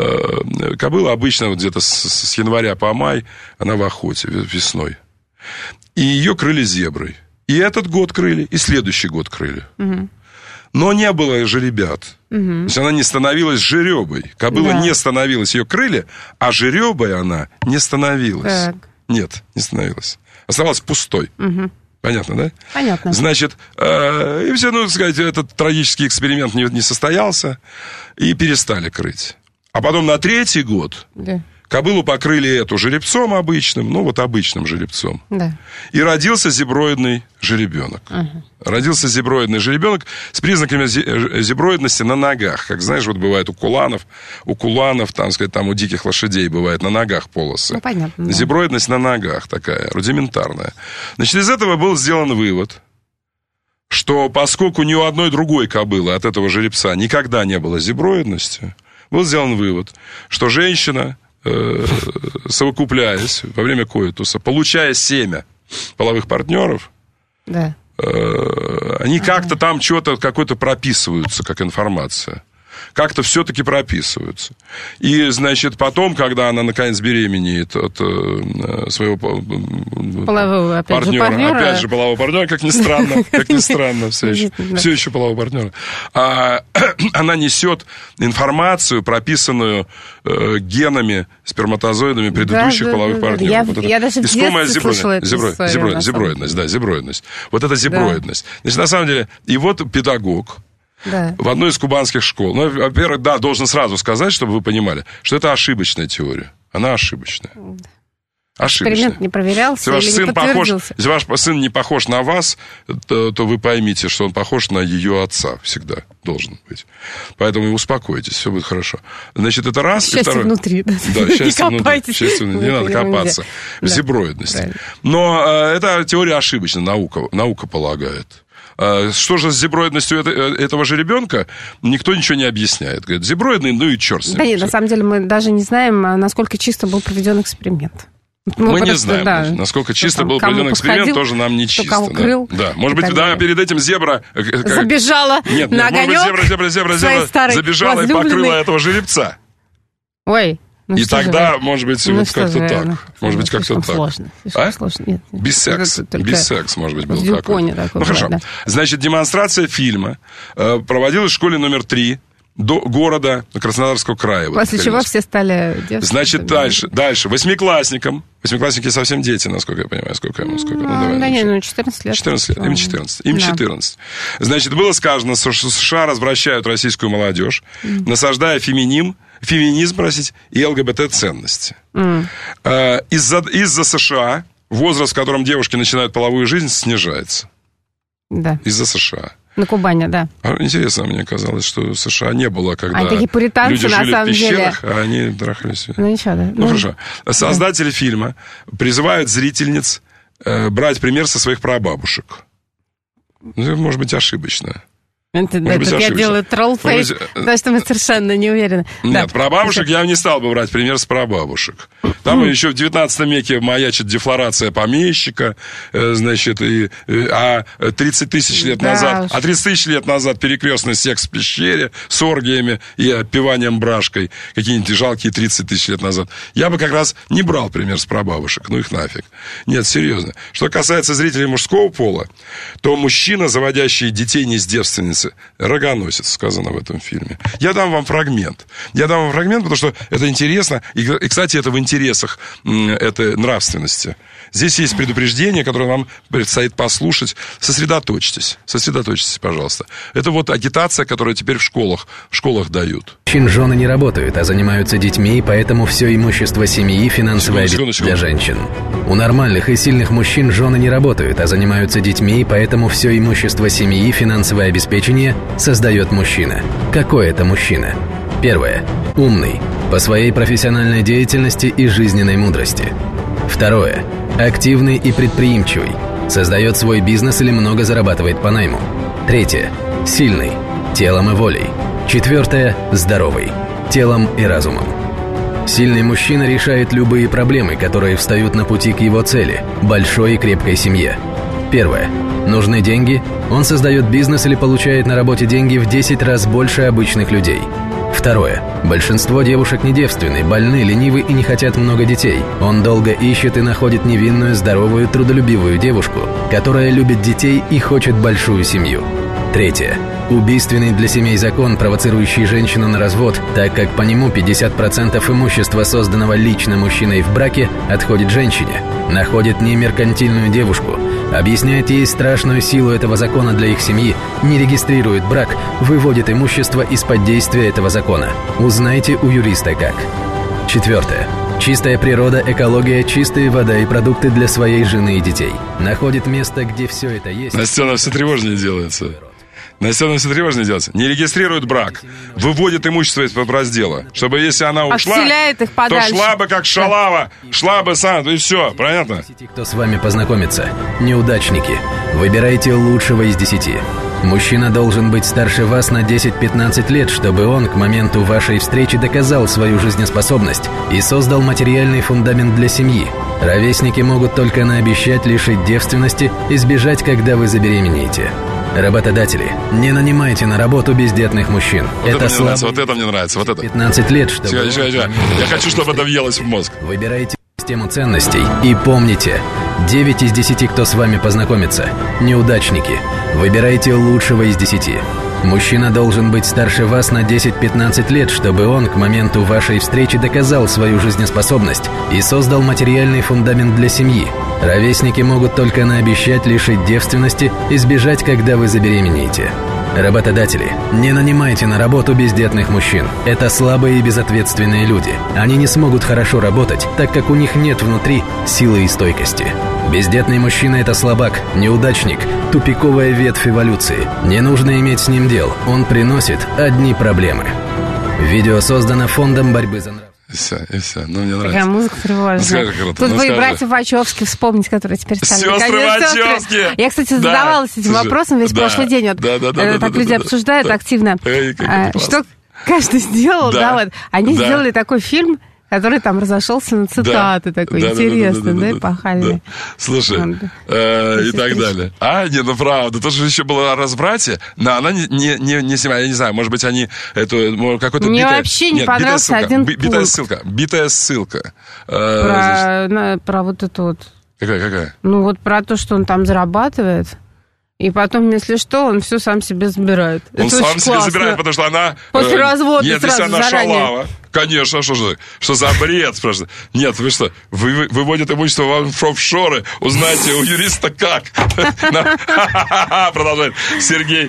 Speaker 1: э, кобыла обычно вот где-то с, с января по май, она в охоте весной. И ее крыли зеброй. И этот год крыли, и следующий год крыли. Угу. Но не было жеребят. Угу. То есть она не становилась жеребой. Кобыла да. не становилась, ее крыли, а жеребой она не становилась.
Speaker 2: Так.
Speaker 1: Нет, не становилась. Оставалась пустой. Угу. Понятно, да?
Speaker 2: Понятно.
Speaker 1: Значит, э, и все, ну, так сказать, этот трагический эксперимент не, не состоялся, и перестали крыть. А потом на третий год... Да. Кобылу покрыли эту жеребцом обычным, ну вот обычным жеребцом. Да. И родился зеброидный жеребенок. Угу. Родился зеброидный жеребенок с признаками зеброидности на ногах. Как знаешь, вот бывает у куланов, у куланов, там, сказать, там у диких лошадей бывает на ногах полосы.
Speaker 2: Ну, понятно. Да.
Speaker 1: Зеброидность на ногах такая, рудиментарная. Значит, из этого был сделан вывод, что поскольку ни у одной другой кобылы от этого жеребца никогда не было зеброидности, был сделан вывод, что женщина... совокупляясь во время коитуса, получая семя половых партнеров, да. э, они ага. как-то там что-то, какое-то прописываются, как информация. Как-то все-таки прописываются. И, значит, потом, когда она, наконец, беременеет от э, своего
Speaker 2: полового, опять
Speaker 1: партнера,
Speaker 2: же, партнера,
Speaker 1: опять же, полового партнера, как ни странно, как ни странно, все еще, все еще полового партнера, а, она несет информацию, прописанную э, генами, сперматозоидами предыдущих да, половых да, партнеров.
Speaker 2: Я,
Speaker 1: вот
Speaker 2: я даже в детстве слышала эту
Speaker 1: зебро,
Speaker 2: историю.
Speaker 1: Зебро, зеброидность, да, зеброидность. Вот это зеброидность. Да. Значит, на самом деле, и вот педагог, да. в одной из кубанских школ. Ну, во-первых, да, должен сразу сказать, чтобы вы понимали, что это ошибочная теория. Она ошибочная. Ошибочная.
Speaker 2: Эксперимент не проверялся
Speaker 1: если ваш
Speaker 2: или
Speaker 1: сын
Speaker 2: не
Speaker 1: похож,
Speaker 2: подтвердился.
Speaker 1: Если ваш сын не похож на вас, то, то вы поймите, что он похож на ее отца. Всегда должен быть. Поэтому успокойтесь, все будет хорошо. Значит, это раз.
Speaker 2: Счастье
Speaker 1: и второе...
Speaker 2: внутри. Да,
Speaker 1: да счастье внутри. Счастье внутри. Не надо копаться в да. зеброидности. Но э, эта теория ошибочна, наука, наука полагает. Что же с зеброидностью этого же ребенка, никто ничего не объясняет. Говорит, зеброидный, ну и черт с ним.
Speaker 2: Да нет, на самом деле мы даже не знаем, насколько чисто был проведен эксперимент.
Speaker 1: Мы, мы не знаем, да, насколько чисто был проведен эксперимент, тоже нам не чисто.
Speaker 2: Кого крыл,
Speaker 1: да. Да. Может быть, да, перед этим зебра...
Speaker 2: Забежала
Speaker 1: нет,
Speaker 2: на
Speaker 1: нет,
Speaker 2: огонек.
Speaker 1: Может быть, зебра, зебра, зебра, зебра забежала и покрыла этого жеребца.
Speaker 2: Ой. Ну,
Speaker 1: и тогда, же? может быть, ну, вот как-то же, так. Ну, может быть, как-то так.
Speaker 2: Сложно.
Speaker 1: А?
Speaker 2: Сложно. Нет, нет.
Speaker 1: Без секс. Без секс, может быть, был какой-то. Ну, хорошо. Да. Значит, демонстрация фильма э, проводилась в школе номер три до города Краснодарского края.
Speaker 2: После
Speaker 1: вот,
Speaker 2: чего все стали девственницами.
Speaker 1: Значит, дальше, дальше. Восьмиклассникам. Восьмиклассники совсем дети, насколько я понимаю. Сколько ему? Сколько? Ну,
Speaker 2: а,
Speaker 1: давай,
Speaker 2: да нет, ну, четырнадцать лет.
Speaker 1: четырнадцать лет. Им четырнадцать. Им да. четырнадцать. Значит, было сказано, что США развращают российскую молодежь, mm. насаждая феминизм, феминизм, простите, и ЛГБТ-ценности. Mm. А, из-за, из-за США возраст, в котором девушки начинают половую жизнь, снижается.
Speaker 2: Да.
Speaker 1: Из-за США.
Speaker 2: На Кубани, да.
Speaker 1: А интересно, мне казалось, что в США не было, когда
Speaker 2: они такие пуританцы,
Speaker 1: люди жили
Speaker 2: на самом
Speaker 1: в пещерах,
Speaker 2: деле.
Speaker 1: а они трахались.
Speaker 2: Ну ничего, да.
Speaker 1: Ну,
Speaker 2: ну
Speaker 1: хорошо. Создатели да. фильма призывают зрительниц э, брать пример со своих прабабушек. Ну, может быть, ошибочно.
Speaker 2: Это, да, это я делаю тролл-фейс, потому что мы совершенно не уверены.
Speaker 1: Нет,
Speaker 2: да.
Speaker 1: прабабушек я не стал бы брать пример с прабабушек. Там mm. еще в девятнадцатом веке маячит дефлорация помещика, значит, и, а тридцать тысяч лет да назад, уж. а тридцать тысяч лет назад перекрестный секс в пещере с оргиями и отпеванием брашкой, какие-нибудь жалкие тридцать тысяч лет назад. Я бы как раз не брал пример с прабабушек, ну их нафиг. Нет, серьезно. Что касается зрителей мужского пола, то мужчина, заводящий детей не с девственницы, рогоносец, сказано в этом фильме. Я дам вам фрагмент. Я дам вам фрагмент, потому что это интересно. И, и кстати, это в интересах этой нравственности. Здесь есть предупреждение, которое вам предстоит послушать. Сосредоточьтесь. Сосредоточьтесь, пожалуйста. Это вот агитация, которую теперь в школах, в школах дают.
Speaker 14: Мужчин жены не работают, а занимаются детьми, поэтому все имущество семьи финансовое обеспечение для женщин. У нормальных и сильных мужчин жены не работают, а занимаются детьми, поэтому все имущество семьи финансовое обеспечение создает мужчина. Какой это мужчина? Первое. Умный. По своей профессиональной деятельности и жизненной мудрости. Второе. Активный и предприимчивый. Создает свой бизнес или много зарабатывает по найму. Третье. Сильный. Телом и волей. Четвертое. Здоровый. Телом и разумом. Сильный мужчина решает любые проблемы, которые встают на пути к его цели – большой и крепкой семье. Первое. Нужны деньги? Он создает бизнес или получает на работе деньги в десять раз больше обычных людей. Второе. Большинство девушек не девственны, больны, ленивы и не хотят много детей. Он долго ищет и находит невинную, здоровую, трудолюбивую девушку, которая любит детей и хочет большую семью. Третье. Убийственный для семей закон, провоцирующий женщину на развод, так как по нему пятьдесят процентов имущества, созданного лично мужчиной в браке, отходит женщине. Находит немеркантильную девушку, объясняет ей страшную силу этого закона для их семьи, не регистрирует брак, выводит имущество из-под действия этого закона. Узнайте у юриста как. Четвертое. Чистая природа, экология, чистая вода и продукты для своей жены и детей. Находит место, где все это есть.
Speaker 1: Настена все тревожнее делается. Настена все тревожнее делается. Не регистрирует брак, выводит имущество из-под раздела, чтобы если она ушла,
Speaker 2: их
Speaker 1: то шла бы как шалава, шла бы сам, и все, понятно?
Speaker 14: Кто с вами познакомится? Неудачники. Выбирайте лучшего из десяти. Мужчина должен быть старше вас на десять-пятнадцать лет, чтобы он к моменту вашей встречи доказал свою жизнеспособность и создал материальный фундамент для семьи. Ровесники могут только наобещать лишить девственности и сбежать, когда вы забеременеете. Работодатели, не нанимайте на работу бездетных мужчин.
Speaker 1: Вот это, это мне нравится, вот это мне нравится, вот это.
Speaker 14: пятнадцать лет, чтобы...
Speaker 1: Чего, чего, чего. Я хочу, чтобы это въелось в мозг.
Speaker 14: Выбирайте систему ценностей и помните, девять из десяти, кто с вами познакомится, неудачники. Выбирайте лучшего из десяти. Мужчина должен быть старше вас на десять-пятнадцать лет, чтобы он к моменту вашей встречи доказал свою жизнеспособность и создал материальный фундамент для семьи. Ровесники могут только наобещать лишить девственности и сбежать, когда вы забеременеете. Работодатели, не нанимайте на работу бездетных мужчин. Это слабые и безответственные люди. Они не смогут хорошо работать, так как у них нет внутри силы и стойкости. Бездетный мужчина – это слабак, неудачник, тупиковая ветвь эволюции. Не нужно иметь с ним дел, он приносит одни проблемы. Видео создано Фондом борьбы за нравственность.
Speaker 1: И все, и все. Ну, мне нравится.
Speaker 2: Какая музыка тревожная.
Speaker 1: Ну,
Speaker 2: Тут
Speaker 1: ну,
Speaker 2: бы и братьев Вачовски вспомнить, которые теперь стали.
Speaker 1: Сестры Вачовски!
Speaker 2: Я, кстати, задавалась да. этим Слушай, вопросом весь да. прошлый день. Вот, да, да, да, так да, люди да, обсуждают да. активно. Эй, а, что каждый сделал, да, да вот. Они да. сделали такой фильм, который там разошелся на цитаты, да. такой да, интересный, да, да, да, да, да, эпохальный. Да.
Speaker 1: Слушай, э, и так далее. А, не, ну правда, тут же еще было о разврате, но она не, не, не, не снимала, я не знаю, может быть, они эту, какой-то
Speaker 2: Мне
Speaker 1: битая...
Speaker 2: вообще не
Speaker 1: Нет,
Speaker 2: понравился
Speaker 1: битая
Speaker 2: один
Speaker 1: пункт. Битая ссылка, битая ссылка.
Speaker 2: Э, про, на, про вот это вот...
Speaker 1: Какая, какая?
Speaker 2: Ну, вот про то, что он там зарабатывает... И потом, если что, он все сам себе забирает.
Speaker 1: Он
Speaker 2: это
Speaker 1: сам себе классно. забирает, потому что она...
Speaker 2: После э, развода
Speaker 1: нет,
Speaker 2: сразу
Speaker 1: если она
Speaker 2: заранее.
Speaker 1: шалава. Конечно, что же? Что за бред? Спрашивает. Нет, вы что, вы, выводят имущество в офшоры, узнаете у юриста как. Продолжает Сергей.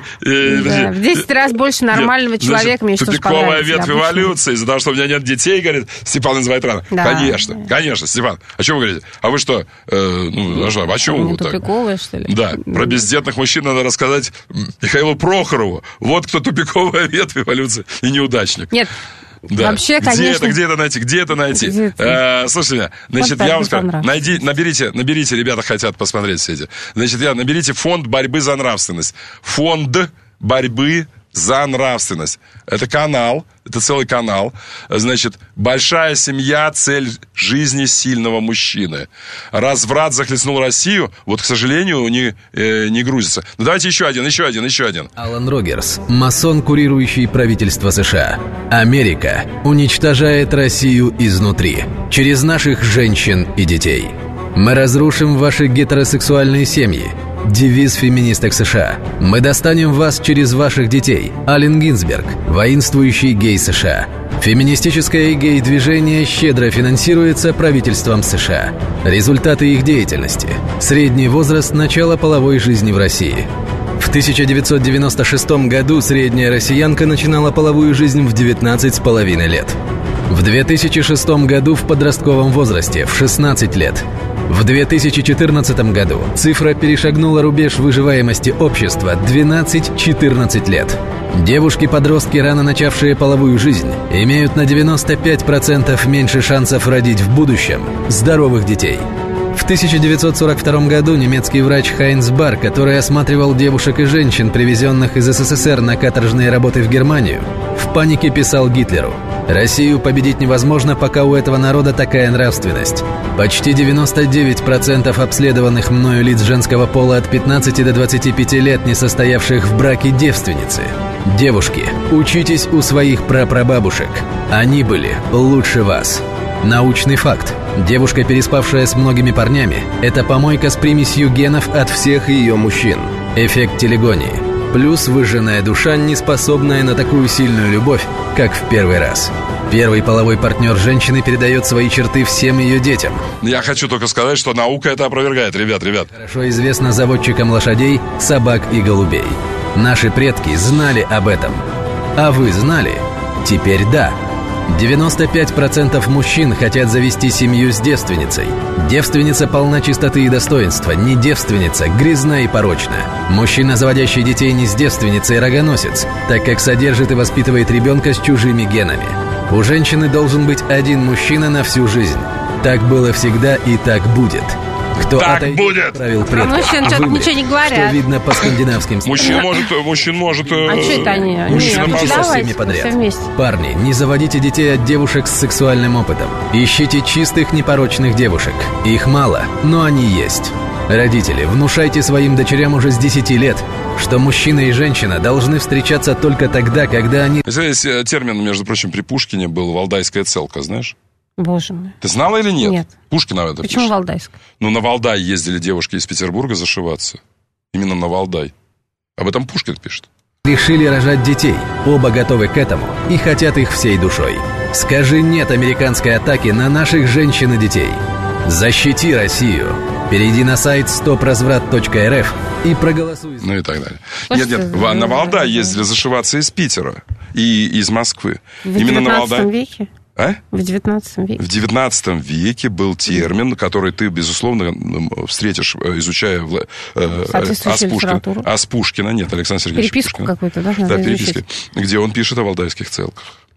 Speaker 2: В десять раз больше нормального человека, мне что-то
Speaker 1: тупиковая ветвь эволюции, из-за того, что у меня нет детей, говорит, Степан называет рано. Конечно, конечно, Степан. О чем вы говорите? А вы что? Ну, о чем вы так?
Speaker 2: Тупиковая, что ли?
Speaker 1: Да, про бездетных мужчин надо рассказать Михаилу Прохорову. Вот кто тупиковая ветвь эволюции и неудачник.
Speaker 2: Нет.
Speaker 1: Да.
Speaker 2: Вообще,
Speaker 1: где
Speaker 2: конечно...
Speaker 1: это, где это найти, где это найти?
Speaker 2: Где это?
Speaker 1: А, слушайте, значит, я вам скажу, найди, наберите, наберите, ребята хотят посмотреть все эти. Значит, я, наберите фонд борьбы за нравственность. Фонд борьбы за нравственность. Это канал, это целый канал. Значит, большая семья, цель жизни сильного мужчины. Разврат захлестнул Россию, вот, к сожалению, не, э, не грузится. Ну, давайте еще один, еще один, еще один.
Speaker 14: Алан Рогерс, масон, курирующий правительство США. Америка уничтожает Россию изнутри, через наших женщин и детей. Мы разрушим ваши гетеросексуальные семьи. Девиз феминисток США. Мы достанем вас через ваших детей. Аллен Гинзберг, воинствующий гей США. Феминистическое гей-движение щедро финансируется правительством США. Результаты их деятельности. Средний возраст начала половой жизни в России. В тысяча девятьсот девяносто шестом году средняя россиянка начинала половую жизнь в девятнадцать с половиной лет. В две тысячи шестом году в подростковом возрасте в шестнадцать лет. В две тысячи четырнадцатом году цифра перешагнула рубеж выживаемости общества двенадцать-четырнадцать лет. Девушки-подростки, рано начавшие половую жизнь, имеют на девяносто пять процентов меньше шансов родить в будущем здоровых детей. В тысяча девятьсот сорок втором году немецкий врач Хайнц Бар, который осматривал девушек и женщин, привезенных из СССР на каторжные работы в Германию, в панике писал Гитлеру: «Россию победить невозможно, пока у этого народа такая нравственность». Почти девяносто девять процентов обследованных мною лиц женского пола от пятнадцати до двадцати пяти лет, не состоявших в браке, девственницы. Девушки, учитесь у своих прапрабабушек. Они были лучше вас. Научный факт. Девушка, переспавшая с многими парнями, это помойка с примесью генов от всех ее мужчин. Эффект телегонии. Плюс выжженная душа, не способная на такую сильную любовь, как в первый раз. Первый половой партнер женщины передает свои черты всем ее детям.
Speaker 1: Я хочу только сказать, что наука это опровергает, ребят, ребят.
Speaker 14: Хорошо известно заводчикам лошадей, собак и голубей. Наши предки знали об этом. А вы знали? Теперь да. девяносто пять процентов мужчин хотят завести семью с девственницей. Девственница полна чистоты и достоинства. Не девственница, грязна и порочна. Мужчина, заводящий детей не с девственницей, рогоносец, так как содержит и воспитывает ребенка с чужими генами. У женщины должен быть один мужчина на всю жизнь. Так было всегда и так будет. Кто
Speaker 1: так будет.
Speaker 14: Правил предков,
Speaker 2: а мужчин что-то ничего не говорят.
Speaker 14: Что видно по скандинавским
Speaker 1: мужчин может, мужчин может.
Speaker 2: А что это они?
Speaker 14: Мужчина может со всеми подряд. Парни, не заводите детей от девушек с сексуальным опытом. Ищите чистых, непорочных девушек. Их мало, но они есть. Родители, внушайте своим дочерям уже с десяти лет, что мужчина и женщина должны встречаться только тогда, когда они...
Speaker 1: Здесь термин, между прочим, при Пушкине был «валдайская целка», знаешь?
Speaker 2: Боже мой.
Speaker 1: Ты знала или нет?
Speaker 2: Нет.
Speaker 1: Пушкина это
Speaker 2: Почему
Speaker 1: пишет.
Speaker 2: Валдайск?
Speaker 1: Ну, на Валдай ездили девушки из Петербурга зашиваться. Именно на Валдай. Об этом Пушкин пишет.
Speaker 14: Решили рожать детей. Оба готовы к этому и хотят их всей душой. Скажи «нет» американской атаке на наших женщин и детей. Защити Россию. Перейди на сайт стоп разврат точка эр эф и проголосуй.
Speaker 1: Ну и так далее. Нет, нет, на Валдай ездили зашиваться из Питера и из Москвы.
Speaker 2: В Именно на Валдай. веке?
Speaker 1: А?
Speaker 2: В девятнадцатом веке.
Speaker 1: В девятнадцатом веке был термин, который ты, безусловно, встретишь, изучая э, Аспушкина. Аспушкина, нет, Александр Сергеевич
Speaker 2: Переписку
Speaker 1: Пушкина.
Speaker 2: какую-то, да?
Speaker 1: Да, переписки, где он пишет о валдайских целках.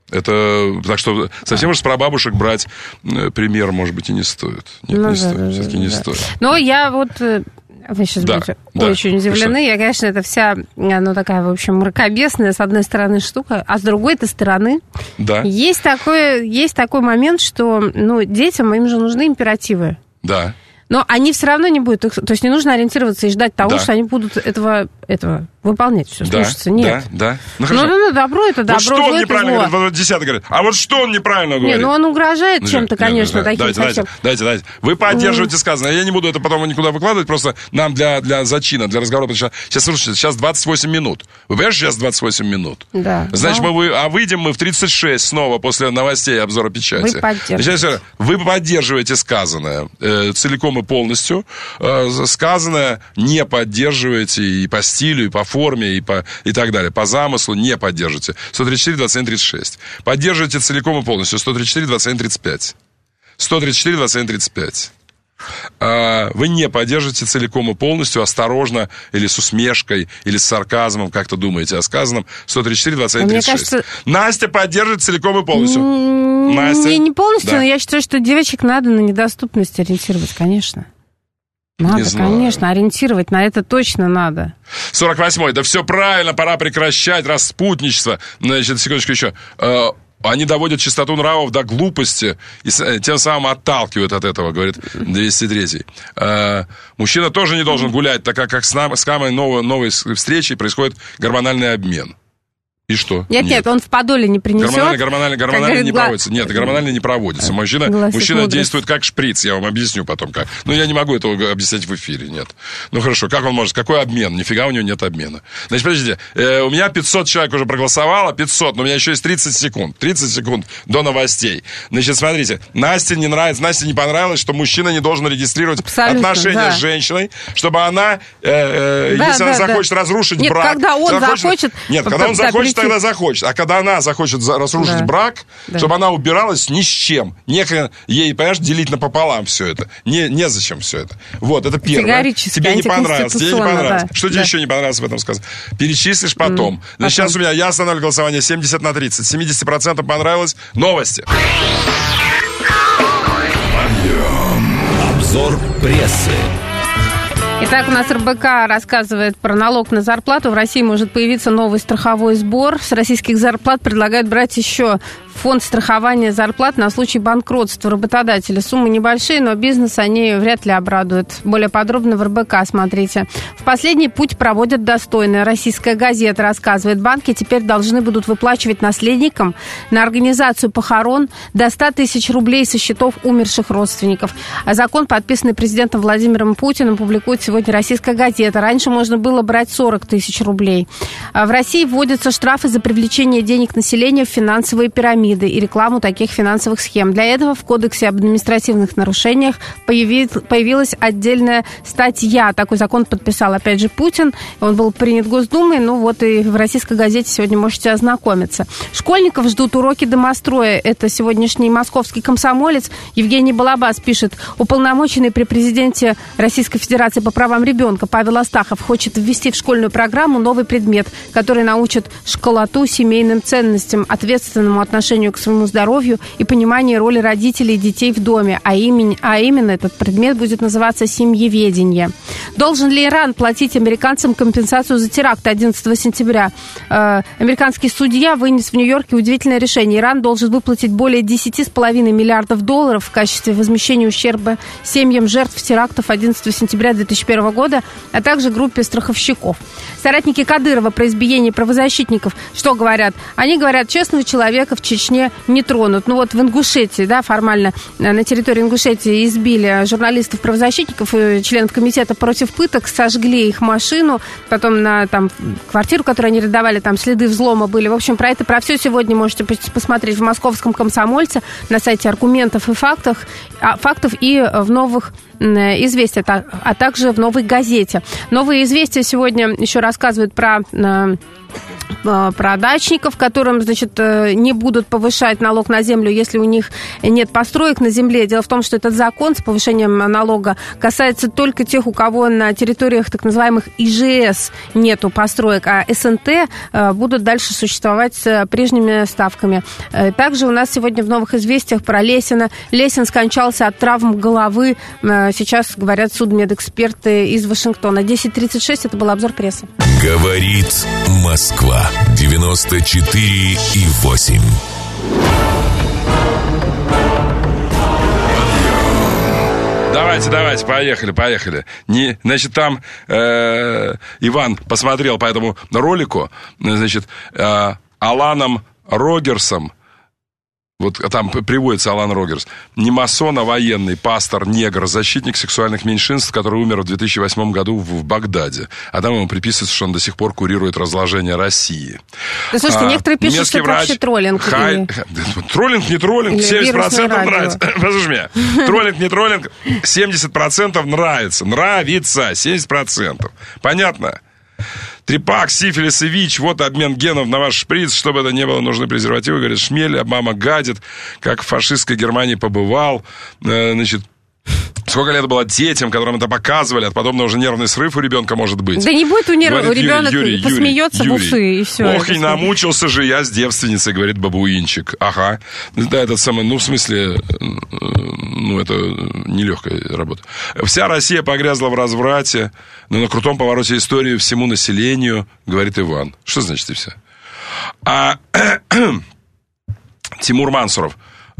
Speaker 1: Это, так что совсем уж с прабабушек брать пример, может быть, и не стоит. Нет, ну, не да, стоит, да, все-таки да, не да. стоит.
Speaker 2: Но я вот... Вы сейчас да, будете да. очень удивлены. Я, конечно, это вся, ну, такая, в общем, мракобесная, с одной стороны, штука, а с другой-то стороны
Speaker 1: да.
Speaker 2: есть, такой, есть такой момент, что, ну, детям, им же нужны императивы.
Speaker 1: Да.
Speaker 2: Но они все равно не будут... То есть не нужно ориентироваться и ждать того, да. что они будут этого, этого выполнять, все,
Speaker 1: да,
Speaker 2: слушаться. Нет.
Speaker 1: Да, да.
Speaker 2: Ну, ну, ну, добро это добро.
Speaker 1: Вот что он неправильно говорит, вот десятый говорит, а вот что он неправильно говорит?
Speaker 2: Не, ну он угрожает ну, чем-то, конечно, нет, таким
Speaker 1: дайте,
Speaker 2: совсем.
Speaker 1: Дайте, дайте, дайте. Вы поддерживаете сказанное. Я не буду это потом никуда выкладывать, просто нам для, для зачина, для разговора. Потому что сейчас, слушайте, сейчас двадцать восемь минут. Вы понимаете, сейчас двадцать восемь минут?
Speaker 2: Да.
Speaker 1: Значит,
Speaker 2: да.
Speaker 1: мы вы, а выйдем мы в тридцать шесть снова после новостей и обзора печати.
Speaker 2: Вы поддерживаете.
Speaker 1: Значит, вы поддерживаете сказанное э, целиком и полностью. Э, сказанное не поддерживаете и по стилю, и по форме, и по и так далее. По замыслу не поддержите. сто тридцать четыре двадцать один тридцать шесть. Поддерживайте целиком и полностью. сто тридцать четыре двадцать один тридцать пять. сто тридцать четыре двадцать один тридцать пять. А, вы не поддержите целиком и полностью, осторожно, или с усмешкой, или с сарказмом, как-то думаете о сказанном. сто тридцать четыре двадцать один тридцать шесть. Кажется... Настя поддержит целиком и полностью.
Speaker 2: М-м-
Speaker 1: Настя?
Speaker 2: Не, не полностью,
Speaker 1: да.
Speaker 2: но я считаю, что девочек надо на недоступность ориентировать, конечно. Надо, конечно, ориентировать, на это точно надо.
Speaker 1: сорок восьмой, да все правильно, пора прекращать распутничество. Значит, секундочку еще. Они доводят чистоту нравов до глупости и тем самым отталкивают от этого, говорит двести третий. Мужчина тоже не должен гулять, так как с, нам, с самой новой, новой встречей происходит гормональный обмен. И что?
Speaker 2: Нет, нет, нет, он в подоле не принесет.
Speaker 1: Гормональный, гормональный, гормональный не гла... проводится. Нет, гормональный не проводится. Мужчина, мужчина действует как шприц, я вам объясню потом как. Но я не могу этого объяснять в эфире, нет. Ну хорошо, как он может, какой обмен? Нифига у него нет обмена. Значит, подождите, э, у меня пятьсот человек уже проголосовало, пятьсот, но у меня еще есть тридцать секунд. тридцать секунд до новостей. Значит, смотрите, Насте не нравится, Насте не понравилось, что мужчина не должен регистрировать абсолютно, отношения да. с женщиной, чтобы она, э, э, да, если да, она захочет да. разрушить
Speaker 2: нет,
Speaker 1: брак...
Speaker 2: когда он захочет... захочет
Speaker 1: нет, когда он захочет, тогда захочет. А когда она захочет разрушить да. брак, да. чтобы она убиралась ни с чем. Некогда ей, понимаешь, делить напополам все это. Не, незачем все это. Вот, это первое. Тебе не понравилось. Тебе не понравилось. Да. Что да. тебе еще не понравилось в этом сказать? Перечислишь потом. Mm, Значит, сейчас у меня, я остановлю голосование семьдесят на тридцать. семьдесят процентов понравилось. Новости.
Speaker 4: Обзор прессы.
Speaker 2: Итак, у нас эр бэ ка рассказывает про налог на зарплату. В России может появиться новый страховой сбор. С российских зарплат предлагают брать еще фонд страхования зарплат на случай банкротства работодателя. Суммы небольшие, но бизнес они вряд ли обрадуют. Более подробно в эр бэ ка смотрите. В последний путь проводят достойно. Российская газета рассказывает, банки теперь должны будут выплачивать наследникам на организацию похорон до ста тысяч рублей со счетов умерших родственников. А закон, подписанный президентом Владимиром Путиным, публикует сегодня российская газета. Раньше можно было брать сорок тысяч рублей. В России вводятся штрафы за привлечение денег населения в финансовые пирамиды и рекламу таких финансовых схем. Для этого в Кодексе об административных нарушениях появилась отдельная статья. Такой закон подписал, опять же, Путин. Он был принят Госдумой. Ну вот и в российской газете сегодня можете ознакомиться. Школьников ждут уроки домостроя. Это сегодняшний московский комсомолец. Евгений Балабас пишет. Уполномоченный при президенте Российской Федерации по правам ребенка Павел Астахов хочет ввести в школьную программу новый предмет, который научит школоту, семейным ценностям, ответственному отношению к своему здоровью и пониманию роли родителей и детей в доме. А, имень, а именно этот предмет будет называться семьеведение. Должен ли Иран платить американцам компенсацию за теракт одиннадцатого сентября? Э, американский судья вынес в Нью-Йорке удивительное решение. Иран должен выплатить более десять целых пять десятых миллиардов долларов в качестве возмещения ущерба семьям жертв терактов одиннадцатого сентября две тысячи первого года, а также группе страховщиков. Соратники Кадырова про избиение правозащитников что говорят? Они говорят, честного человека в Чечне не тронут. Ну вот в Ингушетии, да, формально на территории Ингушетии избили журналистов-правозащитников и членов комитета против пыток, сожгли их машину, потом на там, квартиру, которую они арендовали, там следы взлома были. В общем, про это, про все сегодня можете посмотреть в «Московском комсомольце», на сайте «Аргументов и фактов», фактов и в «Новых известиях», а также в «Новой газете». «Новые известия» сегодня еще рассказывают про про дачников, которым, значит, не будут повышать налог на землю, если у них нет построек на земле. Дело в том, что этот закон с повышением налога касается только тех, у кого на территориях так называемых ИЖС нету построек, а СНТ будут дальше существовать с прежними ставками. Также у нас сегодня в новых известиях про Лесина. Лесин скончался от травм головы. Сейчас говорят судмедэксперты из Вашингтона. десять тридцать шесть, это был обзор прессы.
Speaker 4: Говорит Москва. девяносто четыре и восемь.
Speaker 1: Давайте, давайте, поехали, поехали. Не, значит, там э, Иван посмотрел по этому ролику, значит, э, Аланом Рогерсом. Вот там приводится Алан Рогерс. Не масон, а военный, пастор, негр, защитник сексуальных меньшинств, который умер в две тысячи восьмом году в Багдаде. А там ему приписывается, что он до сих пор курирует разложение России.
Speaker 2: Да, слушайте, а, некоторые пишут, что это
Speaker 1: врач,
Speaker 2: вообще троллинг.
Speaker 1: Хай... Или... Троллинг, не троллинг, семьдесят процентов нравится. Послушай меня. Троллинг, не троллинг, семьдесят процентов нравится. Нравится, семьдесят процентов. Понятно? Трепак, сифилис и ВИЧ, вот обмен генов на ваш шприц, чтобы это не было, нужны презервативы, говорит Шмель, а мама гадит, как в фашистской Германии побывал, э, значит, сколько лет было детям, которым это показывали, от подобного уже нервный срыв у ребенка может быть.
Speaker 2: Да не будет у нервного, ребенок
Speaker 1: Юрий,
Speaker 2: посмеется
Speaker 1: Юрий,
Speaker 2: в усы, и все.
Speaker 1: Ох, и намучился же я с девственницей, говорит бабуинчик. Ага. Да, этот самый, ну, в смысле, ну, это нелегкая работа. Вся Россия погрязла в разврате, но на крутом повороте истории всему населению, говорит Иван. Что значит и все? А Тимур Мансуров,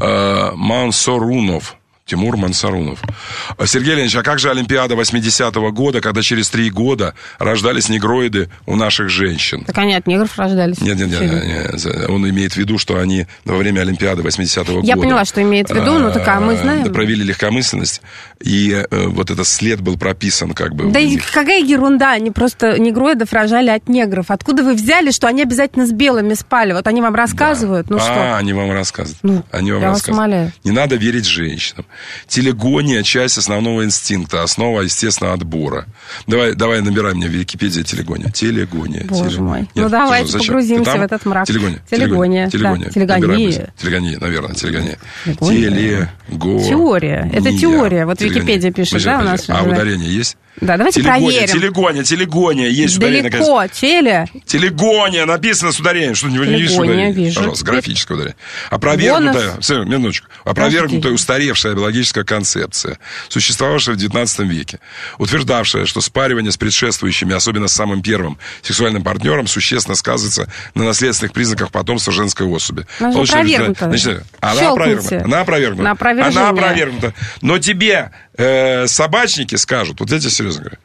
Speaker 1: э, Мансорунов, Тимур Мансарунов. Сергей Леонидович, а как же Олимпиада восьмидесятого года, когда через три года рождались негроиды у наших женщин?
Speaker 2: Так они от негров рождались.
Speaker 1: Нет, нет, нет, нет, нет. Он имеет в виду, что они во время Олимпиады восьмидесятого года...
Speaker 2: Я поняла, что имеет в виду, ну так а мы знаем.
Speaker 1: Проявили легкомысленность, и э, вот этот след был прописан как бы...
Speaker 2: Да и какая ерунда, они просто негроидов рожали от негров. Откуда вы взяли, что они обязательно с белыми спали? Вот они вам рассказывают, да. Ну
Speaker 1: а,
Speaker 2: что?
Speaker 1: А, они вам рассказывают.
Speaker 2: Ну,
Speaker 1: они вам
Speaker 2: я
Speaker 1: рассказывают.
Speaker 2: вас умоляю.
Speaker 1: Не надо верить женщинам. Телегония – часть основного инстинкта, основа естественного отбора. Давай, давай набирай мне в Википедии телегония. Телегония.
Speaker 2: Боже
Speaker 1: телегония.
Speaker 2: мой.
Speaker 1: Нет,
Speaker 2: ну давайте
Speaker 1: зачем?
Speaker 2: погрузимся в этот мрак.
Speaker 1: Телегония.
Speaker 2: Телегония.
Speaker 1: Телегония.
Speaker 2: Да. Телегония.
Speaker 1: Телегония, наверное, телегония.
Speaker 2: Телегония.
Speaker 1: Телего.
Speaker 2: Теория. Это теория. Вот
Speaker 1: телегония.
Speaker 2: Википедия пишет,
Speaker 1: Подожди,
Speaker 2: да, у
Speaker 1: подожди.
Speaker 2: нас?
Speaker 1: А ударение есть?
Speaker 2: Да, давайте
Speaker 1: телегония,
Speaker 2: проверим.
Speaker 1: Телегония, телегония. Есть ударение.
Speaker 2: Далеко, теле.
Speaker 1: Телегония, написано с ударением. Что, не видишь ударение?
Speaker 2: Вижу.
Speaker 1: Пожалуйста, графическое ударение. Опровергнутая, все, минуточку. Опровергнутая, устаревшая биологическая концепция, существовавшая в девятнадцатом веке, утверждавшая, что спаривание с предшествующими, особенно с самым первым сексуальным партнером, существенно сказывается на наследственных признаках потомства женской особи.
Speaker 2: Она же опровергнута.
Speaker 1: Значит, она опровергнута. Она опровергнута.
Speaker 2: На опровержение.
Speaker 1: Она опровергнута. Но тебе э, собачники скажут, вот я тебе серьезно говорю,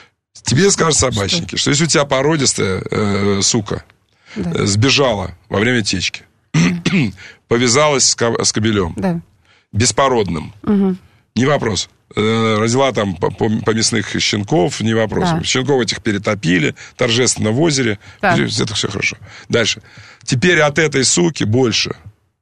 Speaker 1: тебе скажут собачники, что, что если у тебя породистая э, сука да. э, сбежала во время течки, повязалась с, ко- с кобелем, да. беспородным, угу. не вопрос. Э, родила там по, по, по мясных щенков, не вопрос. Да. Щенков этих перетопили торжественно в озере. Да. Это все хорошо. Дальше. Теперь от этой суки больше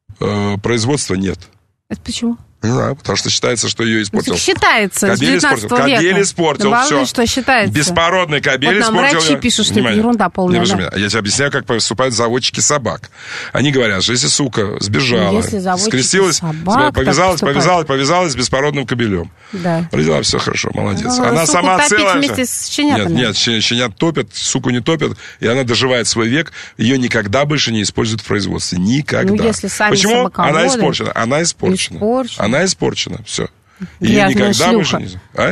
Speaker 1: э, производства нет.
Speaker 2: Это почему?
Speaker 1: Не знаю, потому что считается, что ее испортил.
Speaker 2: Ну, считается,
Speaker 1: кобель
Speaker 2: с девятнадцатого
Speaker 1: испортил.
Speaker 2: века.
Speaker 1: Кобель испортил,
Speaker 2: Добавили,
Speaker 1: все.
Speaker 2: что считается.
Speaker 1: Беспородный кобель
Speaker 2: вот нам
Speaker 1: испортил.
Speaker 2: врачи пишут, что это ерунда полная.
Speaker 1: Не,
Speaker 2: да.
Speaker 1: Я тебе объясняю, как поступают заводчики собак. Они говорят, что если сука сбежала, если скрестилась, собак, повязалась, повязалась, повязалась с беспородным кобелем. Да. Родила, все хорошо, молодец. Ну, она сама целая.
Speaker 2: Вместе с щенятами.
Speaker 1: Нет, нет, щенят топят, суку не топят, и она доживает свой век. Ее никогда больше не используют в производстве. Никогда.
Speaker 2: Ну, если сами
Speaker 1: почему?
Speaker 2: Собаководы.
Speaker 1: Она испорчена. Она испорчена.
Speaker 2: испорчена.
Speaker 1: Она испорчена. Все.
Speaker 2: Ее
Speaker 1: никогда
Speaker 2: шлюха.
Speaker 1: больше не... А?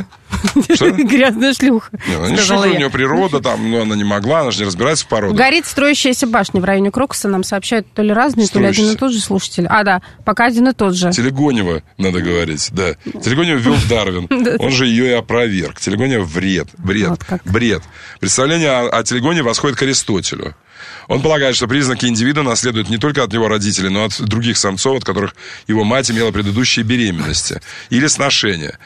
Speaker 2: Грязная шлюха.
Speaker 1: Не, ну, не шлюха, у нее природа, там, но она не могла, она же не разбирается в породах.
Speaker 2: Горит строящаяся башня в районе Крокуса, нам сообщают то ли разные, то ли один и тот же слушатель. А, да, пока один и тот же.
Speaker 1: Телегонева, надо говорить, да. Телегонева ввел Дарвин, он же ее и опроверг. Телегонева вред, бред, бред. Представление о Телегоне восходит к Аристотелю. Он полагает, что признаки индивида наследуют не только от него родителей, но и от других самцов, от которых его мать имела предыдущие беременности или сношения.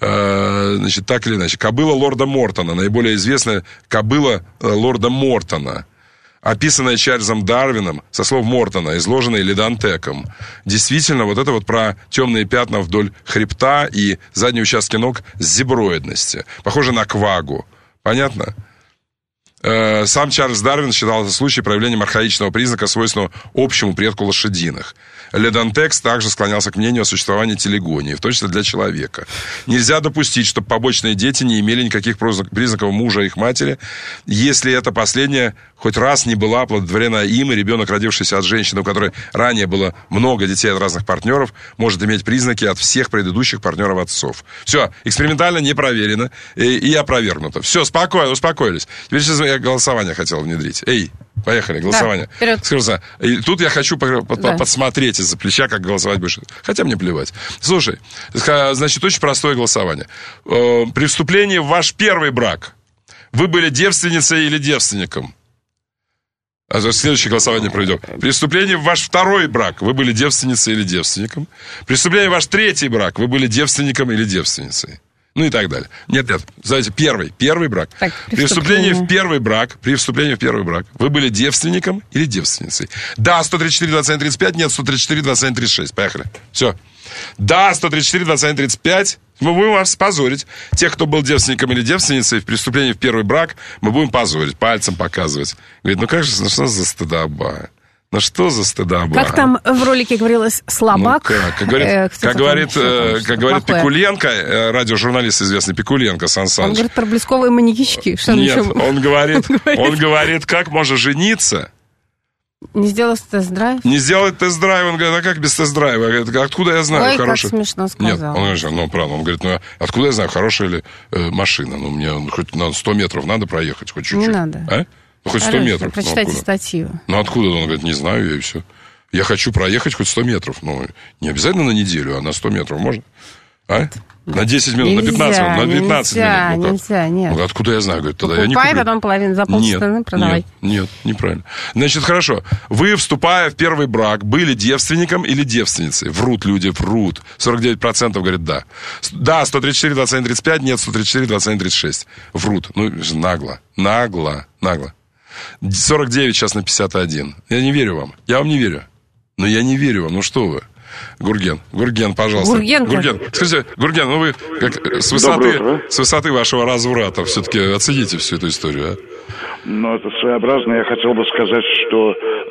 Speaker 1: Значит, так или иначе. Кобыла лорда Мортона, наиболее известная кобыла лорда Мортона, описанная Чарльзом Дарвином со слов Мортона, изложенная Ледантеком. Действительно, вот это вот про темные пятна вдоль хребта и задние участки ног с зеброидности. Похоже на квагу. Понятно? Сам Чарльз Дарвин считал этот случай проявлением архаичного признака, свойственного общему предку лошадиных. Ледантекс также склонялся к мнению о существовании телегонии, в том числе для человека. Нельзя допустить, чтобы побочные дети не имели никаких признаков мужа и их матери, если эта последняя хоть раз не была оплодотворена им, и ребенок, родившийся от женщины, у которой ранее было много детей от разных партнеров, может иметь признаки от всех предыдущих партнеров отцов. Все, экспериментально не проверено и, и опровергнуто. Все, спокойно, успокоились. Теперь сейчас я голосование хотел внедрить. Эй, поехали, голосование. Да, скажи, и тут я хочу да. подсмотреть из-за плеча, как голосовать будешь. Хотя мне плевать. Слушай, значит, очень простое голосование. При вступлении в ваш первый брак вы были девственницей или девственником? А следующее голосование проведем. При вступлении в ваш второй брак вы были девственницей или девственником? При вступлении в ваш третий брак вы были девственником или девственницей? Ну и так далее. Нет, нет, знаете, первый, первый брак. Так, при, при вступлении в первый брак, при вступлении в первый брак, вы были девственником или девственницей? Да, сто тридцать четыре, двадцать один, тридцать пять, нет, сто тридцать четыре, двадцать один, тридцать шесть. Поехали. Все. Да, сто тридцать четыре, двадцать один, тридцать пять. Мы будем вас позорить. Тех, кто был девственником или девственницей, в преступлении в первый брак, мы будем позорить, пальцем показывать. Говорит, ну как же, ну что за стыдоба? Ну что за стыдоба?
Speaker 2: Как там в ролике говорилось, слабак?
Speaker 1: Ну, как? Как говорит, э, как говорит, э, как говорит Пикуленко, э, радиожурналист известный Пикуленко Сан Саныч.
Speaker 2: Он говорит про блесковые маньячки. Что
Speaker 1: Нет, он, он, говорит, он, говорит... он говорит, как можно жениться...
Speaker 2: Не сделать тест-драйв?
Speaker 1: Не сделать тест-драйв. Он говорит, а как без тест-драйва? Говорит, откуда я знаю,
Speaker 2: Ой,
Speaker 1: хорошая...
Speaker 2: как смешно сказал.
Speaker 1: Нет, он говорит, ну, правда, он говорит, ну, откуда я знаю, хорошая ли э, машина? Ну, мне хоть на сто метров надо проехать, хоть чуть-чуть.
Speaker 2: Не надо.
Speaker 1: А? Ну, хоть сто метров.
Speaker 2: Прочитайте
Speaker 1: ну,
Speaker 2: статью.
Speaker 1: Ну, откуда? Он говорит, не знаю, я и все. Я хочу проехать хоть сто метров. Ну, не обязательно на неделю, а на сто метров можно? А? На десять минут, нельзя, на пятнадцать минут, на пятнадцать
Speaker 2: нельзя,
Speaker 1: минут. Ну,
Speaker 2: нельзя, нет.
Speaker 1: Ну, откуда я знаю? Говорит, тогда я не
Speaker 2: куплю.
Speaker 1: куплю.
Speaker 2: Потом половину за полцены продавай.
Speaker 1: Нет, нет, неправильно. Значит, хорошо. Вы, вступая в первый брак, были девственником или девственницей? Врут люди, врут. сорок девять процентов говорят да. Да, сто тридцать четыре, двадцать один, тридцать пять, нет, сто тридцать четыре, двадцать один, тридцать шесть. Врут. Ну, нагло, нагло, нагло. сорок девять сейчас на пятьдесят один. Я не верю вам. Я вам не верю. Но я не верю вам. Ну что вы? Гурген, Гурген, пожалуйста.
Speaker 2: Гурген,
Speaker 1: Гурген. Скажите, Гурген, ну вы как, с, высоты, с высоты вашего разврата все-таки оцените всю эту историю, а?
Speaker 15: Ну, это своеобразно. Я хотел бы сказать, что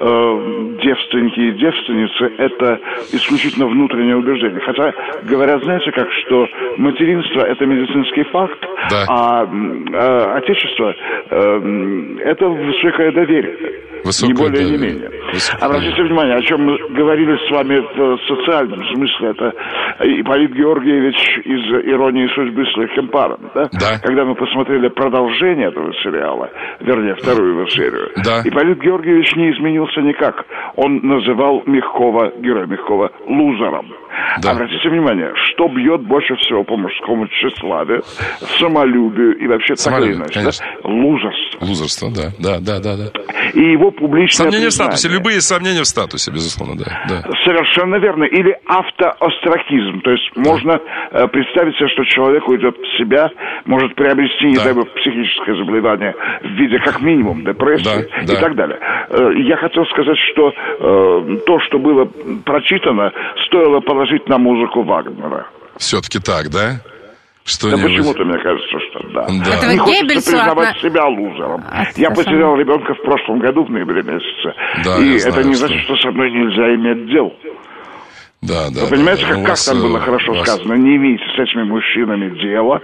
Speaker 15: э, девственники и девственницы – это исключительно внутреннее убеждение. Хотя говорят, знаете как, что материнство – это медицинский факт,
Speaker 1: да.
Speaker 15: а э, отечество э, – это высокое доверие.
Speaker 1: Высокое
Speaker 15: не более,
Speaker 1: доверие.
Speaker 15: не менее.
Speaker 1: Высокое.
Speaker 15: Обратите внимание, о чем мы говорили с вами в социальном смысле. Это Ипполит Георгиевич из «Иронии судьбы» с легким паром. Да?
Speaker 1: Да.
Speaker 15: Когда мы посмотрели продолжение этого сериала, вернее, вторую его серию,
Speaker 1: да.
Speaker 15: Ипполит Георгиевич не изменился никак. Он называл Мягкова, героя Мягкова, лузером.
Speaker 1: Да.
Speaker 15: Обратите внимание, что бьет больше всего по мужскому тщеславию, самолюбию и вообще так или иначе. Да? Лузерство.
Speaker 1: Лузерство, да, да, да, да, да.
Speaker 15: И его публичное
Speaker 1: Сомнения
Speaker 15: признание.
Speaker 1: в статусе, любые сомнения в статусе, безусловно, да. да.
Speaker 15: Совершенно верно. Или автоостракизм. То есть да. можно э, представить себе, что человек уйдет в себя, может приобрести, не
Speaker 1: да.
Speaker 15: дай бог, психическое заболевание в виде, как минимум, депрессии
Speaker 1: да,
Speaker 15: и
Speaker 1: да.
Speaker 15: так далее. Э, я хотел сказать, что э, то, что было прочитано, стоило положить на музыку Вагнера.
Speaker 1: Все-таки так, да? Что
Speaker 15: да почему-то мне кажется, что да.
Speaker 1: да.
Speaker 2: Это
Speaker 15: не хочется
Speaker 2: Геббельсу
Speaker 15: признавать
Speaker 2: от...
Speaker 15: себя лузером.
Speaker 2: От...
Speaker 15: Я потерял ребенка в прошлом году в ноябре месяце.
Speaker 1: Да,
Speaker 15: и это
Speaker 1: знаю,
Speaker 15: не
Speaker 1: что...
Speaker 15: значит, что со мной нельзя иметь дел.
Speaker 1: Да, да.
Speaker 15: Вы понимаете,
Speaker 1: да,
Speaker 15: как,
Speaker 1: да.
Speaker 15: как
Speaker 1: вас,
Speaker 15: там было хорошо
Speaker 1: вас...
Speaker 15: сказано? Не имейте с этими мужчинами дела,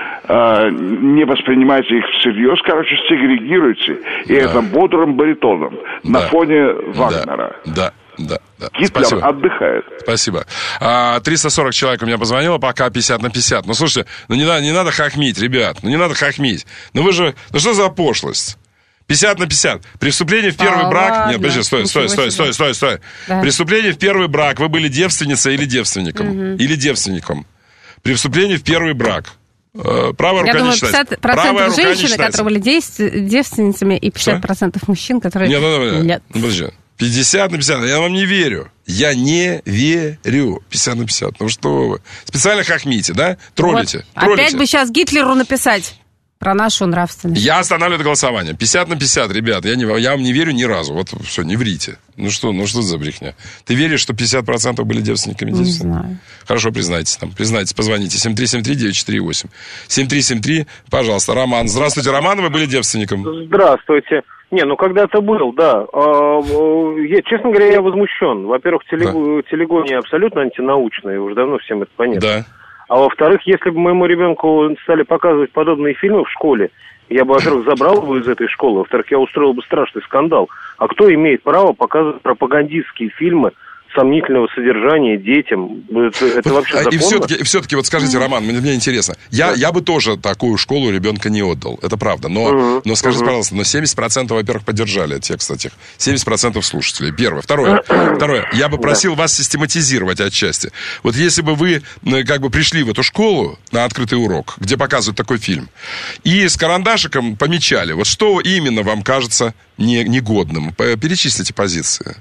Speaker 15: э, не воспринимайте их всерьез, короче, сегрегируйте. И да. это бодрым баритоном да. на фоне Вагнера.
Speaker 1: Да, да. Да, да.
Speaker 15: Гитлер
Speaker 1: Спасибо.
Speaker 15: отдыхает.
Speaker 1: Спасибо. А, триста сорок человек у меня позвонило, пока пятьдесят на пятьдесят. Ну, слушайте, ну не надо, не надо хохмить, ребят. Ну, не надо хохмить. Ну, вы же... Ну, что за пошлость? пятьдесят на пятьдесят. При вступлении в первый а, брак... Ладно. Нет, подожди, стой, стой, стой, стой, стой, стой. Да. При вступлении в первый брак вы были девственницей или девственником? Угу. Или девственником. При вступлении в первый брак... Правая рука не считается.
Speaker 2: пятьдесят процентов женщин, которые были девственницами, и пятьдесят процентов что? Мужчин, которые...
Speaker 1: Нет, ну, ну, нет. Ну, подожди. пятьдесят на пятьдесят, я вам не верю. Я не верю. пятьдесят на пятьдесят. Ну что вы? Специально хохмите, да? Троллите.
Speaker 2: Вот.
Speaker 1: Троллите.
Speaker 2: Опять бы сейчас Гитлеру написать. Про нашу нравственность.
Speaker 1: Я останавливаю это голосование. пятьдесят на пятьдесят, ребят. Я, не, я вам не верю ни разу. Вот все, не врите. Ну что, ну что за брехня? Ты веришь, что пятьдесят процентов были девственниками?
Speaker 2: Не знаю.
Speaker 1: Хорошо, признайтесь там. Признайтесь, позвоните. семь три семь три девять четыре восемь. семь три семь три, пожалуйста. Роман. Здравствуйте, Роман, вы были девственником?
Speaker 16: Здравствуйте. Не, ну когда-то был, да. Я, честно говоря, я возмущен. Во-первых, телег... да. телегония абсолютно антинаучная, уже давно всем это понятно.
Speaker 1: Да.
Speaker 16: А во-вторых, если бы моему ребенку стали показывать подобные фильмы в школе, я бы, во-первых, забрал его из этой школы, во-вторых, я устроил бы страшный скандал. А кто имеет право показывать пропагандистские фильмы сомнительного содержания детям? Это, это вообще законно?
Speaker 1: И все-таки, и все-таки вот скажите, Роман, мне, мне интересно. Я, да. я бы тоже такую школу ребенка не отдал. Это правда. Но, uh-huh. но скажите, uh-huh. пожалуйста, но семьдесят процентов, во-первых, поддержали текст этих. семьдесят процентов слушателей. Первое. Второе. Второе. Я бы просил да. вас систематизировать отчасти. Вот если бы вы как бы пришли в эту школу на открытый урок, где показывают такой фильм, и с карандашиком помечали, вот что именно вам кажется не, негодным. Перечислите позиции.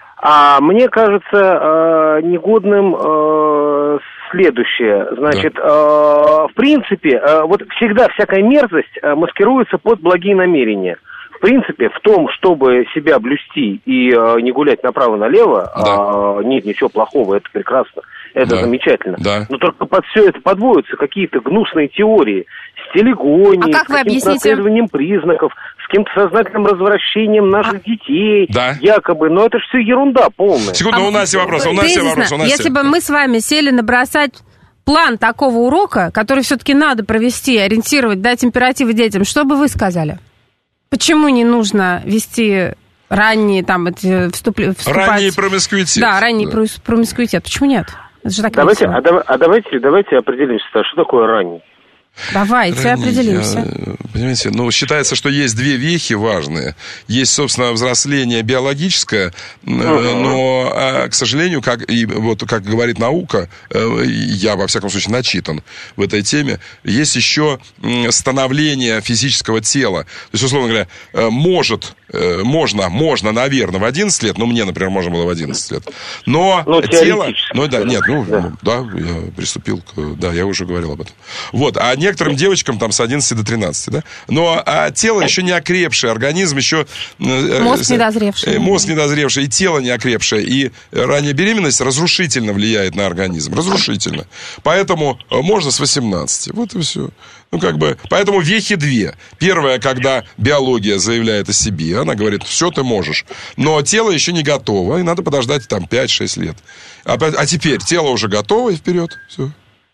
Speaker 16: А мне кажется э, негодным э, следующее. Значит, да. э, в принципе, э, вот всегда всякая мерзость э, маскируется под благие намерения. В принципе, в том, чтобы себя блюсти и э, не гулять направо-налево, да. э, нет ничего плохого, это прекрасно, это да. замечательно. Да. Но только под все это подводятся какие-то гнусные теории с телегонией,
Speaker 2: а как вы
Speaker 16: с наследованием признаков, с каким-то сознательным развращением наших а... детей, да. якобы. Но это же все ерунда полная.
Speaker 1: Секунду, а... у нас есть вопрос, у нас есть вопрос. У нас
Speaker 2: Если бы мы с вами сели набросать план такого урока, который все-таки надо провести, ориентировать, дать императивы детям, что бы вы сказали? Почему не нужно вести ранние там эти вступ... вступать...
Speaker 1: Ранний промискуитет.
Speaker 2: Да, ранний да. промискуитет. Почему нет? Это же так
Speaker 16: давайте, а, дав... а давайте, давайте определимся, что такое ранний.
Speaker 2: Давайте ранний, определимся.
Speaker 1: Я, понимаете, ну, считается, что есть две вехи важные. Есть, собственно, взросление биологическое, uh-huh. но, к сожалению, как, и, вот, как говорит наука, я, во всяком случае, начитан в этой теме, есть еще становление физического тела. То есть, условно говоря, может, можно, можно, наверное, в одиннадцать лет, ну, мне, например, можно было в одиннадцать лет, но ну, тело... Ну, да, нет, ну, да. да, я приступил к... Да, я уже говорил об этом. Вот, а некоторым девочкам там с одиннадцати до тринадцати, да? Но а тело еще не окрепшее, организм еще...
Speaker 2: Мозг недозревший.
Speaker 1: Мозг недозревший, и тело не окрепшее, и ранняя беременность разрушительно влияет на организм, разрушительно. Поэтому можно с восемнадцати, вот и все. Ну, как бы, поэтому вехи две. Первая, когда биология заявляет о себе, она говорит, все, ты можешь. Но тело еще не готово, и надо подождать там пять-шесть лет. А, а теперь тело уже готово, и вперед, все.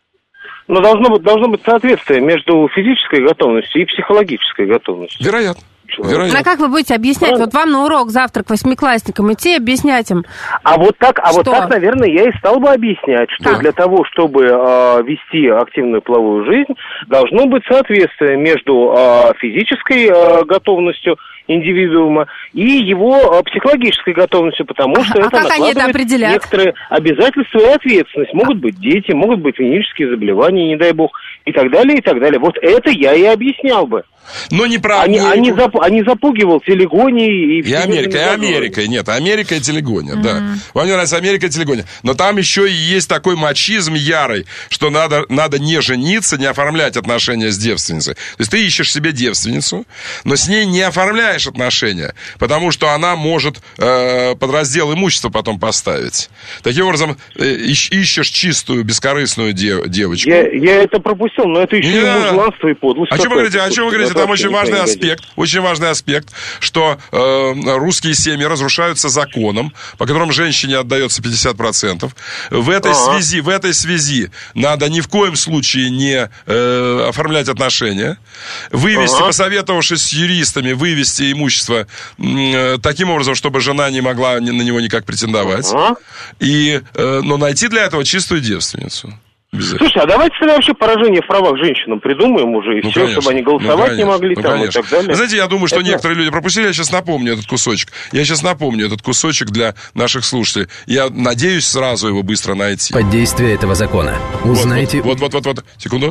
Speaker 16: Но должно быть, должно быть соответствие между физической готовностью и психологической готовностью.
Speaker 1: Вероятно. Вероятно.
Speaker 2: А как вы будете объяснять? А... Вот вам на урок завтра к восьмиклассникам идти объяснять им.
Speaker 16: А вот так, а вот так, наверное, я и стал бы объяснять, что как? Для того, чтобы э, вести активную половую жизнь, должно быть соответствие между э, физической э, готовностью индивидуума и его э, психологической готовностью, потому что а, это
Speaker 2: а
Speaker 16: накладывает некоторые обязательства и ответственность. Могут быть дети, могут быть венерические заболевания, не дай бог, и так далее, и так далее. Вот это я и объяснял бы.
Speaker 1: Но неправда.
Speaker 16: Они, они, зап, они запугивал телегонией. И,
Speaker 1: и Америка, и Америка. Нет, Америка и телегония, mm-hmm. да. Вам не нравится Америка и телегония. Но там еще и есть такой мачизм ярый, что надо, надо не жениться, не оформлять отношения с девственницей. То есть ты ищешь себе девственницу, но с ней не оформляешь отношения, потому что она может э, под раздел имущества потом поставить. Таким образом, э, ищ, ищешь чистую, бескорыстную дев, девочку.
Speaker 16: Я, я это пропустил, но это еще yeah. и мужланство и подлость.
Speaker 1: О чем вы говорите? О чем вы говорите? Там очень важный аспект, очень важный аспект, что э, русские семьи разрушаются законом, по которому женщине отдается пятьдесят процентов. В этой А-а. связи, в этой связи надо ни в коем случае не э, оформлять отношения, вывести, А-а. посоветовавшись с юристами, вывести имущество э, таким образом, чтобы жена не могла на него никак претендовать, А-а. и, э, но найти для этого чистую девственницу.
Speaker 16: Слушай, а давайте тогда вообще поражение в правах женщинам придумаем уже, и ну, все, конечно, чтобы они голосовать ну, не могли ну, там конечно. И так далее.
Speaker 1: Знаете, я думаю, что это... некоторые люди пропустили, я сейчас напомню этот кусочек. Я сейчас напомню этот кусочек для наших слушателей. Я надеюсь сразу его быстро найти.
Speaker 14: Под действие этого закона узнайте...
Speaker 1: Вот, вот, вот, вот, вот. Секунду.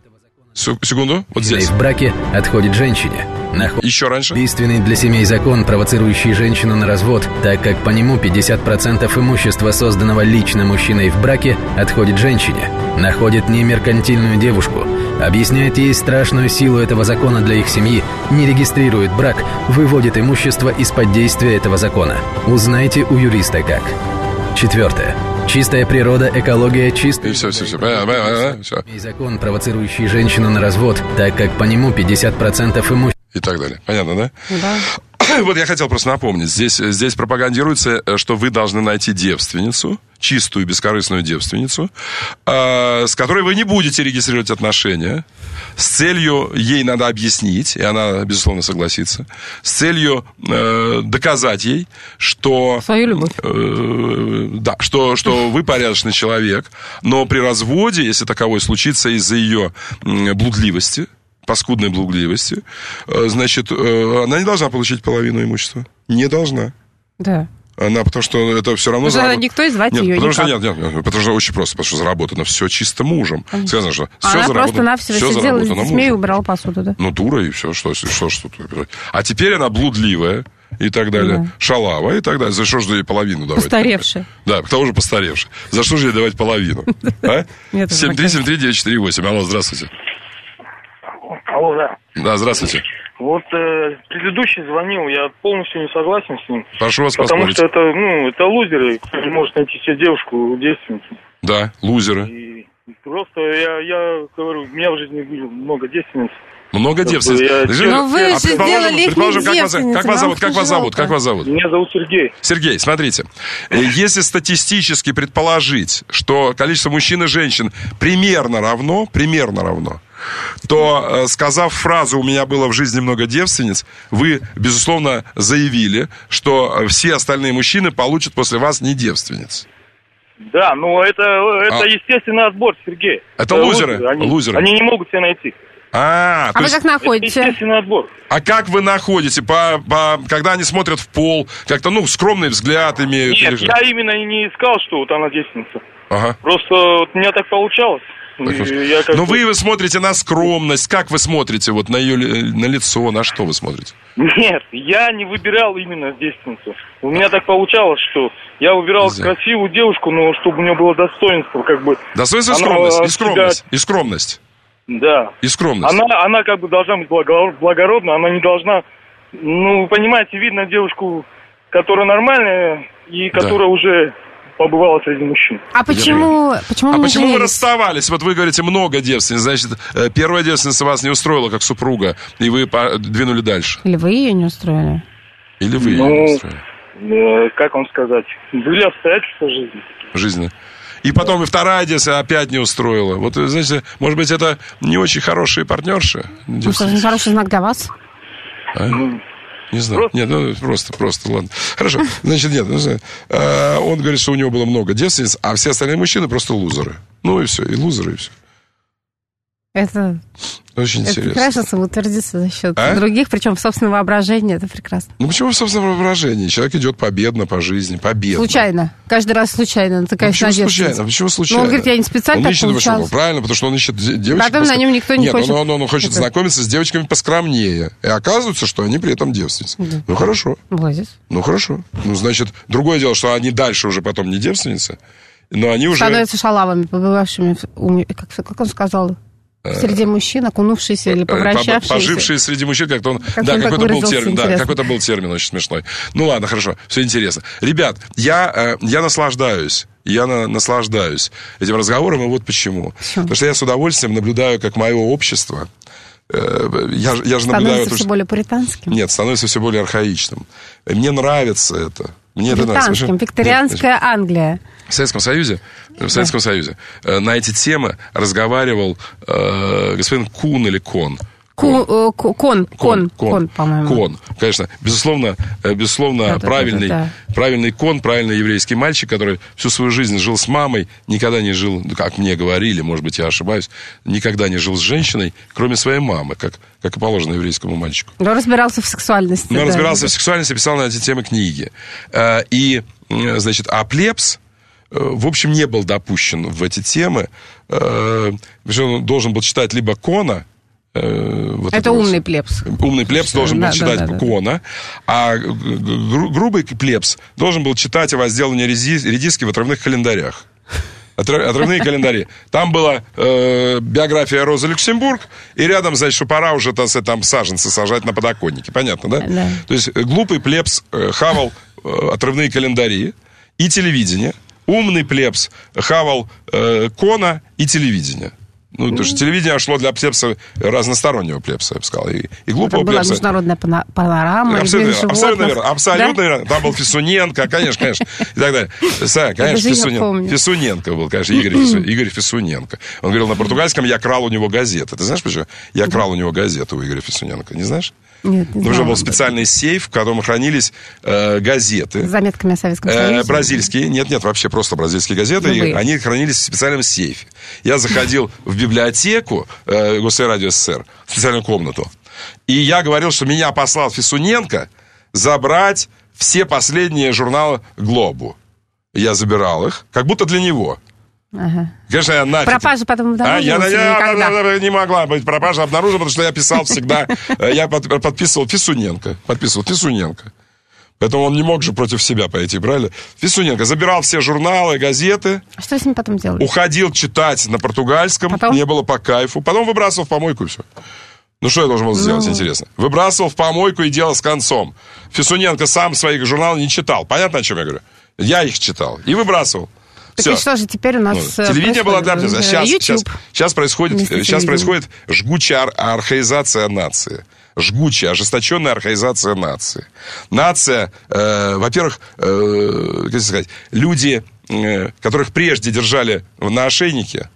Speaker 1: Секунду, вот здесь.
Speaker 14: В браке отходит женщине.
Speaker 1: Наход... Еще раньше.
Speaker 14: Убийственный для семей закон, провоцирующий женщину на развод, так как по нему пятьдесят процентов имущества, созданного лично мужчиной в браке, отходит женщине. Находит не меркантильную девушку, объясняет ей страшную силу этого закона для их семьи, не регистрирует брак, выводит имущество из-под действия этого закона. Узнайте у юриста как. Четвертое. Чистая природа, экология, чистый...
Speaker 1: И все, все, все, понятно, все.
Speaker 14: И закон, провоцирующий женщину на развод, так как по нему пятьдесят процентов имущества...
Speaker 1: И так далее. Понятно, да?
Speaker 2: Да.
Speaker 1: Вот я хотел просто напомнить. Здесь, здесь пропагандируется, что вы должны найти девственницу, чистую, бескорыстную девственницу, э, с которой вы не будете регистрировать отношения. С целью, ей надо объяснить, и она, безусловно, согласится, с целью э, доказать ей, что...
Speaker 2: Свою любовь.
Speaker 1: Э, да, что, что вы порядочный человек, но при разводе, если таковой случится из-за ее блудливости, паскудной блудливости, значит, она не должна получить половину имущества. Не должна.
Speaker 2: Да.
Speaker 1: Она, потому что это все равно...
Speaker 2: Потому что никто и звать
Speaker 1: нет,
Speaker 2: ее
Speaker 1: потому
Speaker 2: никак.
Speaker 1: что, нет, нет, нет, потому что очень просто, потому что заработано все чисто мужем.
Speaker 2: Конечно.
Speaker 1: Сказано, что
Speaker 2: а
Speaker 1: все
Speaker 2: она
Speaker 1: заработано,
Speaker 2: просто-навсего
Speaker 1: все
Speaker 2: сидела с
Speaker 1: заработано
Speaker 2: детьми и
Speaker 1: мужем.
Speaker 2: убирала посуду, да?
Speaker 1: Ну, дура и все, что, что, что тут. А теперь она блудливая и так далее, да. Шалава и так далее. За что же ей половину давать?
Speaker 2: Постаревшая.
Speaker 1: Да, к тому же постаревшая. За что же ей давать половину? семь три семь три девять четыре восемь. Алло, здравствуйте.
Speaker 17: Алло, да.
Speaker 1: Да, здравствуйте.
Speaker 17: Вот э, предыдущий звонил, я полностью не согласен с ним.
Speaker 1: Прошу вас
Speaker 17: потому
Speaker 1: поспорить.
Speaker 17: что это, ну, это лузеры, кто не может найти себе девушку девственницу.
Speaker 1: Да, лузеры.
Speaker 17: И просто я, я говорю, у меня в жизни было много девственниц.
Speaker 1: Много девственниц.
Speaker 17: Я...
Speaker 2: Но вы
Speaker 1: а
Speaker 2: же сделали их не девственницами.
Speaker 1: Как вас зовут? Как вас зовут? Как вас зовут?
Speaker 17: Меня зовут Сергей.
Speaker 1: Сергей, смотрите. Если статистически предположить, что количество мужчин и женщин примерно равно, примерно равно, то, сказав фразу «у меня было в жизни много девственниц», вы, безусловно, заявили, что все остальные мужчины получат после вас не девственниц.
Speaker 17: Да, ну это, это
Speaker 1: а.
Speaker 17: естественный отбор, Сергей.
Speaker 1: Это, это лузеры.
Speaker 17: Они,
Speaker 1: лузеры.
Speaker 17: Они не могут себя найти.
Speaker 1: А,
Speaker 2: а вы есть... как находите?
Speaker 17: Естественный отбор.
Speaker 1: А как вы находите? По, по, когда они смотрят в пол, как-то, ну, скромный взгляд имеют?
Speaker 17: Нет,
Speaker 1: или...
Speaker 17: я именно и не искал, что вот она девственница.
Speaker 1: Ага.
Speaker 17: Просто вот у меня так получалось.
Speaker 1: Я как Но вы, вы смотрите на скромность. Как вы смотрите вот на ее на лицо? На что вы смотрите?
Speaker 17: Нет, я не выбирал именно девственницу. У меня так получалось, что я выбирал Нельзя. красивую девушку, но чтобы у нее было достоинство, как бы.
Speaker 1: Достоинство и скромность. И скромность. И скромность.
Speaker 17: Да.
Speaker 1: И скромность.
Speaker 17: Она, она как бы должна быть благородна, она не должна... Ну, вы понимаете, видно девушку, которая нормальная и которая да. уже побывала среди мужчин.
Speaker 2: А почему, почему
Speaker 1: А
Speaker 2: мы
Speaker 1: почему
Speaker 2: женились?
Speaker 1: вы расставались? Вот вы говорите, много девственниц. Значит, первая девственница вас не устроила как супруга, и вы двинули дальше.
Speaker 2: Или вы ее не устроили?
Speaker 1: Или вы
Speaker 17: ну,
Speaker 1: ее не устроили?
Speaker 17: Э, как вам сказать? Были обстоятельства жизни.
Speaker 1: Жизни. И потом и вторая девственница опять не устроила. Вот, знаете, может быть, это не очень хорошие партнерши?
Speaker 2: Ну, это не хороший знак для вас.
Speaker 1: А? Не знаю. Просто? Нет, ну просто, просто, ладно. Хорошо. Значит, нет, ну, э, он говорит, что у него было много девственниц, а все остальные мужчины просто лузеры. Ну и все, и лузеры, и все.
Speaker 2: Это...
Speaker 1: Очень
Speaker 2: это
Speaker 1: интересно.
Speaker 2: прекрасно самоутвердиться за счет
Speaker 1: а?
Speaker 2: других, причем в собственном воображении, это прекрасно.
Speaker 1: Ну почему в собственном воображении? Человек идет победно по жизни, победно.
Speaker 2: Случайно. Каждый раз случайно. Натыкаясь
Speaker 1: почему
Speaker 2: на
Speaker 1: случайно? Почему случайно?
Speaker 2: Ну, он говорит, я не специально
Speaker 1: он
Speaker 2: так
Speaker 1: ищет,
Speaker 2: получалось.
Speaker 1: Правильно, потому что он ищет девочек...
Speaker 2: Потом
Speaker 1: поск...
Speaker 2: на нем никто не
Speaker 1: Нет,
Speaker 2: хочет.
Speaker 1: Нет, он, он, он хочет это... знакомиться с девочками поскромнее. И оказывается, что они при этом девственницы. Да. Ну, хорошо.
Speaker 2: Молодец.
Speaker 1: Ну, хорошо. Ну, значит, другое дело, что они дальше уже потом не девственницы, но они уже...
Speaker 2: Становятся шалавами, побывавшими, как, как он сказал... Среди мужчин, окунувшиеся или повращавшиеся.
Speaker 1: Пожившие среди мужчин, как-то он...
Speaker 2: Как
Speaker 1: да,
Speaker 2: он
Speaker 1: какой-то был термин,
Speaker 2: интересно.
Speaker 1: да, какой-то был термин очень смешной. Ну ладно, хорошо, все интересно. Ребят, я, я наслаждаюсь, я на, наслаждаюсь этим разговором, и вот почему. почему. Потому что я с удовольствием наблюдаю, как мое общество... Я, я же
Speaker 2: становится
Speaker 1: наблюдаю,
Speaker 2: все
Speaker 1: что...
Speaker 2: более пуританским?
Speaker 1: Нет, становится все более архаичным. Мне нравится это. Мне
Speaker 2: Британским,
Speaker 1: это
Speaker 2: викторианская
Speaker 1: Нет,
Speaker 2: Англия.
Speaker 1: В Советском Союзе, в Советском да. Союзе э, на эти темы разговаривал э, господин Кун или Кон.
Speaker 2: Кон, кон, кон, кон,
Speaker 1: кон,
Speaker 2: по-моему.
Speaker 1: Кон, конечно, безусловно, безусловно, да, правильный, да, да, да. правильный кон, правильный еврейский мальчик, который всю свою жизнь жил с мамой, никогда не жил, как мне говорили, может быть, я ошибаюсь, никогда не жил с женщиной, кроме своей мамы, как, как и положено еврейскому мальчику.
Speaker 2: Но разбирался в сексуальности.
Speaker 1: Но
Speaker 2: да,
Speaker 1: разбирался
Speaker 2: да.
Speaker 1: в сексуальности, писал на эти темы книги. И, значит, а плебс, в общем, не был допущен в эти темы. Он должен был читать либо Кона, Вот
Speaker 2: это умный плебс.
Speaker 1: Умный плебс должен был да, читать да, да, Кона, да. а гру- грубый плебс должен был читать о возделывании редиски в отрывных календарях. Отрывные календари. Там была э, биография Розы Люксембург, и рядом, значит, что пора уже там, там саженцы сажать на подоконнике. Понятно, да? Да. То есть глупый плебс э, хавал э, отрывные календари и телевидение. Умный плебс хавал э, Кона и телевидение. Ну, потому что телевидение шло для плебса, разностороннего плебса, я бы сказал. И, и глупого
Speaker 2: была
Speaker 1: плебса.
Speaker 2: Международная панорама.
Speaker 1: Абсолютно, абсолютно верно. Абсолютно да? верно. Там был Фисуненко, конечно, конечно. И так далее. Са, конечно, Фисуненко. Фисуненко был, конечно, Игорь, Фису, Игорь Фисуненко. Он говорил на португальском, я крал у него газеты. Ты знаешь почему? Я крал у него газеты у Игоря Фисуненко. Не знаешь?
Speaker 2: Нет, не
Speaker 1: Уже был специальный сейф, в котором хранились э, газеты.
Speaker 2: С заметками о Советском Союзе?
Speaker 1: Э, бразильские. Нет, нет, вообще просто бразильские газеты. И они хранились в специальном сейфе. Я заходил в библиотеку э, Госрадио СССР, в специальную комнату. И я говорил, что меня послал Фисуненко забрать все последние журналы «Глобу». Я забирал их, как будто для него.
Speaker 2: Ага.
Speaker 1: Конечно, я нафиг.
Speaker 2: Пропажа потом обнаружила?
Speaker 1: А, я, я, я, я не могла быть пропажа обнаружена, потому что я писал всегда, я под, подписывал Фисуненко, подписывал Фисуненко. Поэтому он не мог же против себя пойти, правильно? Фисуненко забирал все журналы, газеты.
Speaker 2: А что с ним потом делали?
Speaker 1: Уходил читать на португальском, потом? Не было по кайфу. Потом выбрасывал в помойку и все. Ну, что я должен был сделать, ну... интересно? Выбрасывал в помойку и дело с концом. Фисуненко сам своих журналов не читал. Понятно, о чем я говорю? Я их читал и выбрасывал.
Speaker 2: Так
Speaker 1: Все.
Speaker 2: И что же теперь у нас
Speaker 1: ну, телевидение было для... Сейчас, сейчас, сейчас, происходит, сейчас происходит жгучая архаизация нации. Жгучая, ожесточенная архаизация нации. Нация, э, во-первых, э, как сказать, люди, э, которых прежде держали на ошейнике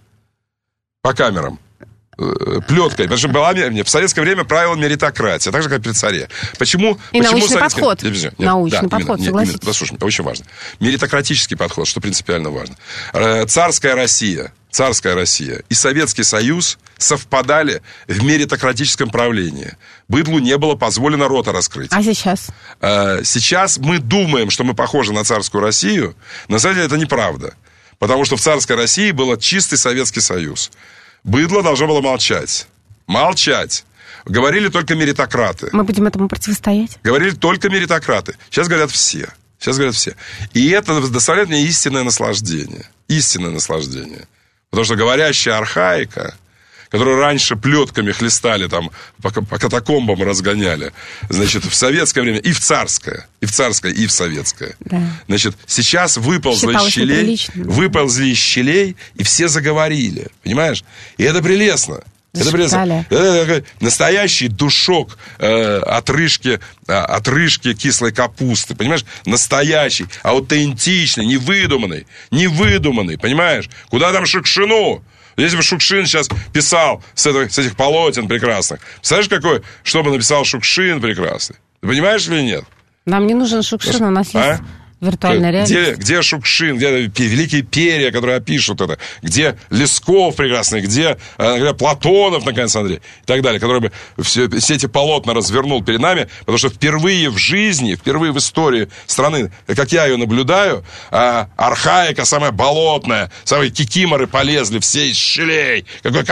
Speaker 1: по камерам, плеткой, потому что была, в советское время правила меритократия, так же, как при царе. Почему?
Speaker 2: И
Speaker 1: почему
Speaker 2: научный
Speaker 1: советское...
Speaker 2: подход.
Speaker 1: Нет, нет,
Speaker 2: научный
Speaker 1: да,
Speaker 2: подход,
Speaker 1: именно,
Speaker 2: согласитесь.
Speaker 1: Именно, послушай, очень важно. Меритократический подход, что принципиально важно. Царская Россия, царская Россия и Советский Союз совпадали в меритократическом правлении. Быдлу не было позволено рота раскрыть.
Speaker 2: А сейчас?
Speaker 1: Сейчас мы думаем, что мы похожи на царскую Россию, но на самом деле это неправда. Потому что в царской России был чистый Советский Союз. Быдло должно было молчать. Молчать. Говорили только меритократы.
Speaker 2: Мы будем этому противостоять?
Speaker 1: Говорили только меритократы. Сейчас говорят все. Сейчас говорят все. И это доставляет мне истинное наслаждение. Истинное наслаждение. Потому что говорящая архаика, которую раньше плетками хлестали, там, по, по катакомбам разгоняли, значит, в советское время, и в царское, и в царское, и в советское. Да. Значит, сейчас выползли из щелей, выползли из щелей, и все заговорили, понимаешь? И это прелестно. Это, прелестно. Это настоящий душок э, отрыжки, э, отрыжки кислой капусты, понимаешь? Настоящий, аутентичный, невыдуманный, невыдуманный, понимаешь? Куда там Шукшину? Если бы Шукшин сейчас писал с, этих, с этих полотен прекрасных, представляешь, какой, что бы написал Шукшин прекрасный? Ты понимаешь или нет?
Speaker 2: Нам не нужен Шукшин, у нас а? есть виртуальная реальность.
Speaker 1: Где, где Шукшин, где великие перья, которые опишут это, где Лесков прекрасный, где, где Платонов, наконец, Андрей, и так далее, который бы все, все эти полотна развернул перед нами, потому что впервые в жизни, впервые в истории страны, как я ее наблюдаю, архаика самая болотная, самые кикиморы полезли все из щелей. Какой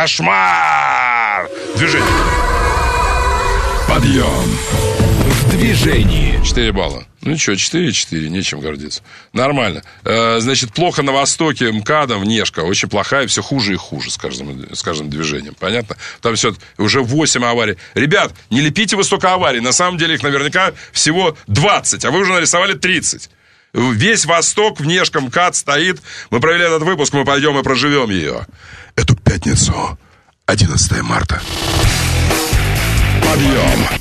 Speaker 1: кошмар! Движение. Подъем.
Speaker 4: В движении.
Speaker 1: четыре балла. Ну что, четыре четыре, нечем гордиться. Нормально. Э, значит, плохо на Востоке, МКАДа, внешка, очень плохая, все хуже и хуже с каждым, с каждым движением. Понятно? Там все, уже восемь аварий. Ребят, не лепите вы столько аварий. На самом деле их наверняка всего двадцать, а вы уже нарисовали тридцать. Весь Восток, внешка, МКАД стоит. Мы провели этот выпуск, мы пойдем и проживем ее. Эту пятницу, одиннадцатое марта. Подъем.